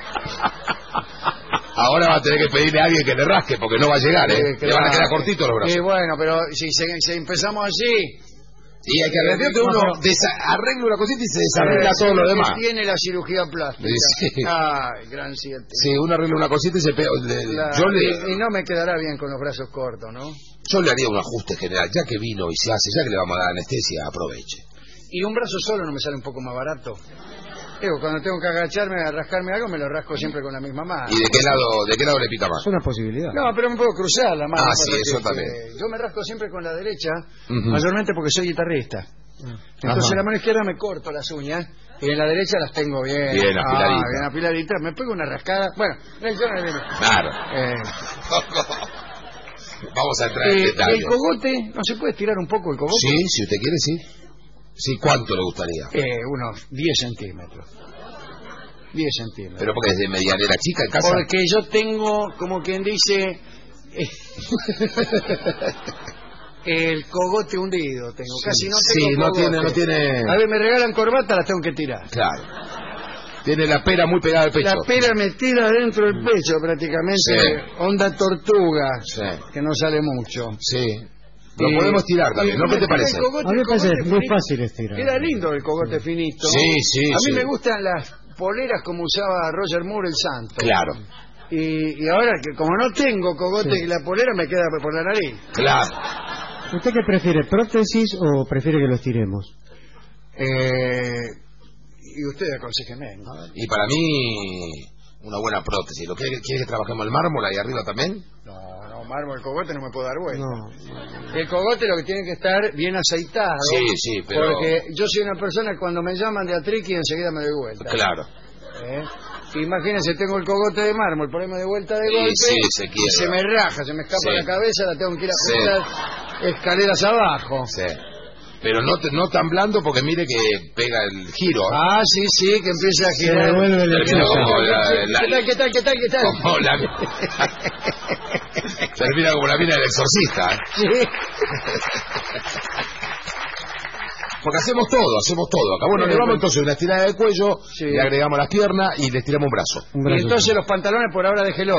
Ahora va a tener que pedirle a alguien que le rasque porque no va a llegar, ¿eh? Eh, Le van a claro. quedar cortitos los brazos. Y bueno, pero si, se- si empezamos así... Y hay que arreglar que uno desa- arregla una cosita y se desarregla todo lo que demás. tiene la cirugía plástica. Sí. Ay, gran siete. Sí, uno arregla una cosita y se pega. le- La- yo, y, le, y no me quedará bien con los brazos cortos, ¿no? yo le haría un ajuste general. Ya que vino y se hace, ya que le vamos a dar anestesia, aproveche. Y un brazo solo no me sale un poco más barato. Digo, cuando tengo que agacharme a rascarme algo, me lo rasco siempre con la misma mano. ¿Y de qué lado de qué lado le pica más? Es una posibilidad. No, pero me puedo cruzar la mano. Ah, para sí, que- eso que- también. Yo me rasco siempre con la derecha, Ujú. mayormente porque soy guitarrista. Entonces Ajá. la mano izquierda me corto las uñas y en la derecha las tengo bien. Bien afiladitas. Ah, bien afiladitas. Me pego una rascada. Bueno, no, yo no le- Claro. eh, Vamos a entrar en eh, detalle. el cogote, ¿no se puede estirar un poco el cogote? Sí, si usted quiere, sí. Sí, ¿cuánto le gustaría? Eh, unos diez centímetros. diez centímetros. Pero porque es de medianera chica en casa. Porque yo tengo, como quien dice, eh, el cogote hundido. Tengo casi no tengo Sí, no cogote. tiene, no tiene. A ver, me regalan corbata, las tengo que tirar. Claro. Tiene la pera muy pegada al pecho. La pera metida dentro del pecho prácticamente, Sí. onda tortuga, Sí. que no sale mucho. Sí. Lo Y- podemos tirar y también, ¿no? ¿Qué te como parece? el cogote- A mí me el parece cogote muy finito. fácil estirar. Queda lindo el cogote finito. Sí, sí, A mí sí. me gustan las poleras como usaba Roger Moore el santo. Claro, Y, y ahora que como no tengo cogote y la polera me queda por la nariz. claro. ¿Usted qué prefiere, prótesis o prefiere que lo estiremos? Eh, y usted aconsejeme, ¿no? Y para mí, una buena prótesis. ¿Lo que quiere que trabajemos el mármol ahí arriba también? No, no, mármol, el cogote no me puedo dar vuelta. No. El cogote lo que tiene que estar bien aceitado. Sí, sí, pero- Porque yo soy una persona que cuando me llaman de atriqui enseguida me doy vuelta. Claro. ¿Eh? Imagínense, tengo el cogote de mármol, por ahí me doy vuelta de Sí, golpe sí, se y quiebra. se me raja, se me escapa Sí. la cabeza, la tengo que ir a Sí. apretar escaleras abajo. Sí. Pero no, te- no tan blando porque mire que pega el giro. ¿eh? Ah, sí, sí, que empiece a Se girar. devuelve el Termina exceso. como la, la- ¿Qué tal, qué tal, qué tal, qué tal? como la termina como la mina del exorcista. ¿eh? Sí. Porque hacemos todo, hacemos todo. Acá, bueno, Sí, le vamos bueno. entonces una estirada de cuello, Sí. le agregamos las piernas y le estiramos un brazo. Un Y brazo. entonces los pantalones por ahora déjelo.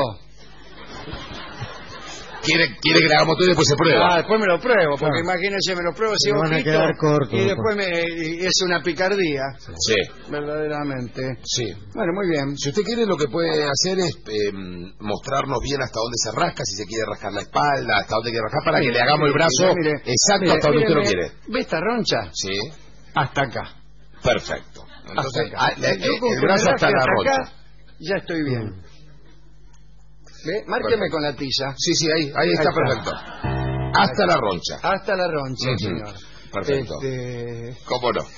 ¿Quiere, quiere que le hagamos todo y después se Ah, prueba? después me lo pruebo, porque Claro. imagínense, me lo pruebo así Me van a ojito, quedar cortos, y después. después me, y es una picardía, Sí, verdaderamente. sí. Bueno, muy bien. Si usted quiere, lo que puede hacer es eh, mostrarnos bien hasta dónde se rasca, si se quiere rascar la espalda, hasta dónde quiere rascar, para que le hagamos el brazo Mire, exacto mire, hasta donde usted lo mire, quiere. ¿Ve esta roncha? Sí, Hasta acá. perfecto. Entonces, hasta acá. ah, le- Yo eh, con el que brazo me hasta rasque la hasta roncha. acá, ya estoy bien. ¿Ve? Márqueme Perfecto. con la tiza. Sí, sí, ahí, ahí está está. perfecto. Hasta la roncha. Hasta la roncha, Ujú. señor. Perfecto. Este, ¿Cómo no?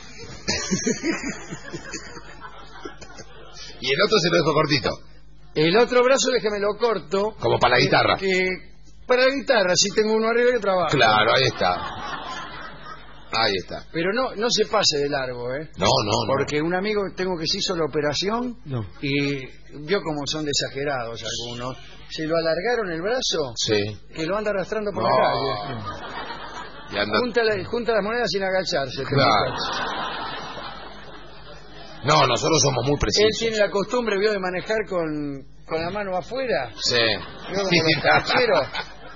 Y el otro se lo dejo cortito, el otro brazo déjeme lo corto. como para la que- guitarra. que- para la guitarra, si tengo uno arriba y otro abajo. Claro, ahí está. Ahí está. Pero no no se pase de largo, ¿eh? No, no, no. Porque un amigo tengo que se hizo la operación No. y vio como son de exagerados algunos. Se lo alargaron el brazo Sí. que lo anda arrastrando por No. la calle. Y anda... Junta, la- junta las monedas sin agacharse. este Claro. muchacho. No, nosotros somos muy Él precisos. tiene la costumbre, vio, de manejar con, con la mano afuera. Sí. Vio como los cacheros.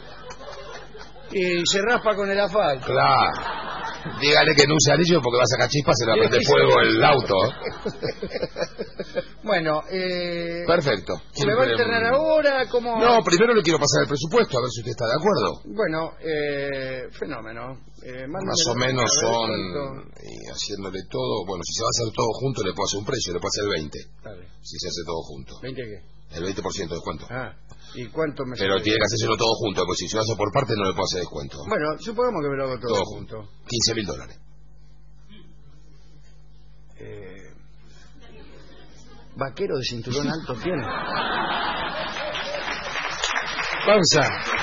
Y se raspa con el asfalto. Claro. Dígale que no use anillo porque va a sacar chispas y se le va a prender fuego el auto. Bueno, eh... Perfecto. ¿se me va a internar ahora? ¿Cómo? No, primero le quiero pasar el presupuesto, a ver si usted está de acuerdo. Bueno, eh, fenómeno. Eh, mándamelo, Más o menos a ver son, cuánto. y haciéndole todo, bueno, si se va a hacer todo junto le puedo hacer un precio, le puedo hacer el veinte, Dale. si se hace todo junto. ¿veinte qué? El veinte por ciento de descuento. Ah, ¿y cuánto me Pero sale? tiene que hacérselo todo junto, pues si se lo hace por parte no le puedo hacer descuento. Bueno, supongamos que me lo hago todo, Todo junto. quince mil dólares. Eh, ¿Vaquero de cinturón alto tiene? Pausa.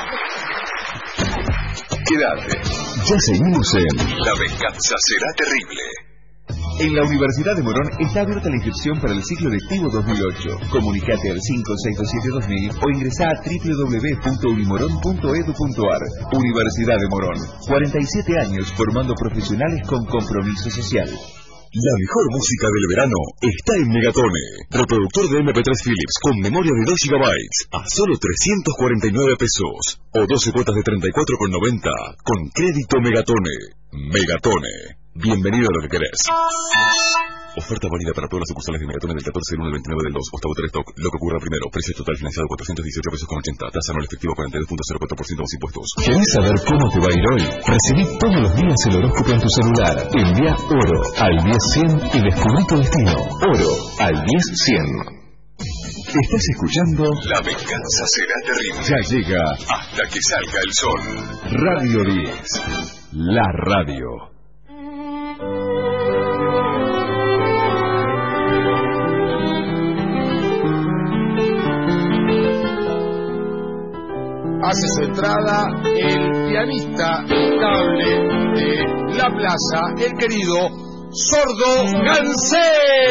Quédate. Ya seguimos en La venganza será terrible. En la Universidad de Morón está abierta la inscripción para el ciclo lectivo dos mil ocho. Comunicate al cinco seis dos siete dos mil o ingresá a w w w punto unimoron punto edu punto a r. Universidad de Morón. cuarenta y siete años formando profesionales con compromiso social. La mejor música del verano está en Megatone. Reproductor de eme pe tres Philips con memoria de dos gigabytes a solo trescientos cuarenta y nueve pesos. O doce cuotas de treinta y cuatro con noventa con crédito Megatone. Megatone. Bienvenido a lo que querés. Oferta válida para todas las sucursales de Megatone del catorce del uno al veintinueve del dos. Octavo tres stock. Lo que ocurra primero. Precio total financiado cuatrocientos dieciocho pesos con ochenta. Tasa anual efectiva cuarenta y dos punto cero cuatro por ciento más impuestos. ¿Querés saber cómo te va a ir hoy? Recibí todos los días el horóscopo en tu celular. Envía oro al diez cien y descubrí tu destino. Oro al diez cien. Estás escuchando La venganza será terrible. Ya llega Hasta que salga el sol. Radio diez. La radio. Hace su entrada el pianista estable de la plaza, el querido Sordo Gansé.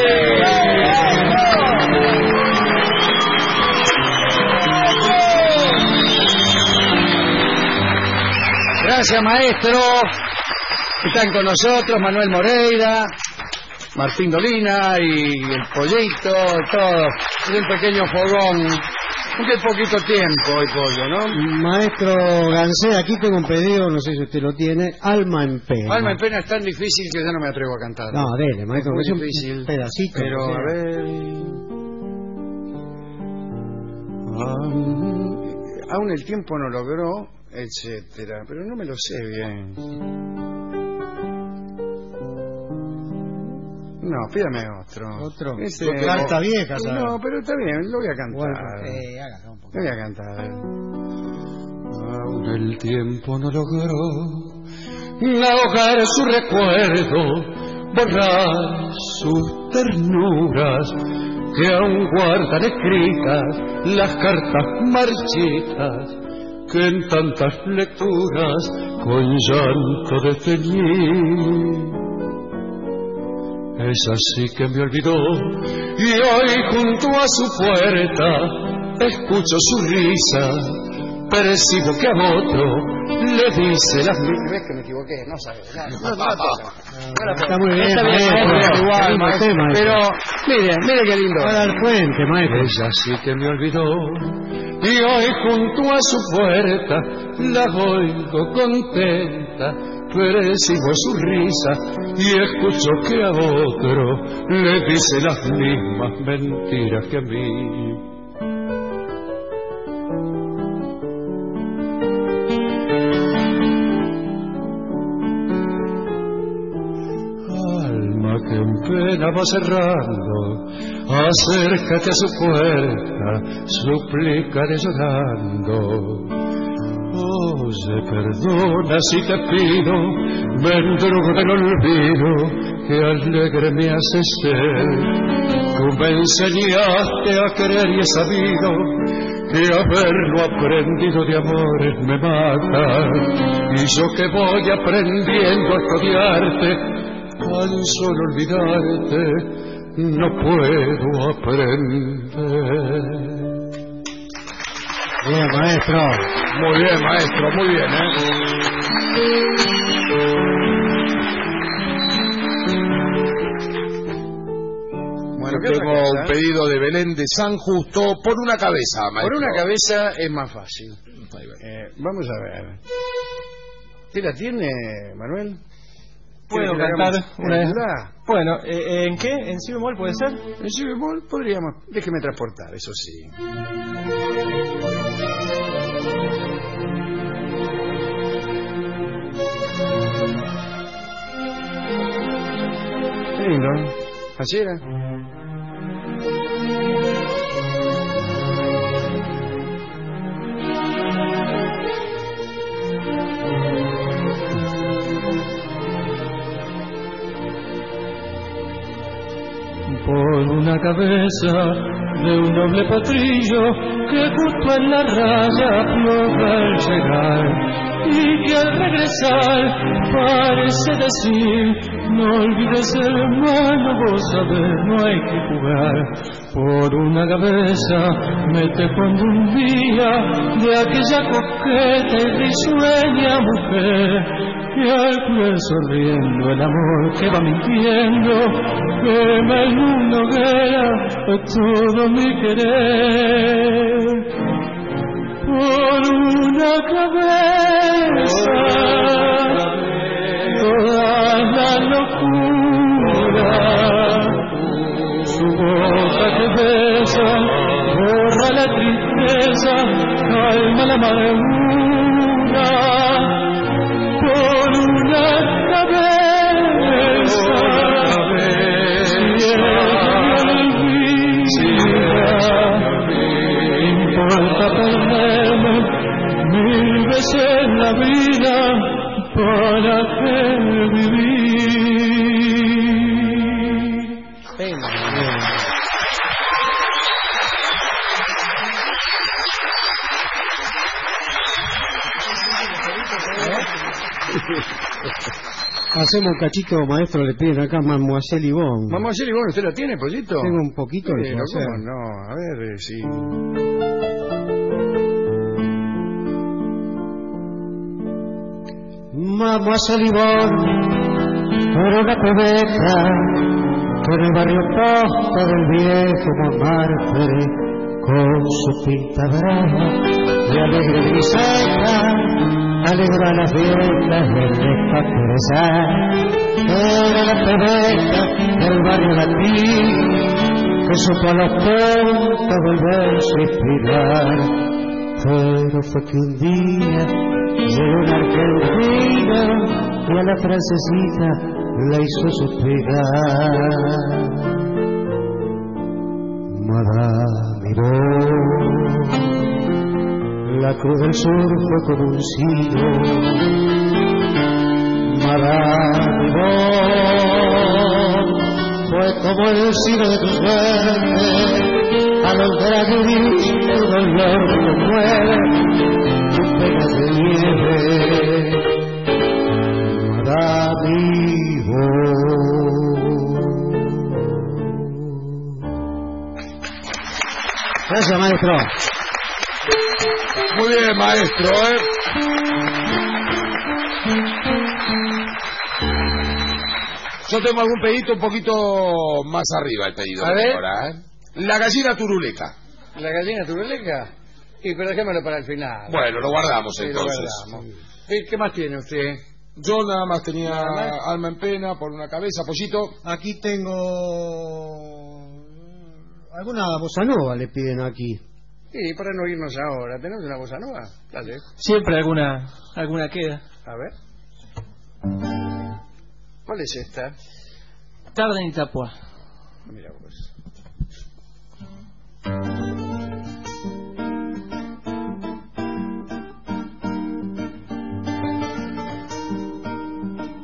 Gracias, maestro. Están con nosotros Manuel Moreira, Martín Dolina y el Pollito, todo. Es un pequeño fogón. Aunque poquito tiempo el pollo, ¿no? Maestro Gansé, aquí tengo un pedido, no sé si usted lo tiene, Alma en Pena. Alma en Pena es tan difícil que ya no me atrevo a cantar. No, dele, maestro, Muy es un difícil, pedacito. Pero, o sea. a ver... Ah, aún el tiempo no logró, etcétera, pero no me lo sé bien. No, pídame otro. Otro. Este, Carta vieja, ¿sabes? No, pero está bien, lo voy a cantar. Bueno, eh, hágalo un poco. Lo voy a cantar. Aún el tiempo no logró ahogar su recuerdo, borrar sus ternuras que aún guardan escritas las cartas marchitas que en tantas lecturas con llanto desteñí. Es así que me olvidó y hoy junto a su puerta escucho su risa, percibo que a otro le dice las mismas. ¿Ves que me equivoqué? No sabes. No, no, no, no, Está muy bien, Está bien, maestro. maestro, igual, Lindo maestro. tema, ese. Pero, mire, mire qué lindo. Va a dar puente, maestro. Ella sí que me olvidó y hoy junto a su puerta la oigo contenta, percibo su risa y escucho que a otro le dice las mismas mentiras que a mí. Alma que en pena va cerrando, acércate a su puerta, suplícale llorando. Oye, perdona si te pido, me endrogo del olvido, que alegre me hace ser. Tú me enseñaste a querer y he sabido que haberlo aprendido de amores me mata. Y yo que voy aprendiendo a estudiarte, tan solo olvidarte no puedo aprender. Bien, maestro. Muy bien, maestro, muy bien, ¿eh? Bueno, tengo un pedido de Belén de San Justo por una cabeza, maestro. Por una cabeza es más fácil. Eh, vamos a ver. ¿Usted la tiene, Manuel? ¿Puedo cantar una vez? Bueno, eh, ¿en qué? ¿En si bemol puede ser? En si bemol podríamos. Déjeme transportar, eso sí. Qué lindo, ¿eh? Así era. Por una cabeza de un noble potrillo que justo en la raya afloja al llegar y que al regresar parece decir: no olvides, hermano, vos sabés, no hay que jugar. Por una cabeza me te pongo un día de aquella coqueta y risueña mujer que al ver sonriendo el amor que va mintiendo quema en una hoguera todo mi querer. Por una cabeza toda la locura, su boca que besa borra la tristeza, calma la amargura. Por una cabeza, si ella me olvida, importa perderme mil veces la vida, ¿para qué vivir? Venga. Hacemos un cachito, maestro, le piden acá Mademoiselle Yvonne. Mademoiselle Yvonne, ¿usted la tiene, pollito? Tengo un poquito de Bueno, placer. ¿cómo no? A ver, eh, sí. Mademoiselle Yvonne, por una pebeta, por el barrio posta del viejo Montmartre, con su pinta brava y alegre griseta, alegra las fiestas de esta Teresa. Era la pebeta del barrio latín, que supo a los tontos volverse a inspirar. Pero fue que un día llegó una argentina y a la francesita la hizo suspirar. Madame Yvonne, la cruz del sur fue como un silo. Madame Yvonne, fue como el silo de tu suerte, al olvidar tu dolor te muere, tus penas de nieve. Madame Yvonne. Gracias, maestro. Muy bien, maestro, ¿eh? Yo tengo algún pedito un poquito más arriba, el pedido. A ver. Ahora, ¿eh? La gallina turuleca. ¿La gallina turuleca? Y pero dejémoslo para el final. Bueno, lo guardamos Sí, lo entonces. guardamos. ¿Y qué más tiene usted? Yo nada más tenía ¿Nada más? alma en pena por una cabeza, pollito. Aquí tengo... alguna bossa nova le piden aquí. Sí, para no irnos ahora. ¿Tenemos una bossa nova? Dale. Siempre alguna alguna queda. A ver. ¿Cuál es esta? Tarde en Itapua. Mira vos.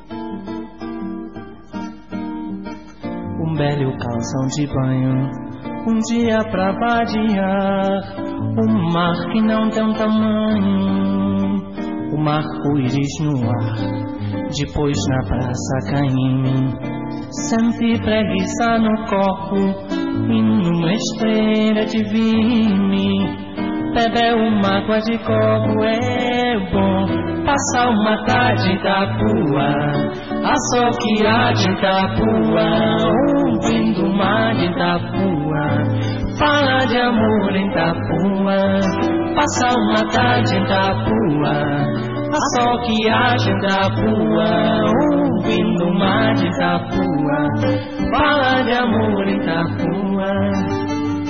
Um velho calção de banho um dia pra vadiar, o mar que não tem um tamanho, o arco-íris no ar, depois na praça Caim, senti preguiça no corpo e numa estrela de vime. Beber uma água de coco é bom, passar uma tarde em Itapua, a sol que há de Itapua, ouvindo o mar de Itapua, falar de amor em Itapua, passar uma tarde em Itapua, a sol que há de Itapua, ouvindo o mar de Itapua, falar de amor em Itapua.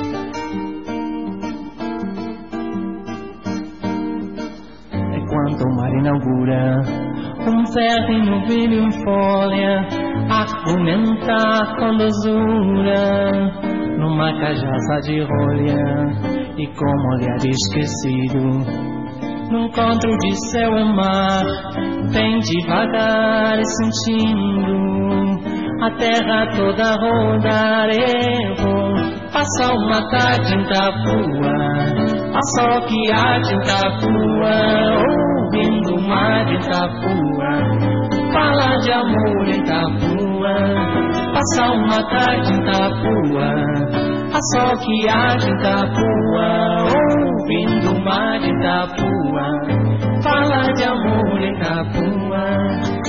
Quando o mar inaugura um terreno velho em folha, argumentar com dosura numa cajaça de rolha e com olhar esquecido, num encontro de céu e mar, bem devagar e sentindo a terra toda rodar. Eu vou passar uma tarde em Itapua, a sol que há de Itapua, ouvindo o mar de Itapua, falar de amor em Itapua, passar uma tarde em Itapua, a sol que há de Itapua, ouvindo o mar de Itapua, falar de amor em Itapua.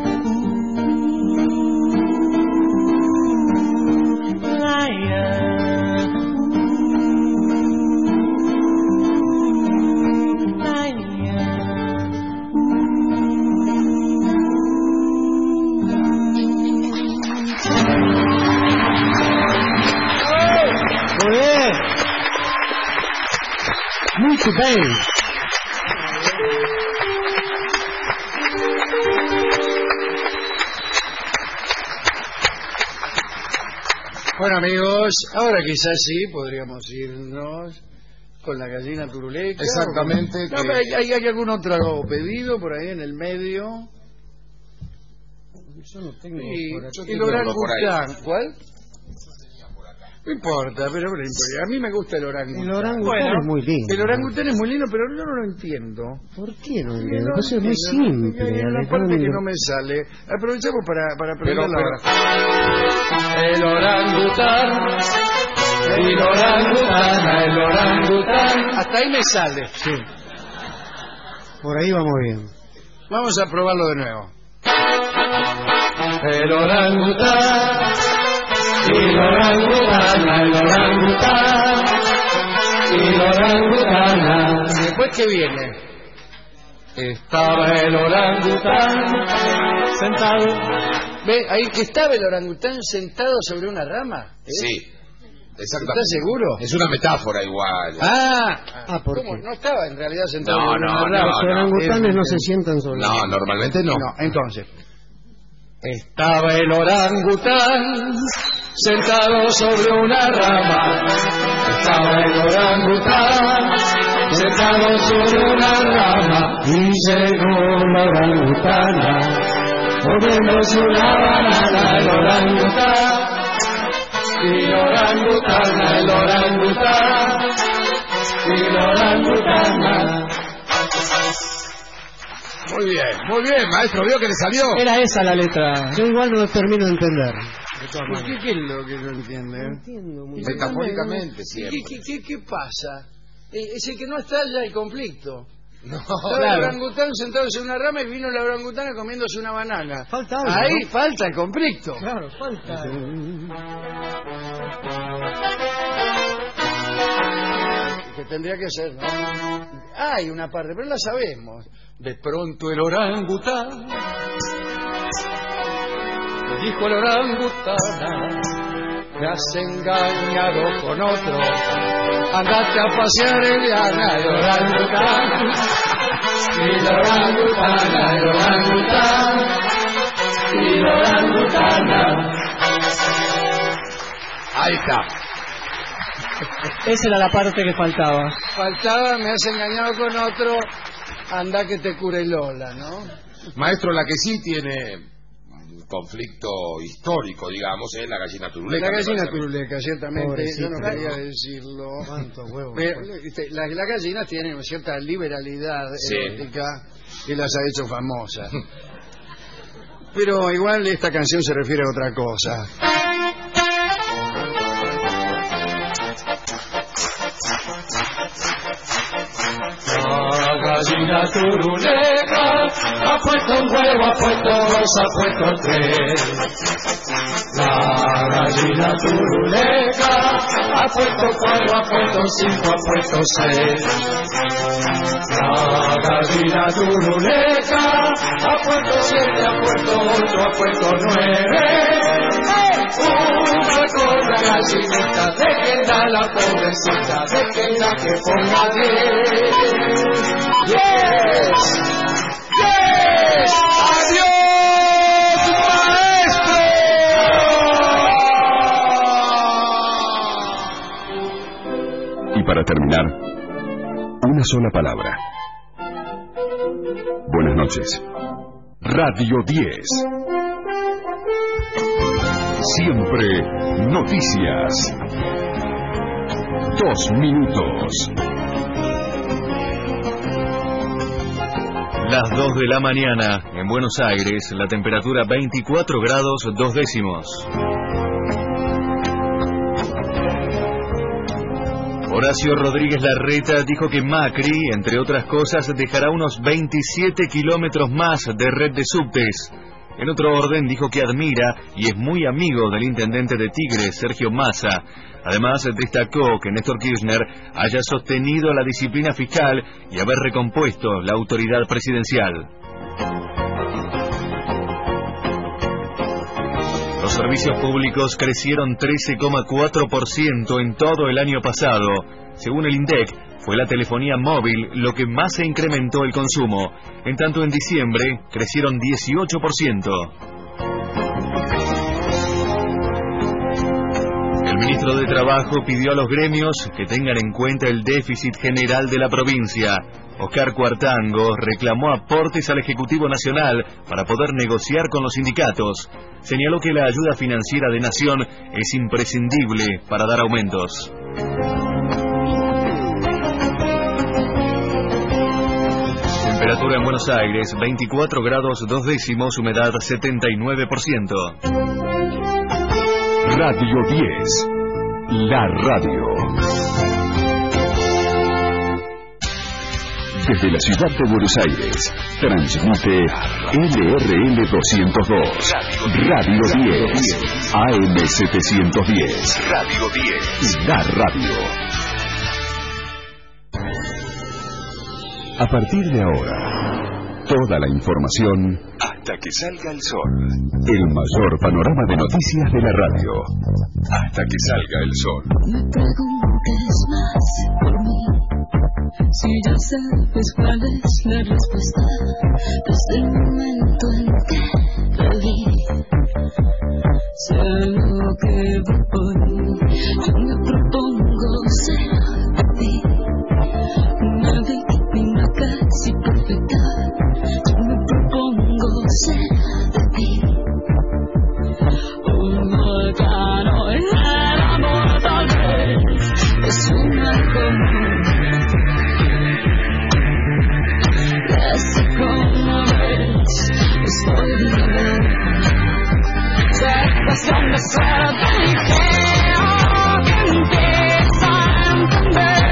Muito bem. Bueno, amigos, ahora quizás sí podríamos irnos con la gallina turuleca. Exactamente. No, que... ¿hay, ¿Hay algún otro pedido por ahí en el medio? Yo no tengo Y, por aquí. y el orangután, ¿cuál? No importa, pero, pero a mí me gusta el orangután. El orangután Bueno, es muy lindo. El orangután es muy lindo, pero yo no lo entiendo. ¿Por qué no Sí, entiendo? no Pues es muy entiendo, simple. Hay una parte que no me sale. Aprovechamos para, para aprender Pero, la El orangután, el orangután, el orangután. Hasta ahí me sale. Sí. Por ahí vamos bien. Vamos a probarlo de nuevo. El orangután, el orangután, el orangután, el orangután. ¿Después qué viene? Estaba el orangután sentado. ¿Ve? Ahí que estaba el orangután sentado sobre una rama. ¿Eh? Sí, exactamente. ¿Estás seguro? Es una metáfora igual. Ah, Ah, ¿por ¿cómo? qué? No estaba en realidad sentado No, sobre no, una no, rama. Los no. orangutanes no Eh, se sientan sobre. No, normalmente no. No, entonces. Estaba el orangután sentado sobre una rama. Estaba el orangután sentado sobre una rama. Y llegó la orangutana, moviéndose una banana. El orangután, y la orangutana, el orangután, y la orangutana. Muy bien, muy bien, maestro. ¿Vio que le salió? Era esa la letra. Yo igual no termino de entender. ¿Por qué, ¿Qué es lo que no entiende? No entiendo muy bien. Metafóricamente ¿Qué, siempre. qué, qué, qué pasa? Eh, Es el que no está ya el conflicto. No, Estaba claro. el orangután sentado en una rama y vino la orangutana comiéndose una banana. Falta algo, Ahí ¿no? falta el conflicto. Claro, falta. Que tendría que ser, ¿no? Hay una parte, pero la sabemos. De pronto el orangután le dijo el orangutana: me has engañado con otro, andate a pasear en Diana. El orangután, y la orangutana, el orangután, y la orangutana. ahí está. Esa era la parte que faltaba. Faltaba, me has engañado con otro, anda que te cure Lola, ¿no? Maestro, la que sí tiene conflicto histórico, digamos, es la gallina turuleca. La gallina turuleca, ciertamente. Pobrecito. Yo no quería decirlo. ¿Cuántos huevos? Pero, este, las, las gallinas tienen una cierta liberalidad Sí. erótica que las ha hecho famosas. Pero igual esta canción se refiere a otra cosa. La gallina turuleca ha puesto un huevo, ha puesto dos, ha puesto tres. La gallina turuleca ha puesto cuatro, ha puesto cinco, ha puesto seis. La gallina turuleca ha puesto siete, ha puesto ocho, ha puesto nueve. Una con la gallinita, déjenla la pobrecita, déjenla que ponga diez. Yes, yes, adiós, maestro. Y para terminar, una sola palabra. Buenas noches. Radio diez. Siempre noticias. Dos minutos. Las dos de la mañana, en Buenos Aires, la temperatura veinticuatro grados dos décimos. Horacio Rodríguez Larreta dijo que Macri, entre otras cosas, dejará unos veintisiete kilómetros más de red de subtes. En otro orden, dijo que admira y es muy amigo del intendente de Tigre, Sergio Massa. Además, destacó que Néstor Kirchner haya sostenido la disciplina fiscal y haber recompuesto la autoridad presidencial. Los servicios públicos crecieron trece coma cuatro por ciento en todo el año pasado. Según el INDEC, fue la telefonía móvil lo que más se incrementó el consumo. En tanto, en diciembre crecieron dieciocho por ciento. El ministro de Trabajo pidió a los gremios que tengan en cuenta el déficit general de la provincia. Oscar Cuartango reclamó aportes al Ejecutivo Nacional para poder negociar con los sindicatos. Señaló que la ayuda financiera de Nación es imprescindible para dar aumentos. Temperatura en Buenos Aires, veinticuatro grados dos décimos, humedad setenta y nueve por ciento. Radio diez. La radio. Desde la ciudad de Buenos Aires, transmite L R L doscientos dos, Radio diez, A M setecientos diez, Radio diez, La radio. A partir de ahora, toda la información hasta que salga el sol. El mayor panorama de noticias de la radio. Hasta que salga el sol. Me preguntes más por mí, si ya sabes cuál es la respuesta, desde el momento en que te vi. Sé lo que voy, yo me propongo ser de ti. Una víctima casi perfecta, yo me propongo ser de ti. Un bacano en el amor tal vez es un mal común. Casi como ves, estoy vivo. Sé pasión de ser ligero que empieza a entender.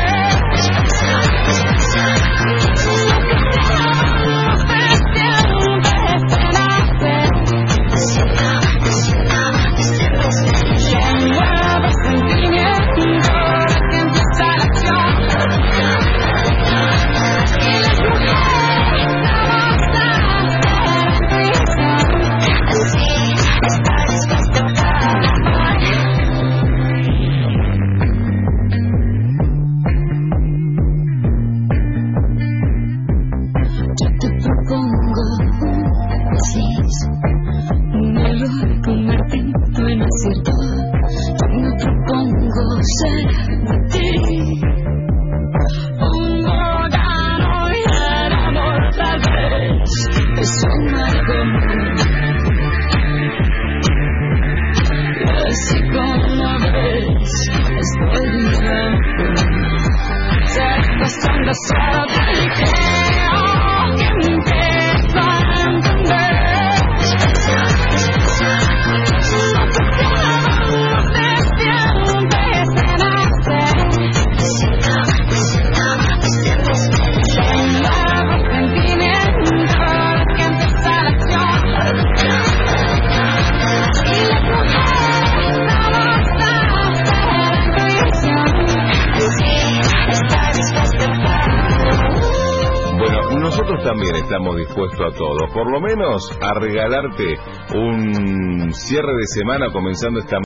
nosotros también estamos dispuestos a todo, por lo menos a regalarte un cierre de semana comenzando esta